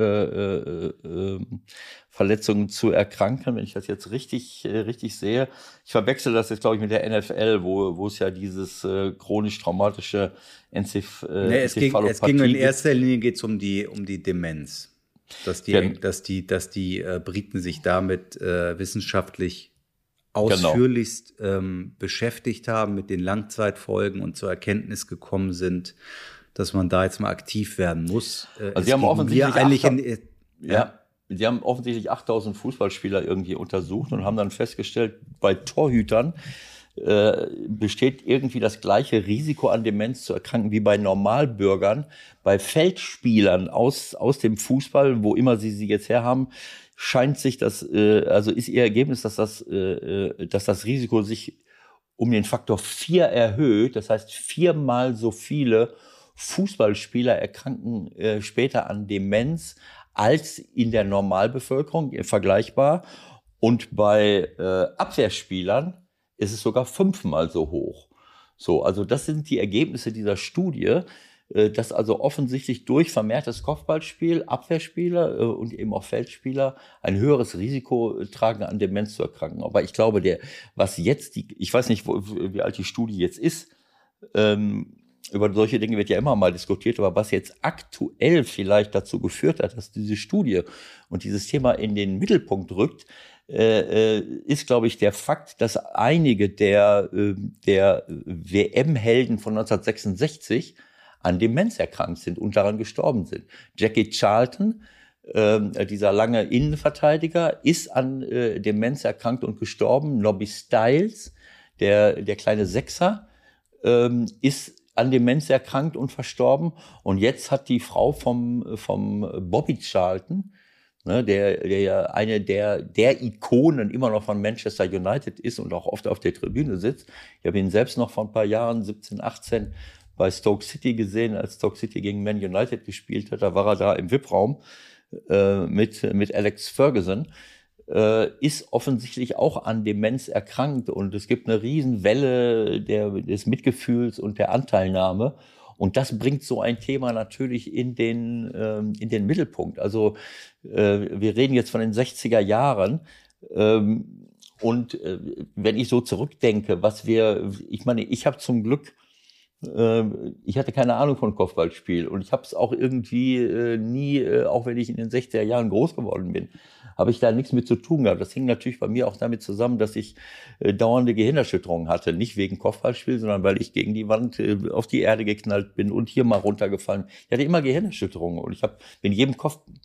Kopfverletzungen zu erkranken, wenn ich das jetzt richtig sehe. Ich verwechsel das jetzt, glaube ich, mit der NFL, wo es ja dieses chronisch traumatische Enzephalopathie es ging in erster Linie um die Demenz. Dass die Briten sich damit wissenschaftlich ausführlichst beschäftigt haben, mit den Langzeitfolgen und zur Erkenntnis gekommen sind, dass man da jetzt mal aktiv werden muss. Also sie haben offensichtlich 8000 Fußballspieler irgendwie untersucht und haben dann festgestellt, bei Torhütern besteht irgendwie das gleiche Risiko an Demenz zu erkranken wie bei Normalbürgern. Bei Feldspielern aus dem Fußball, wo immer sie jetzt herhaben, scheint sich ist ihr Ergebnis, dass das Risiko sich um den Faktor 4 erhöht. Das heißt, 4-mal so viele Fußballspieler erkranken später an Demenz als in der Normalbevölkerung, vergleichbar. Und bei Abwehrspielern ist es sogar 5-mal so hoch. So, also das sind die Ergebnisse dieser Studie, dass also offensichtlich durch vermehrtes Kopfballspiel Abwehrspieler und eben auch Feldspieler ein höheres Risiko tragen, an Demenz zu erkranken. Aber ich glaube, ich weiß nicht, wie alt die Studie jetzt ist, über solche Dinge wird ja immer mal diskutiert, aber was jetzt aktuell vielleicht dazu geführt hat, dass diese Studie und dieses Thema in den Mittelpunkt rückt, ist, glaube ich, der Fakt, dass einige der WM-Helden von 1966 an Demenz erkrankt sind und daran gestorben sind. Jackie Charlton, dieser lange Innenverteidiger, ist an Demenz erkrankt und gestorben. Nobby Stiles, der kleine Sechser, ist an Demenz erkrankt und verstorben. Und jetzt hat die Frau vom Bobby Charlton, ne, der ja eine der Ikonen immer noch von Manchester United ist und auch oft auf der Tribüne sitzt. Ich habe ihn selbst noch vor ein paar Jahren, 17, 18, bei Stoke City gesehen, als Stoke City gegen Man United gespielt hat. Da war er da im VIP-Raum mit Alex Ferguson. Ist offensichtlich auch an Demenz erkrankt. Und es gibt eine Riesenwelle des Mitgefühls und der Anteilnahme. Und das bringt so ein Thema natürlich in den Mittelpunkt. Also wir reden jetzt von den 60er Jahren. Und wenn ich so zurückdenke, ich meine, ich habe zum Glück, ich hatte keine Ahnung von Kopfballspiel. Und ich habe es auch irgendwie nie, auch wenn ich in den 60er Jahren groß geworden bin, habe ich da nichts mit zu tun gehabt. Das hing natürlich bei mir auch damit zusammen, dass ich dauernde Gehirnerschütterungen hatte. Nicht wegen Kopfballspiel, sondern weil ich gegen die Wand auf die Erde geknallt bin und hier mal runtergefallen. Ich hatte immer Gehirnerschütterungen und ich bin jedem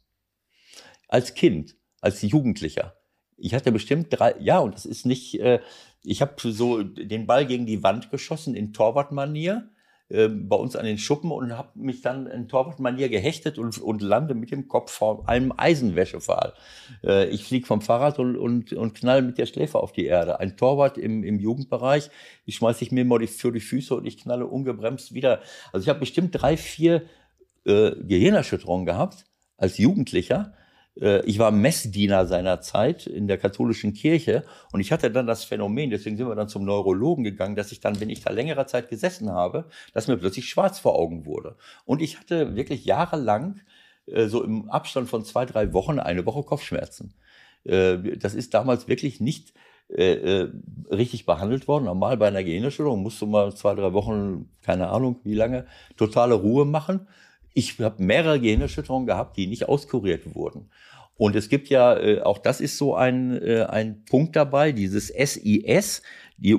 als Kind, als Jugendlicher. Ich hatte bestimmt 3, ja, und das ist nicht, ich habe so den Ball gegen die Wand geschossen in Torwartmanier, bei uns an den Schuppen und habe mich dann in Torwartmanier gehechtet und lande mit dem Kopf vor einem Eisenwäschepfahl. Ich fliege vom Fahrrad und knall mit der Schläfe auf die Erde. Ein Torwart im Jugendbereich, ich schmeiße ich mir mal für die Füße und ich knalle ungebremst wieder. Also ich habe bestimmt 3, 4 Gehirnerschütterungen gehabt als Jugendlicher. Ich war Messdiener seiner Zeit in der katholischen Kirche und ich hatte dann das Phänomen, deswegen sind wir dann zum Neurologen gegangen, dass ich dann, wenn ich da längere Zeit gesessen habe, dass mir plötzlich schwarz vor Augen wurde. Und ich hatte wirklich jahrelang, so im Abstand von 2, 3 Wochen, eine Woche Kopfschmerzen. Das ist damals wirklich nicht richtig behandelt worden. Normal bei einer Gehirnerschütterung musst du mal 2, 3 Wochen, keine Ahnung wie lange, totale Ruhe machen. Ich habe mehrere Gehirnerschütterungen gehabt, die nicht auskuriert wurden. Und es gibt ja, auch das ist so ein Punkt dabei, dieses SIS, die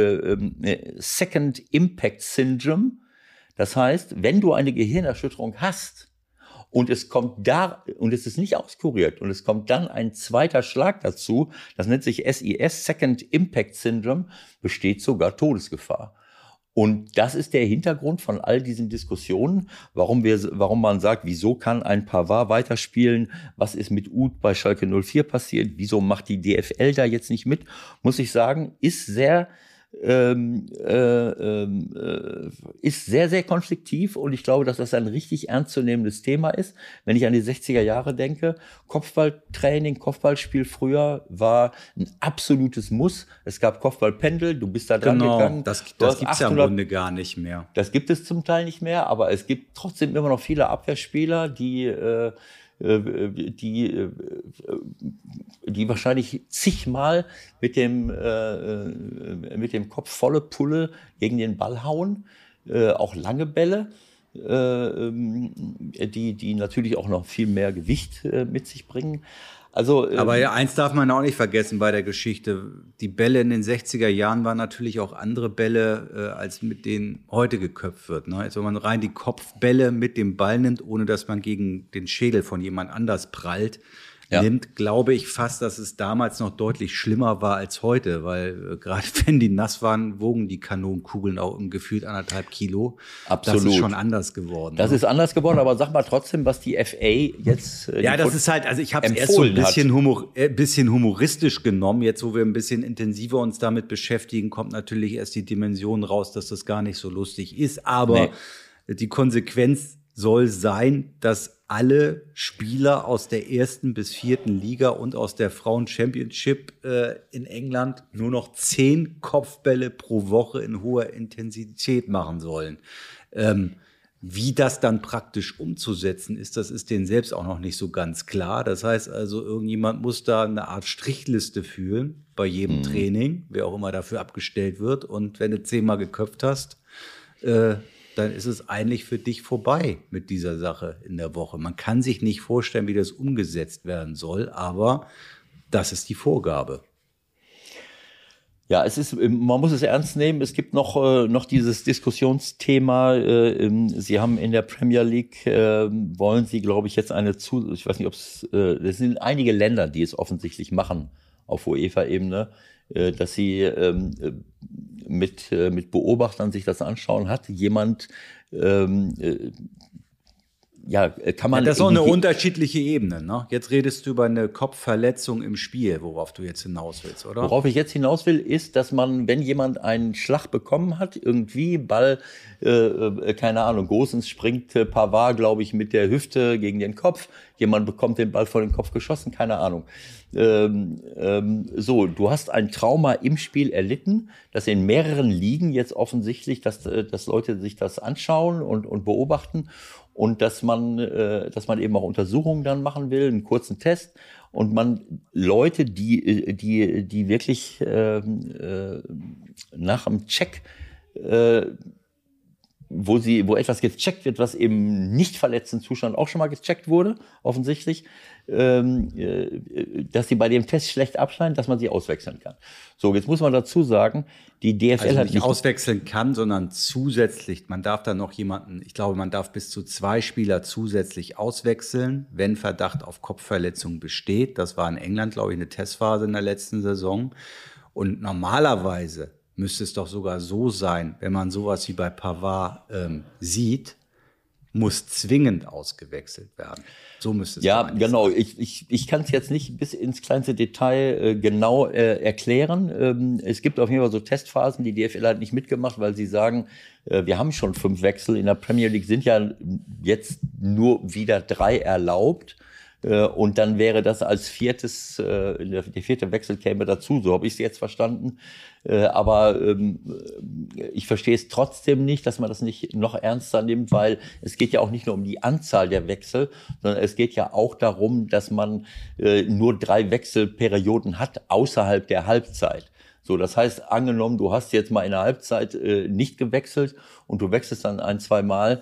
Second Impact Syndrome. Das heißt, wenn du eine Gehirnerschütterung hast und es ist nicht auskuriert und es kommt dann ein zweiter Schlag dazu, das nennt sich SIS, Second Impact Syndrome, besteht sogar Todesgefahr. Und das ist der Hintergrund von all diesen Diskussionen, warum man sagt, wieso kann ein Pavard weiterspielen? Was ist mit Uth bei Schalke 04 passiert? Wieso macht die DFL da jetzt nicht mit? Muss ich sagen, ist sehr, sehr konfliktiv und ich glaube, dass das ein richtig ernstzunehmendes Thema ist. Wenn ich an die 60er Jahre denke, Kopfballtraining, Kopfballspiel früher war ein absolutes Muss. Es gab Kopfballpendel, du bist da dran gegangen. Das gibt's ja im Grunde gar nicht mehr. Das gibt es zum Teil nicht mehr, aber es gibt trotzdem immer noch viele Abwehrspieler, die wahrscheinlich zigmal mit dem Kopf volle Pulle gegen den Ball hauen, auch lange Bälle, die natürlich auch noch viel mehr Gewicht mit sich bringen. Also, aber ja, eins darf man auch nicht vergessen bei der Geschichte. Die Bälle in den 60er Jahren waren natürlich auch andere Bälle, als mit denen heute geköpft wird. Ne? Also wenn man rein die Kopfbälle mit dem Ball nimmt, ohne dass man gegen den Schädel von jemand anders prallt, nimmt, glaube ich fast, dass es damals noch deutlich schlimmer war als heute, weil gerade wenn die nass waren, wogen die Kanonenkugeln auch gefühlt 1,5 Kilo. Absolut. Das ist schon anders geworden. Das ist anders geworden, aber sag mal trotzdem, was die FA jetzt ja, das ist halt, also ich habe es erst so ein bisschen humoristisch genommen. Jetzt, wo wir ein bisschen intensiver uns damit beschäftigen, kommt natürlich erst die Dimension raus, dass das gar nicht so lustig ist. Aber die Konsequenz soll sein, dass alle Spieler aus der 1. bis 4. Liga und aus der Frauen-Championship in England nur noch 10 Kopfbälle pro Woche in hoher Intensität machen sollen. Wie das dann praktisch umzusetzen ist, das ist denen selbst auch noch nicht so ganz klar. Das heißt also, irgendjemand muss da eine Art Strichliste führen bei jedem Training, wer auch immer dafür abgestellt wird. Und wenn du 10-mal geköpft hast, dann ist es eigentlich für dich vorbei mit dieser Sache in der Woche. Man kann sich nicht vorstellen, wie das umgesetzt werden soll, aber das ist die Vorgabe. Ja, man muss es ernst nehmen. Es gibt noch dieses Diskussionsthema. Sie haben in der Premier League, wollen Sie, glaube ich, jetzt ich weiß nicht, ob es sind einige Länder, die es offensichtlich machen auf UEFA-Ebene, dass sie mit Beobachtern sich das anschauen. Hat jemand kann man. Ja, das ist auch eine unterschiedliche Ebene, ne? Jetzt redest du über eine Kopfverletzung im Spiel, worauf du jetzt hinaus willst, oder? Worauf ich jetzt hinaus will, ist, dass man, wenn jemand einen Schlag bekommen hat, irgendwie Ball, keine Ahnung, Gosens springt Pavard, glaube ich, mit der Hüfte gegen den Kopf, jemand bekommt den Ball vor den Kopf geschossen, keine Ahnung. Du hast ein Trauma im Spiel erlitten, das in mehreren Ligen jetzt offensichtlich, dass Leute sich das anschauen und beobachten. Und dass man eben auch Untersuchungen dann machen will, einen kurzen Test, und man Leute, die wirklich nach dem Check, wo etwas gecheckt wird, was im nicht verletzten Zustand auch schon mal gecheckt wurde, offensichtlich, dass sie bei dem Test schlecht abschneiden, dass man sie auswechseln kann. So, jetzt muss man dazu sagen, die DFL also hat nicht auswechseln kann, sondern zusätzlich, man darf dann noch jemanden, ich glaube, man darf bis zu 2 Spieler zusätzlich auswechseln, wenn Verdacht auf Kopfverletzung besteht. Das war in England, glaube ich, eine Testphase in der letzten Saison. Und normalerweise müsste es doch sogar so sein, wenn man sowas wie bei Pavard sieht, muss zwingend ausgewechselt werden. So müsste es sein. Ja, genau. Ich kann es jetzt nicht bis ins kleinste Detail genau erklären. Es gibt auf jeden Fall so Testphasen, die DFL hat nicht mitgemacht, weil sie sagen, wir haben schon 5 Wechsel. In der Premier League sind ja jetzt nur wieder 3 erlaubt. Und dann wäre das als viertes, der 4. Wechsel käme dazu, so habe ich es jetzt verstanden. Aber ich verstehe es trotzdem nicht, dass man das nicht noch ernster nimmt, weil es geht ja auch nicht nur um die Anzahl der Wechsel, sondern es geht ja auch darum, dass man nur 3 Wechselperioden hat außerhalb der Halbzeit. So, das heißt, angenommen, du hast jetzt mal in der Halbzeit nicht gewechselt und du wechselst dann 1-2 Mal,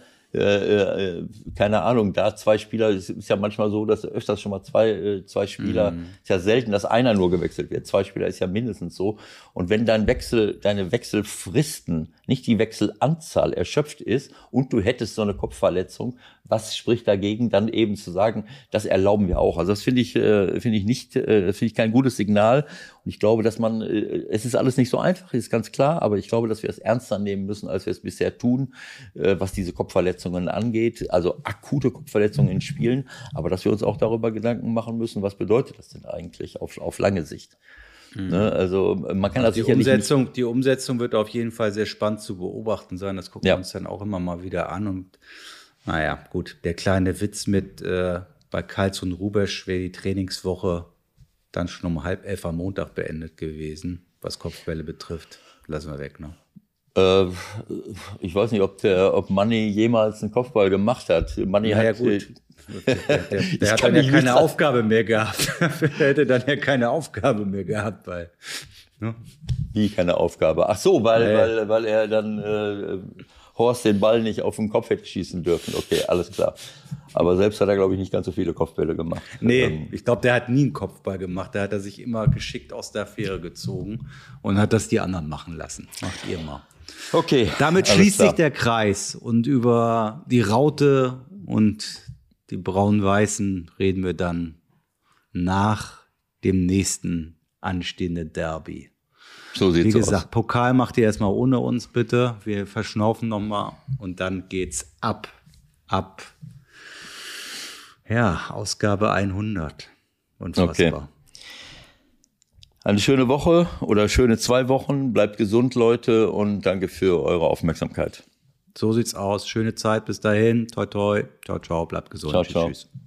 keine Ahnung, da 2 Spieler, es ist ja manchmal so, dass öfters schon mal zwei Spieler, ist ja selten, dass einer nur gewechselt wird. 2 Spieler ist ja mindestens so. Und wenn deine Wechselfristen, nicht die Wechselanzahl erschöpft ist und du hättest so eine Kopfverletzung, was spricht dagegen, dann eben zu sagen, das erlauben wir auch. Also das finde ich kein gutes Signal. Und ich glaube, dass es ist alles nicht so einfach, ist ganz klar, aber ich glaube, dass wir es ernster nehmen müssen, als wir es bisher tun, was diese Kopfverletzungen angeht, also akute Kopfverletzungen in Spielen, aber dass wir uns auch darüber Gedanken machen müssen, was bedeutet das denn eigentlich auf lange Sicht? Ne? Also man kann das sicherlich die Umsetzung wird auf jeden Fall sehr spannend zu beobachten sein, das gucken wir uns dann auch immer mal wieder an. Und naja, gut, der kleine Witz mit bei Kals und Rubesch wäre die Trainingswoche dann schon um 10:30 am Montag beendet gewesen, was Kopfbälle betrifft. Lassen wir weg, ne? Ich weiß nicht, ob Manni jemals einen Kopfball gemacht hat. Manni hat gut. Der hat dann ja keine Aufgabe mehr gehabt. Der hätte dann ja keine Aufgabe mehr gehabt, weil. Ne? Wie keine Aufgabe? Ach so, weil er dann Horst den Ball nicht auf den Kopf hätte schießen dürfen. Okay, alles klar. Aber selbst hat er, glaube ich, nicht ganz so viele Kopfbälle gemacht. Nee, ich glaube, der hat nie einen Kopfball gemacht. Da hat er sich immer geschickt aus der Affäre gezogen und hat das die anderen machen lassen. Macht ihr mal. Okay. Damit schließt sich der Kreis. Und über die Raute und die Braun-Weißen reden wir dann nach dem nächsten anstehenden Derby. So sieht's aus. Wie gesagt, Pokal macht ihr erstmal ohne uns, bitte. Wir verschnaufen nochmal und dann geht's ab. Ja, Ausgabe 100. Unfassbar. Okay. Eine schöne Woche oder schöne 2 Wochen. Bleibt gesund, Leute, und danke für eure Aufmerksamkeit. So sieht's aus. Schöne Zeit bis dahin. Toi, toi. Ciao, ciao. Bleibt gesund. Ciao, ciao. Tschüss.